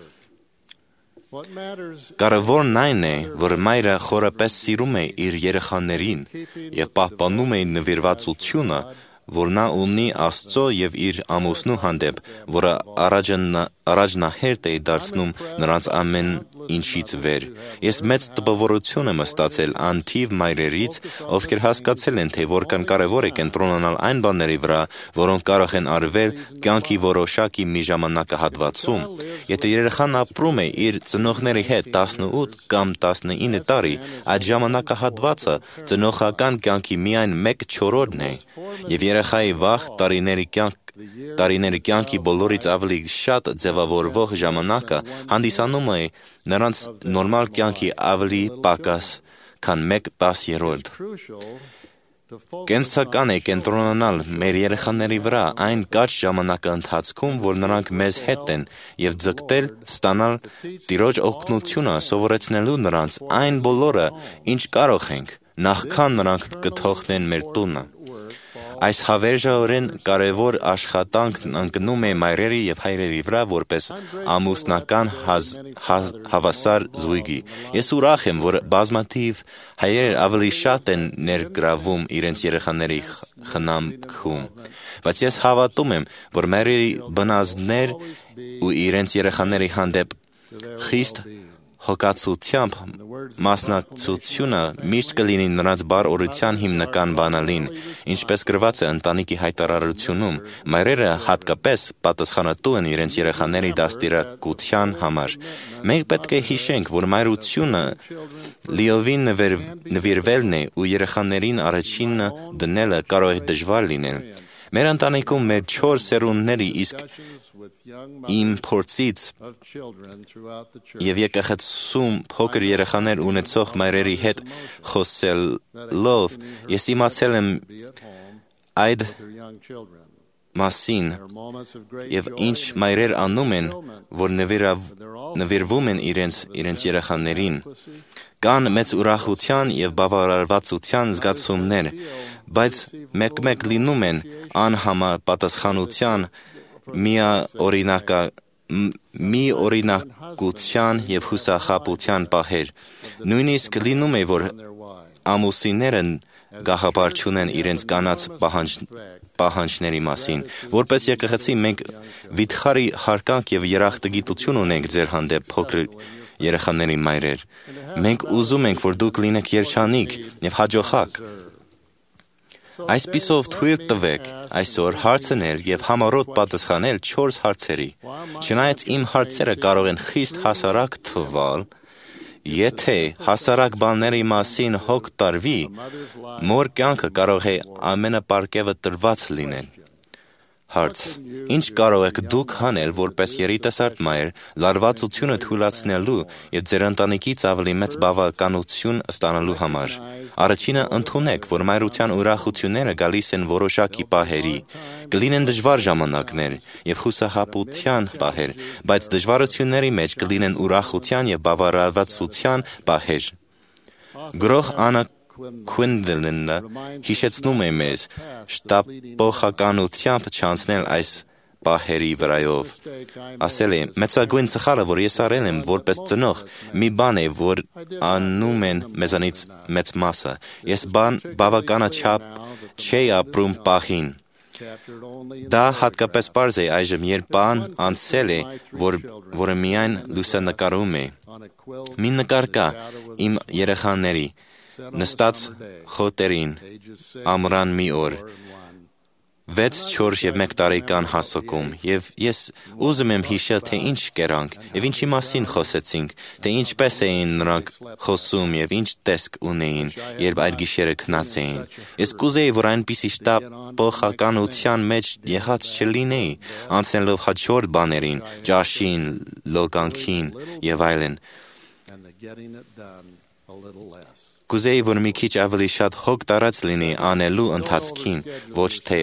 Կարևորն այն է, որ մայրը խորապես սիրում է իր երեխաներին եւ պահպանում է նվիրվածությունը, որ նա ունի Աստծո եւ իր ամուսնու հանդեպ, որը առաջնահերթ է դարձնում նրանց ամեն ինչից վեր։ Ես մեծ տպավորություն եմ ստացել անթիվ մայրերից, ովքեր հասկացել են, թե որքան կարևոր է կենտրոնանալ այն բաների վրա, որոնք կարող են արվել կյանքի որոշակի մի ժամանակահատվածում։ Եթե երեխան ապրում է իր ծնողների հետ 18 կամ 19 տարի, այդ ժամանակահատվածը ծնողական կյանքի միայն 1/4-ն է, եւ երեխայի վաղ տարիների կյանքի բոլորից ավելի շատ ձևավորվող ժամանակը հանդիսանում է նրանց նորմալ կյանքի ավելի պակաս, քան 1/10։ Կենսական է կենտրոնանալ մեր երեխաների վրա այն կարճ ժամանակը ընթացքում, որ նրանք մեզ հետ են, եւ ձգտել ստանալ Տիրոջ օգնությունը, սովորեցնելու նրանց այն բոլորը, ինչ կարող ենք, նախքան նրանք կթողնեն մեր տունը։ Այս հավերժորեն կարևոր աշխատանքն ընկնում է մայրերի եւ հայրերի վրա որպես ամուսնական հավասար զույգի։ Ես ուրախ եմ, որ բազմաթիվ հայեր ավելի շատ են ներգրավում իրենց երեխաների խնամքում, բայց ես հավատում եմ, որ մայրերի բնազդներ ու իրենց երեխաների հանդեպ խիստ հոգացությամբ մասնակցությունը միշտ կլինի նրանց բարօրության հիմնական բանալին, ինչպես գրված է ընտանիքի հայտարարությունում, մայրերը հատկապես պատասխանատու են իրենց երեխաների դաստիարակության համար։ Մենք պետք է հիշենք, որ մայրությունը լիովին նվիրվելն է ու երեխաներին առաջինը դնելը կարող է դժվար լինել։ Մեր ընտանիքում մեր 4 սերունդների իսկ իմ փորձից եւ եկեղեցում փոքր երեխաներ ունեցող մայրերի հետ խոսելով ես իմացել եմ այդ մասին եւ ինչ մայրեր անում են, որ նվիրվում են իրենց երեխաներին։ Կան մեծ ուրախության եւ բավարարվածության զգացումներ, բայց մեկ-մեկ լինում են անհամապատասխանության միօրինակության եւ հուսախաբության պահեր։ Նույնիսկ լինում է, որ ամուսինները գաղափար չունեն իրենց կանանց պահանջների մասին։ Որպես եկեղեցի մենք վիթխարի հարկանք եւ երախտագիտություն ունենք ձեր հանդեպ փոքր երեխաների մայրեր։ Մենք ուզում ենք, որ դուք լինեք երջանիկ եւ հաջողակ։ Այսպիսով թույլ տվեք այսօր հարցնել եւ համառոտ պատասխանել 4 հարցերի։ Չնայած իմ հարցերը կարող են խիստ հասարակ թվալ, եթե հասարակ բաների մասին հոգ տարվի, մոր կյանքը կարող է ամենապարգևը տրված լինել։ Հարց. Ինչ կարող եք դուք անել որպես երիտասարդ մայր լարվածությունը թույլատնելու եւ ձեր ընտանիքից ավելի մեծ բավականություն ստանալու համար։ Առաջինը ընդունեք, որ մայրության ուրախությունները գալիս են որոշակի պահերի։ Կլինեն դժվար ժամանակներ եւ խուսափության պահեր, բայց դժվարությունների մեջ կլինեն ուրախության եւ բավարարվածության պահեր։ Գրող Աննա Քուինդլենը հիշեցնում է մեզ շտապողականությամբ չանցնել այս պահերի վրայով։ Ասել է. մեծագույն սխալը, որ ես արել եմ որպես ծնող, մի բան է, որ անում են մեզանից մեծ մասը։ Ես բավականաչափ չէի ապրում պահին։ Դա հատկապես պարզ է այժմ, երբ բան անցել է, որը միայն լուսանկարում է։ Մի նկար կա իմ երեխաների նստած խոտերին ամռան մի օր 6, 4 եւ 1 տարեկան հասակում, եւ ես ուզում եմ հիշել, թե ինչ կերանք եւ ինչի մասին խոսեցինք, թե ինչպես էին նրանք խոսում եւ ինչ տեսք ունեին, երբ այդ գիշերը քնած էին։ Ես կուզեի, որ այնպիսի շտապողականության մեջ եղած չլինեի, անցնելով հաջորդ բաներին, ճաշին, լոկանքին եւ այլն։ Կուզեի, որ մի քիչ ավելի շատ հոգ տարած լինի անելու ընթացքին, ոչ թե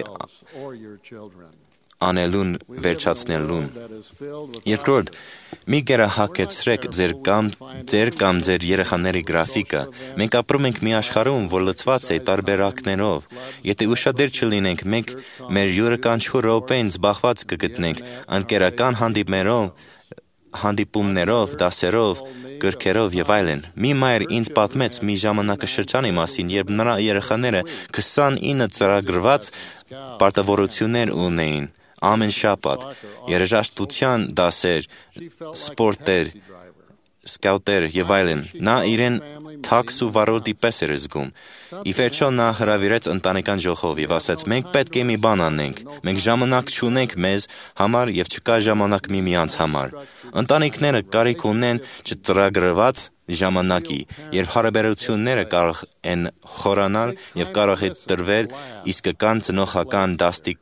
անելուն վերջացնելուն։ Երկրորդ, մի գերահակեցրեք ձեր կամ ձեր երեխաների գրաֆիկը։ Մենք ապրում ենք մի աշխարհում, որ լցված է տարբերակներով։ Եթե ուշադիր չլինենք, մենք մեր յուրաքանչյուր րոպեն զբաղված կգտնենք ընկերական հանդիպումներով, դասերով, գրքերով եւ այլն։ Մի մայր ինձ պատմեց մի ժամանակաշրջանի մասին, երբ նրա երեխաները 29 ծրագրված պարտավորություններ ունեին։ Ամեն շաբաթ, երաժշտության դասեր, սպորտեր, սկաուտեր եւ այլն։ Նա իրեն թաքս ու վարորդի պես էր զգում։ Ի վերջո նա հրավիրեց ընտանեկան ժողով եւ ասաց. մենք պետք է մի բան անենք։ Մենք ժամանակ չունենք մեզ համար եւ չկա ժամանակ միմյանց համար։ Ընտանիքները կարիք ունեն չծրագրված ժամանակի, երբ հարաբերությունները կարող են խորանալ եւ կարող է տրվել իսկական ծնողական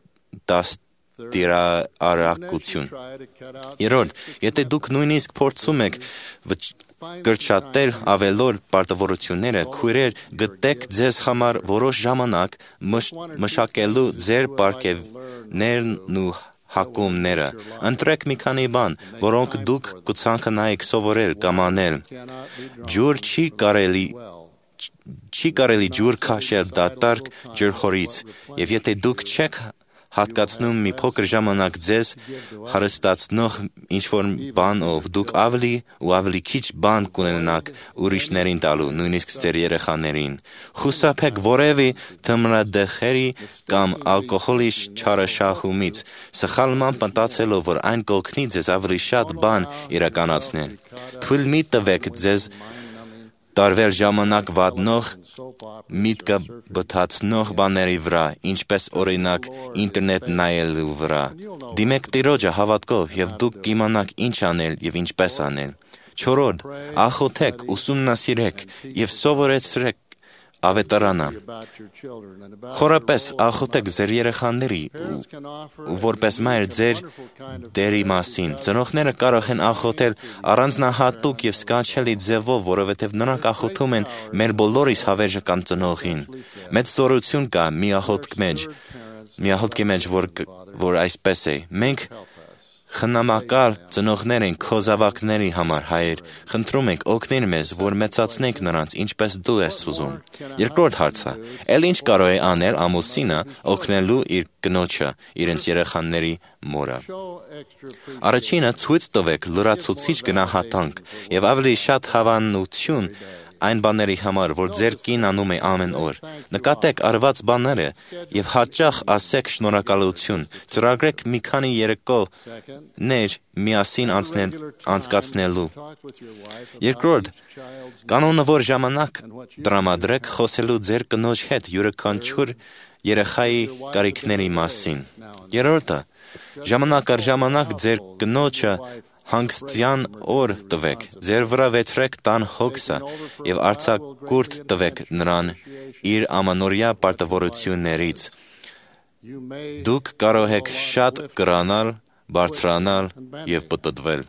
դաստիարակություն։ Երրորդ, եթե դուք նույնիսկ փորձում եք կրճատել ավելորդ պարտավորությունները, քույրեր, գտեք ձեզ համար որոշ ժամանակ մշակելու ձեր պարգևներն ու հակումները։ Ընտրեք մի քանի բան, որոնք դուք կցանկանայիք սովորել կամ անել։ Չի կարելի ջուր քաշել դատարկ ջրհորից, եւ եթե դուք չեք հատկացնում մի փոքր ժամանակ ձեզ հարստացնող ինչ-որ բանով, դուք ավելի ու ավելի քիչ բան կունենաք ուրիշներին տալու, նույնիսկ ձեր երեխաներին։ Խուսափեք որևէ թմրադեղերի կամ ալկոհոլի չարաշահումից, սխալմամբ մտածելով, որ այն կօգնի ձեզ ավելի շատ բան իրականացնել։ Թույլ մի տվեք ձեզ տարվել ժամանակ վատնող, միտքը բթացնող բաների վրա, ինչպես օրինակ ինտերնետ նայելու վրա։ Դիմեք Տիրոջը հավատքով եւ դուք կիմանաք ինչ անել եւ ինչպես անել։ Չորրորդ, աղոթեք, ուսումնասիրեք եւ սովորեցրեք ավետարանը։ Խորապես աղոթեք ձեր երեխաների ու որպես մայր ձեր դերի մասին։ Ծնողները կարող են աղոթել առանձնահատուկ եւ սքանչելի ձևով, որովհետեւ նրանք աղոթում են մեր բոլորիս հավերժական ծնողին։ Մեծ զորություն կա մի աղոթքի մեջ, որ այսպես է. մենք խնամակալ ծնողներ ենք քո զավակների համար, Հայր, խնդրում ենք օգնել մեզ, որ մեծացնենք նրանց, ինչպես դու ես ուզում։ Երկրորդ հարցը. էլ ինչ կարող է անել ամուսինը օգնելու իր կնոջը, իրենց երեխաների մորը։ Առաջինը ցույց տվեք լրացուցիչ գնահատանք եւ ավելի շատ հավանություն այն բաների համար, որ ձեր կին անում է ամեն օր։ Նկատեք արված բաները եւ հաճախ ասեք շնորհակալություն։ Ծրագրեք մի քանի երեկոներ միասին անցկացնելու։ Երկրորդ, կանոնավոր ժամանակ տրամադրեք խոսելու ձեր կնոջ հետ յուրաքանչյուր երեխայի կարիքների մասին։ Երրորդը, ժամանակ առ ժամանակ ձեր կնոջը հանգստյան օր տվեք, ձեր վրա վեցրեք տան հոգսը եւ արձակուրդ տվեք նրան իր ամանորյա պարտավորություններից։ Դուք կարող եք շատ կրանալ, բարձրանալ եւ պտտվել։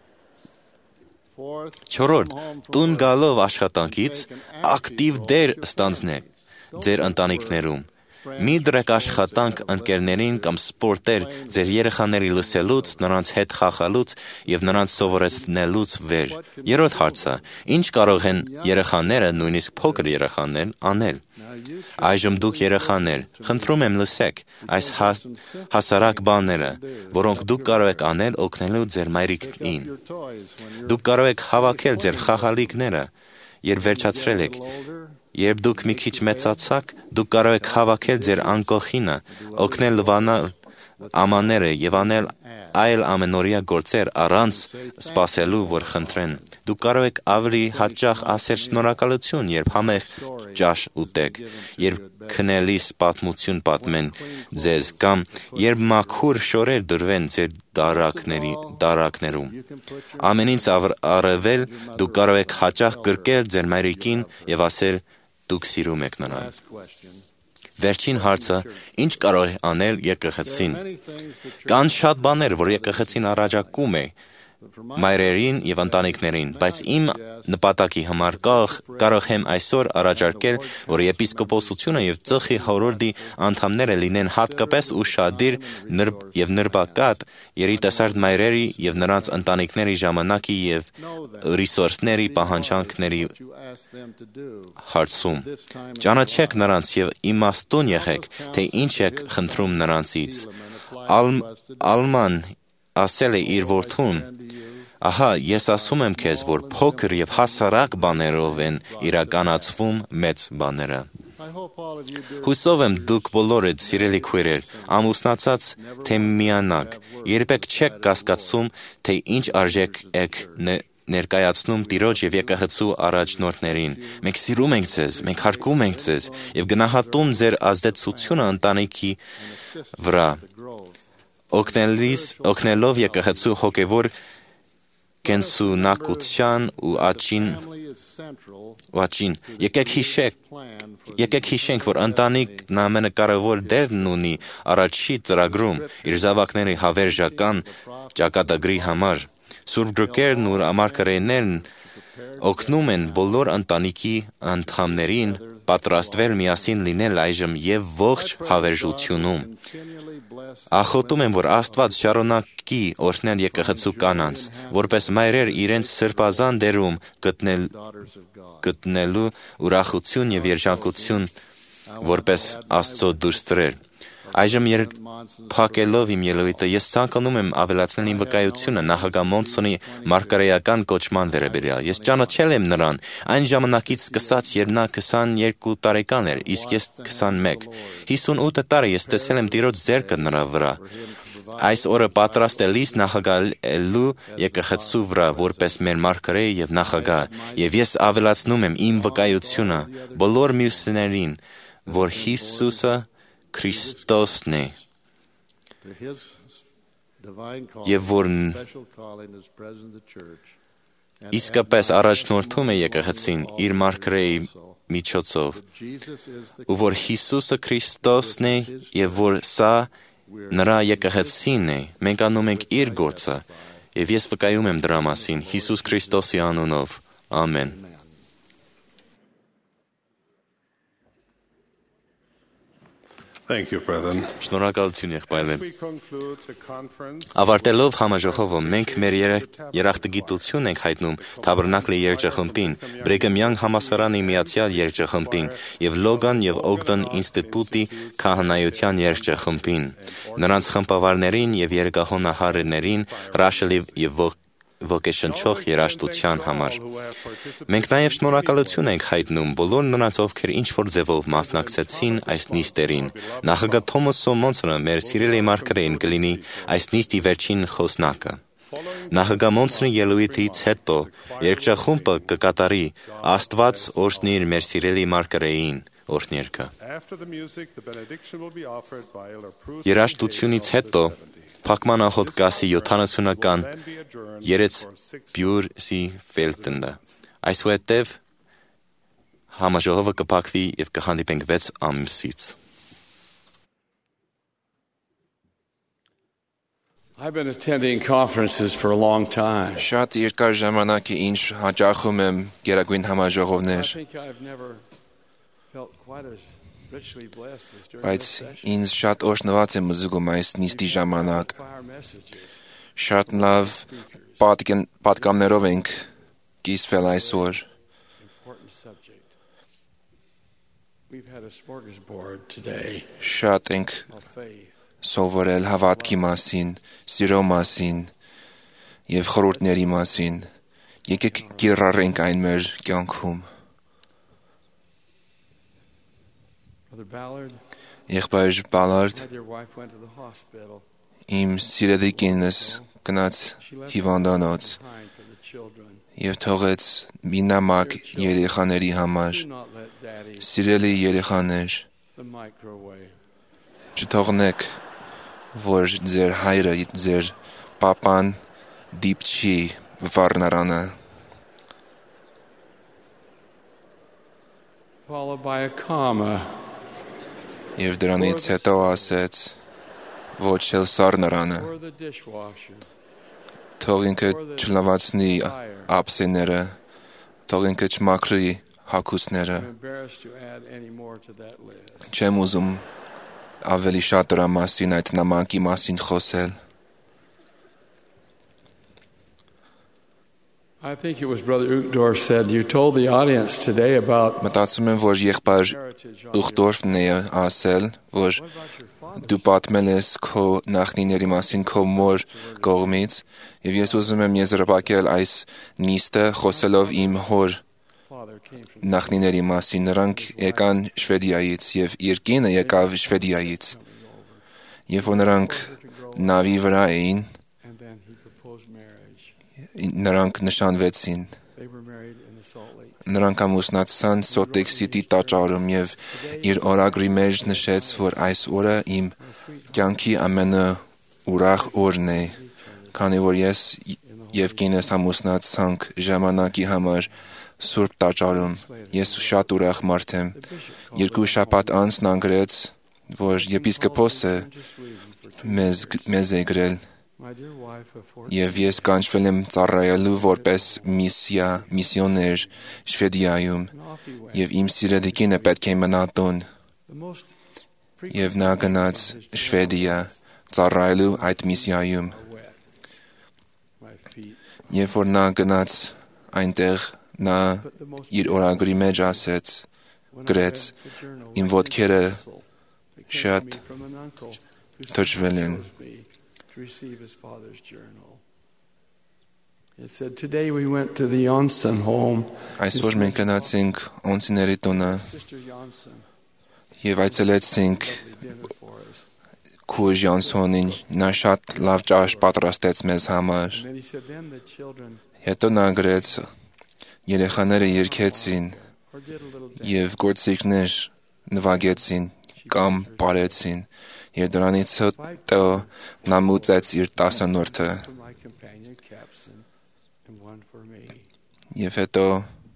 Չորրորդ, տուն գալով աշխատանքից ակտիվ դեր ստանձնեք ձեր ընտանիքներում։ Մի դրեք աշխատանք ընկերներին կամ սպորտեր ձեր երեխաների լսելուց, նրանց հետ խաղալուց եւ նրանց սովորեցնելուց վեր։ Երրորդ հարցը. ինչ կարող են երեխաները, նույնիսկ փոքր երեխաներ, անել։ Այժմ դուք երեխաներ, խնդրում եմ լսեք այս հասարակ բաները, որոնք դուք կարող եք անել օգնելու ձեր մայրիկին։ Դուք կարող եք հավաքել ձեր խաղալիքները, երբ վերջացրել եք։ Երբ դուք մի քիչ մեծացաք, դուք կարող եք հավաքել ձեր անկողինը, օգնել լվանալ ամաները եւ անել այլ ամենօրյա գործեր առանց սպասելու, որ խնդրեն։ Դուք կարող եք ավելի հաճախ ասել շնորհակալություն, երբ համեղ ճաշ ուտեք, երբ քնելիս պատմություն պատմեն ձեզ, կամ երբ մաքուր շորեր դրվեն ձեր դարակներում։ Ամենից առավել դուք կարող եք հաճախ գրկել ձեր մայրիկին եւ ասել դուք սիրում եք նրան։ Վերջին հարցը, ինչ կարող է անել եկեղեցին։ Կան շատ բաներ, որ եկեղեցին առաջարկում է մայրերին եւ ընտանիքներին, բայց իմ նպատակի համար կարող եմ այսօր առաջարկել, որ եպիսկոպոսությունը եւ ծխի հորորդի անդամները լինեն հատկապես ուշադիր եւ նրբակատ երիտասարդ մայրերի եւ նրանց ընտանիքների ժամանակի եւ ռեսուրսների պահանջանքների հարցում։ Ճանաչեք նրանց եւ իմաստուն եղեք, թե ինչ եք խնդրում նրանցից։ Ալման ասել է իր որդուն. «Ահա, ես ասում եմ քեզ, որ փոքր եւ հասարակ բաներով են իրականացվում մեծ բաները»։ Հուսով եմ դուք բոլորդ, սիրելի քույրեր, ամուսնացած թե միանակ, երբեք չեք կասկածում, թե ինչ արժեք եք ներկայացնում Տիրոջ եւ եկեղեցու առաջնորդներին։ Մենք սիրում ենք ձեզ, մենք հարգում ենք ձեզ եւ գնահատում ձեր ազդեցությունը ընտանիքի վրա։ Օգնելով եկեղեցու հոգևոր կենսունակության ու աճին, եկեք հիշենք, որ ընտանիքն ամենակարևոր դերն ունի առաջի ծրագրում իր զավակների հավերժական ճակատագրի համար։ Սուրբ գրքերն ու մարգարեներն օգնում են բոլոր ընտանիքի անդամներին պատրաստվել միասին լինել այժմ եւ ողջ հավերժությունում։ Ախոտում եմ, որ Աստված շարունակի օրհնել եկեղեցու կանանց, որպես մայրեր իրենց սրբազան դերում գտնելու ուրախություն եւ երջանկություն, որպես Աստծո դուստրեր։ Այժմ փակելով իմ ելույթը, ես ցանկանում եմ ավելացնել իմ վկայությունը նախագահ Մոնսոնի մարգարեական կոչման վերաբերյալ։ Ես ճանաչել եմ նրան այն ժամանակից սկսած, երբ նա 22 տարեկան էր, իսկ ես 21։ 58 տարի ես տեսել եմ Տիրոջ ձեռքը նրա վրա։ Այս օրը պատրաստելիս նախագահելու եկեղեցու վրա որպես մեր մարգարե եւ նախագահ, եւ ես ավելացնում եմ իմ վկայությունը բոլոր մյուսներին, որ Հիսուսը Քրիստոսն է եւ որ իսկապես առաջնորդում է եկեղեցին իր մարգարեի միջոցով, ու որ Հիսուսը Քրիստոսն է եւ որ սա նրա եկեղեցին է, մենք անում ենք իր գործը, եւ ես վկայում եմ դրա մասին Հիսուս Քրիստոսի անունով։ Ամեն։ Thank you, Brethren. Շնորհակալություն եղբայրներ։ Ավարտելով համաժողովը, մենք մեր երախտագիտություն ենք հայտնում Թաբերնակլի երգչախմբին, Բրեգեմ Յանգ համալսարանի միացյալ երգչախմբին եւ Լոգան եւ Օգդեն ինստիտուտի քահանայության երգչախմբին, նրանց խմբավարներին եւ երգահոնահարներին հրաշալի եւ ոգեշնչող երաժշտության համար։ Մենք նաև շնորհակալություն ենք հայտնում բոլոր նրանց, ովքեր ինչ-որ ձևով մասնակցեցին այս նիստերին։ Նախագահ Թոմաս Մոնսոնը, մեր սիրելի մարգարեն, կլինի այս նիստի վերջին խոսնակը։ Նախագահ Մոնսոնի ելույթից հետո երգչախումբը կկատարի «Աստված օրհնիր մեր սիրելի մարգարեին» օրհներգը։ Երաժշտությունից հետո Փակմանախոտ կասի 70-ական երեց բյուրսի ֆելտնը։ Այսուհետև համաժողովը կփակվի եւ կհանդիպենք 6 ամսից։ I've been attending conferences for a long time. Շատ երկար ժամանակ է ինչ հաճախում եմ գերագույն համաժողովներ, բայց ինձ շատ օրհնված եմ զգում այս նիստի ժամանակ։ Շատ լավ պատգամներով ենք կիսվել այսօր։ Շատ ենք սովորել հավատքի մասին, սիրո մասին և խորհուրդների մասին։ Եկեք կիրառենք այն մեր կյանքում։ Եղբայր Բալարդ, իմ սիրելի կինս գնաց հիվանդանոց և թողեց մի նամակ երեխաների համար։ Սիրելի երեխաներ, չթողնեք, որ ձեր հայրը, ձեր պապան դիպչի վառնարանը։ Եվ դրանից հետո ասեց, ոչ էլ սառնարանը։ Թող ինքը չլավացնի ափսեները, թող ինքը չմաքրի հագուստները։ Չեմ ուզում ավելի շատ դրա մասին, այդ նամակի մասին խոսել։ I think it was Brother Uchtdorf said, you told the audience today about Մտածում եմ, որ եղբայր Ուխտորֆն է ասել, որ դու պատմել ես քո նախնիների մասին քո մոր կողմից, և ես ուզում եմ եզրափակել այս նիստը խոսելով իմ հոր նախնիների մասին։ Նրանք եկան Շվեդիայից և իր կինը եկավ Շվեդիայից։ Երբ որ նրանք նավի վրա էին, նրանք նշանվեցին։ Նրանք ամուսնացան Salt Lake City տաճարում և իր օրագրի մեջ նշեց, որ այս օրը իմ կյանքի ամենաուրախ օրն է, քանի որ ես և կինս ամուսնացանք ժամանակի համար Սուրբ տաճարում։ Ես շատ ուրախ մարդ եմ։ 2 շաբաթ անց նա գրեց, որ եպիսկոպոսը մեզ է գրել, և ես կանչվել եմ ծառայելու որպես միսիոներ Շվեդիայում, և իմ սիրելի կինը պետք է մնա տուն։ Եվ նա գնաց Շվեդիա ծառայելու այդ միսիայում։ Երբ որ նա գնաց այնտեղ, նա իր օրագրի մեջ ասեց, գրեց, իմ ոտքերը շատ թրջվել են։ Այսօր մենք գնացինք Օնսիների տունը և այցելեցինք քույր Յանսոնին, նա շատ լավ ճաշ պատրաստեց մեզ համար։ Հետո նա գրեց, երեխաները երգեցին և գործիքներ նվագեցին կամ պարեցին, և դրանից հետո նա մուծեց իր 10-րդը։ Եվ հետո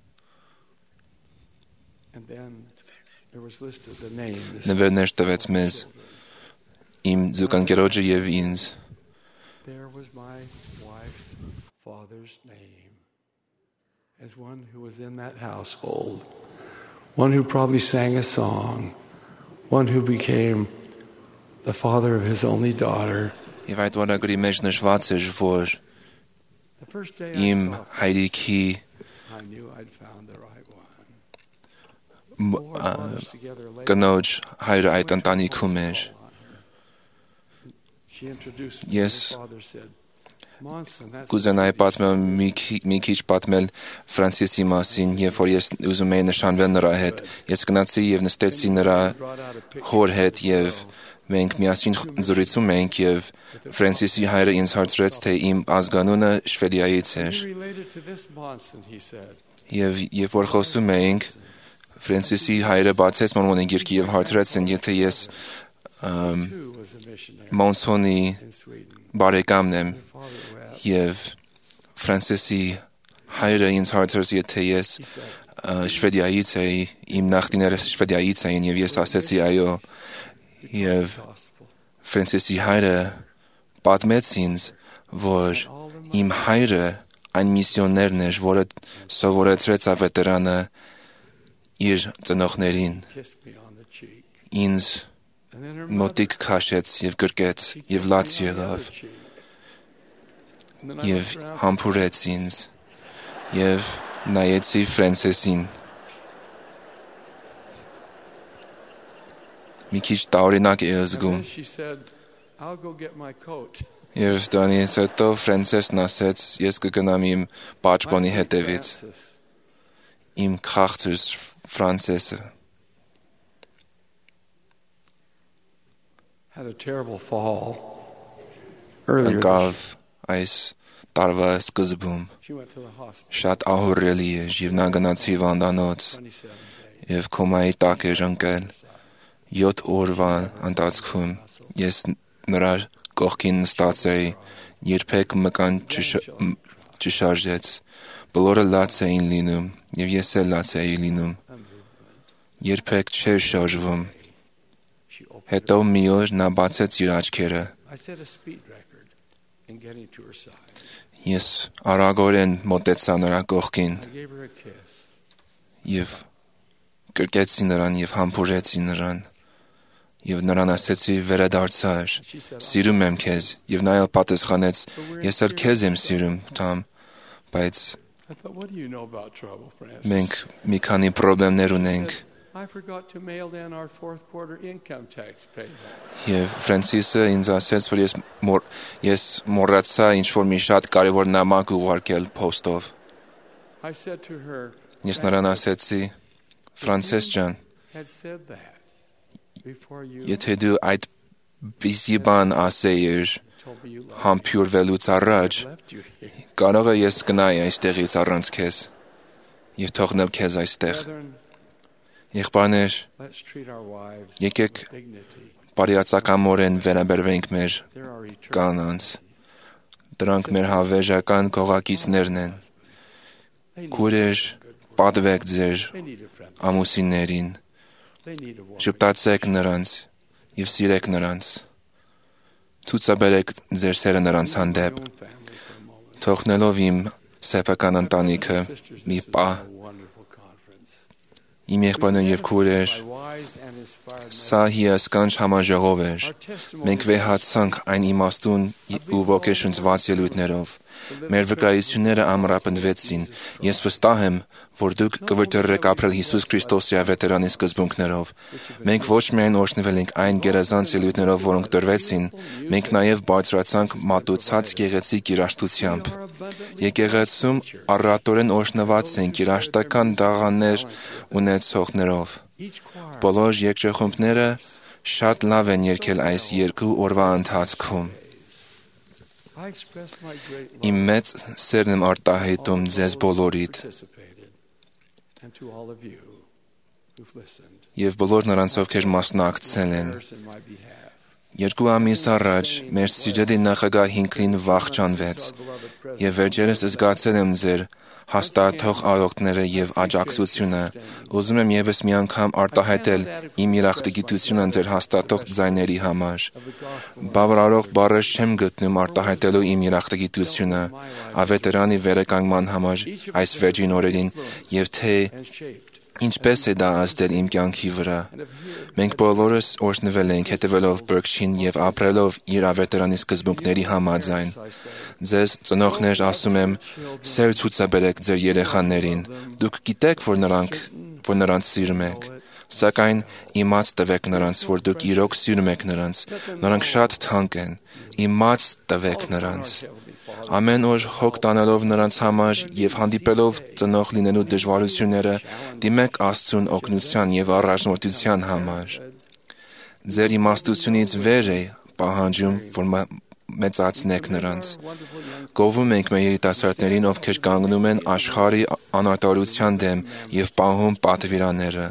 նվերներ տվեց մեզ, իմ զուգընկերոջը և ինձ։ As one who was in that household, one who probably sang a song, one who became the father of his only daughter. Եվ այդ օրագրի մեջ նշված էր, որ իմ հայրիկի կնոջ հայրը այդ ընտանիքում էր։ Ես կուզենայի պատմել մի քիչ պատմել Ֆրանսիսի մասին, երբ որ ես ուզում էի նշանվել նրա հետ։ Ես գնացի և նստեցի նրա հոր հետ և մենք միասին զրուցում էինք և Ֆրանսիսի հայրը ինձ հարցրեց, թե իմ ազգանունը Շվեդիայից էր։ Եվ երբ որ խոսում էինք, Ֆրանսիսի հայրը բացեց Մորմոնի գիրքը և հարցրեց, եթե ես Մոնսոնի բարեկամն եմ, և Ֆրանսիսի հայրը ինձ հարցրեց, եթե ես Շվեդիայից էի, իմ նախնիները Շվեդիայից էին, և ես ասեցի այո, և Ֆրանսիսի հայրը պատմեց ինձ, որ իմ հայրը այն միսիոներն էր, որը սովորեցրեց ավետարանը իր ծնողներին, ինձ մոտիկ քաշեց և գրկեց և լաց եղավ և համբուրեց ինձ և նայեցի Ֆրենսեսին։ Մի քիչ տարօրինակ է զգում։ Եվ դրանից հետո Ֆրենսեսն ասեց, ես կգնամ իմ պաճկոնի հետևից, իմ քաղցր Ֆրանսեսը։ Ընկավ այս տարվա սկզբում, շատ ահռելի էր, և նա գնաց հիվանդանոց և կոմայի տակ էր ընկել 7 օրվա ընթացքում։ Ես նրա կողքին նստած էի, երբեք մկան չշարժեց, բոլորը լաց էին լինում, և ես էլ լաց էի լինում, երբեք չէր շարժվում։ Հետո մի օր նա բացեց իր աչքերը։ Ես արագորեն մոտեցա նրա կողքին և կրկեցի նրան և համբուրեցի նրան և նրան ասեցի վերադարձար, սիրում եմ քեզ, և նա էլ պատասխանեց, ես էլ քեզ եմ սիրում, Թամ, բայց մենք մի քանի պրոբլեմներ ունենք։ Եվ Ֆրենսիսը ինձ ասեց, որ ես մոռացա ինչ-որ մի շատ կարևոր նամակ ուղարկել փոստով։ Ես նրան ասեցի, Ֆրանսես ջան, եթե դու այդպիսի բան ասեիր համբուրվելուց առաջ, կարող է ես գնայի այստեղից առանց քեզ և թողնել քեզ այստեղ։ Եղբայրներ, եկեք բարյացակամորեն վերաբերվենք մեր կանանց։ Դրանք մեր հավերժական կողակիցներն են։ Քույրեր, պատվեք ձեր ամուսիններին, ժպտացեք նրանց և սիրեք նրանց, ցուցաբերեք ձեր սերը նրանց հանդեպ, թողնելով իմ սեփական ընտանիքը մի պահ։ Իմ եղբայրներ և քույրեր, սա հիասքանչ համաժողով էր։ Մենք վեհացանք այն իմաստուն ու ոգեշնչված ելույթներով։ Մեր վկայությունները ամրապնդվեցին։ Ես վստահ եմ, որ դուք կվճռեք ապրել Հիսուս Քրիստոսի ավետարանի սկզբունքներով։ Մենք ոչ միայն օրհնվել ենք այն գերազանց ելույթներով, որոնք տրվեցին, մենք նաև բարձրացանք մատուցած գեղեցիկ երաժշտությամբ։ Եկեղեցում առատորեն օրհնված ենք երաժշտական տաղանդներ ունեցողներով։ Բոլոր երգչախումբները շատ լավ են երգել այս 2 օրվա ընթացքում։ Իմ մեծ սերն եմ արտահայտում ձեզ բոլորիդ և բոլոր նրանց, ովքեր մասնակցել են։ 2 ամիս առաջ մեր սիրելի նախագահ Հինքլին վախճանվեց, և վերջերս զգացել եմ ձեր հաստատող արարողները և աջակցությունը։ Ուզում եմ ևս մի անգամ արտահայտել իմ երախտագիտությունը ձեր հաստատող ձայների համար։ Բավարարող բառեր չեմ գտնում արտահայտելու իմ երախտագիտությունը ավետարանի վերականգնման համար այս վերջին օրերին և թե ինչպես է դա ազդել իմ կյանքի վրա։ Մենք բոլորս օրհնվել ենք հետևելով Բրգչին և ապրելով իր ավետարանի սկզբունքների համաձայն։ Ձեզ ծնողներ ասում եմ, սեր ցուցաբերեք ձեր երեխաներին։ Դուք գիտեք, որ նրանց սիրում եք, սակայն իմաց տվեք նրանց, որ դուք իրոք սիրում եք նրանց։ Նրանք շատ թանկ են։ Իմաց տվեք նրանց։ Ամեն օր հոգ տանելով նրանց համար և հանդիպելով ծնող լինելու դժվարությունները, դիմեք Աստծուն օգնության և առաջնորդության համար։ Ձեր իմաստությունից վեր է պահանջում, որ մեծացնեք նրանց։ Գովում ենք մեր երիտասարդներին, ովքեր կանգնում են աշխարհի անարտարության դեմ և պահում պատվիրանները։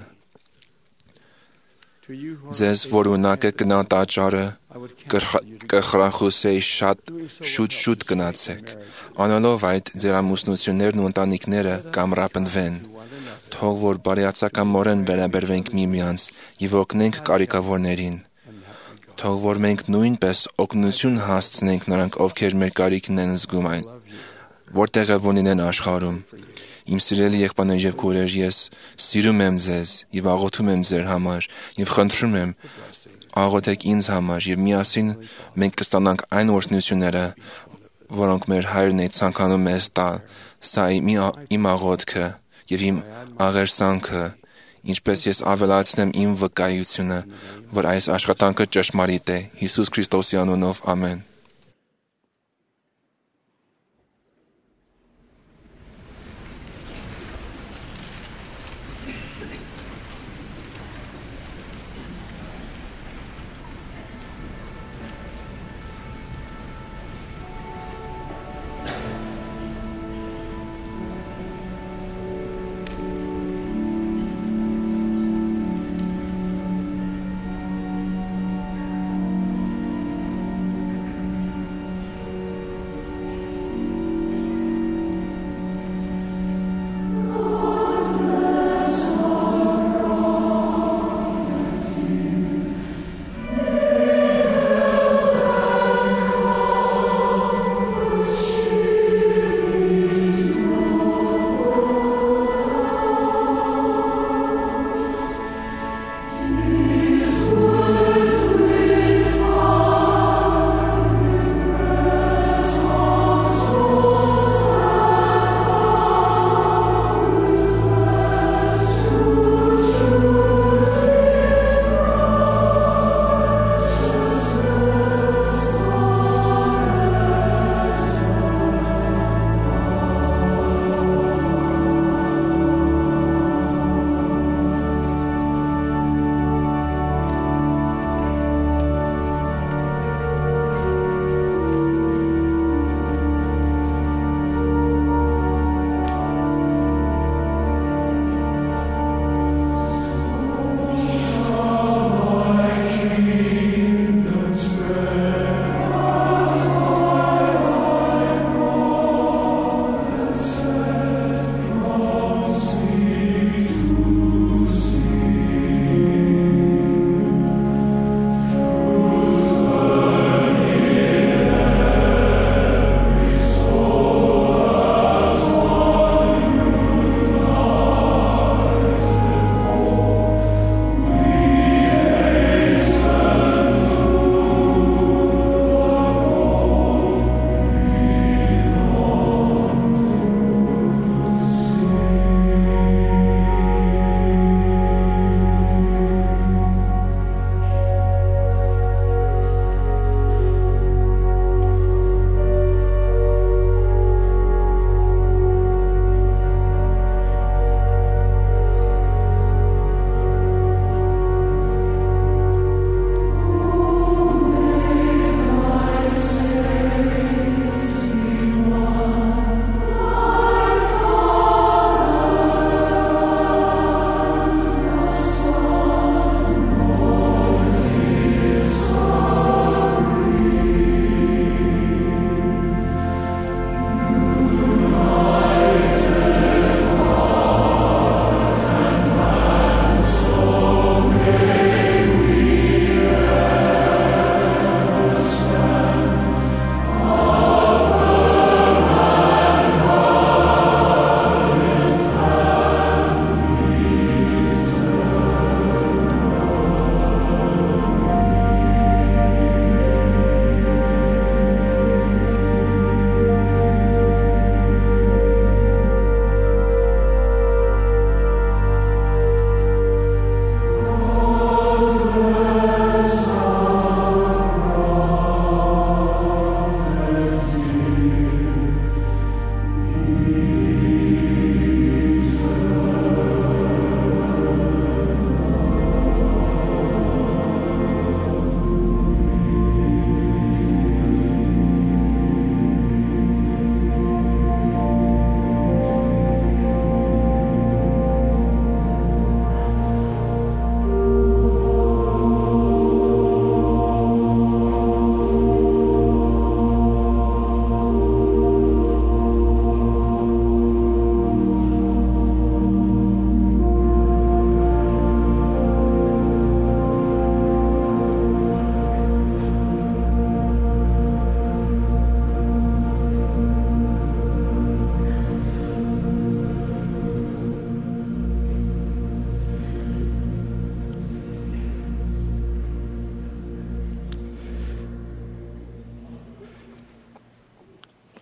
Ձեզ, որ ունակ եք գնալ տաճարը, կխրախուսեի շուտ գնացեք, անելով այդ ձեր ամուսնություններն ու ընտանիքները կամրապնդվեն։ Թող որ բարյացակամորեն վերաբերվենք միմյանց և օգնենք կարիքավորներին։ Թող որ մենք նույնպես օգնություն հասցնենք նրանք, ովքեր մեր կարիքն են զգում այն, որտեղ որ լինեն աշխարհում։ Իմ սիրելի եղբայրներ եւ քույրեր, ես սիրում եմ ձեզ եւ աղոթում եմ ձեր համար եւ խնդրում եմ աղոթեք ինձ համար եւ միասին մենք կստանանք այն օրհնությունները, որոնք մեր Հայրն է ցանկանում մեզ տալ։ Սա իմ աղոթքը եւ իմ աղերսանքը, ինչպես ես ավելացնեմ իմ վկայությունը, որ այս աշխատանքը ճշմարիտ է։ Հիսուս Քրիստոսի անունով, ամեն։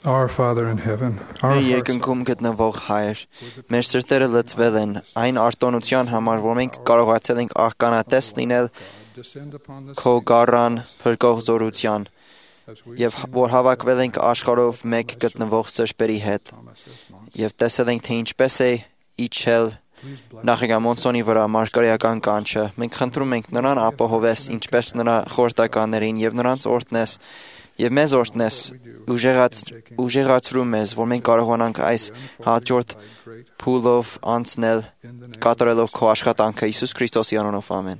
Our Father in heaven, our Մեր hearts երկնքում գտնվող Հայր, մեր սրտերը լցվել են այն արտոնության համար, որ մենք կարողացել ենք աղկանատես լինել քո գառան փրկող զորության, եւ որ հավաքվել ենք աշխարհով մեկ գտնվող սրբերի հետ, եւ տեսել ենք, թե ինչպես է իջել Նախագամոնսոնի վրա մարգարեական կանչը։ Մենք խնդրում ենք նրան ապահովես, ինչպես նրա խորհրդականներին, եւ նրանց օրհնես, եւ մեզ օրհնես, ուժեղացրու մեզ, որ մենք կարողանանք այս հաջորդ փուլով անցնել, կատարելով քո աշխատանքը Հիսուս Քրիստոսի անունով, ամեն։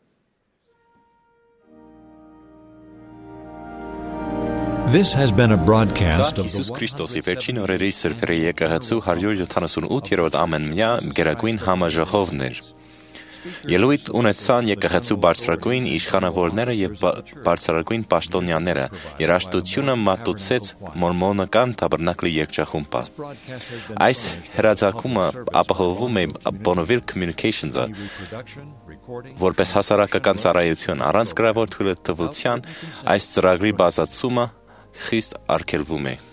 This has been a broadcast of Հիսուս Քրիստոսի վերջին օրերի սրբերի եկեղեցու 178-րդ ամենամյա գերագույն համաժողովն էր։ Ելույթ ունեցան եկեղեցու բարձրագույն իշխանավորները եւ բարձրագույն պաշտոնյաները։ Երաժշտությունը մատուցեց մորմոնական տաբերնակլի երգչախումբը։ Այս հրաձակումը ապահովում է Bonneville Communications-ը որպես հասարակական ծառայություն առանց գրավոր թույլտվության այս ծրագրի բազացումը խիստ արգելվում է։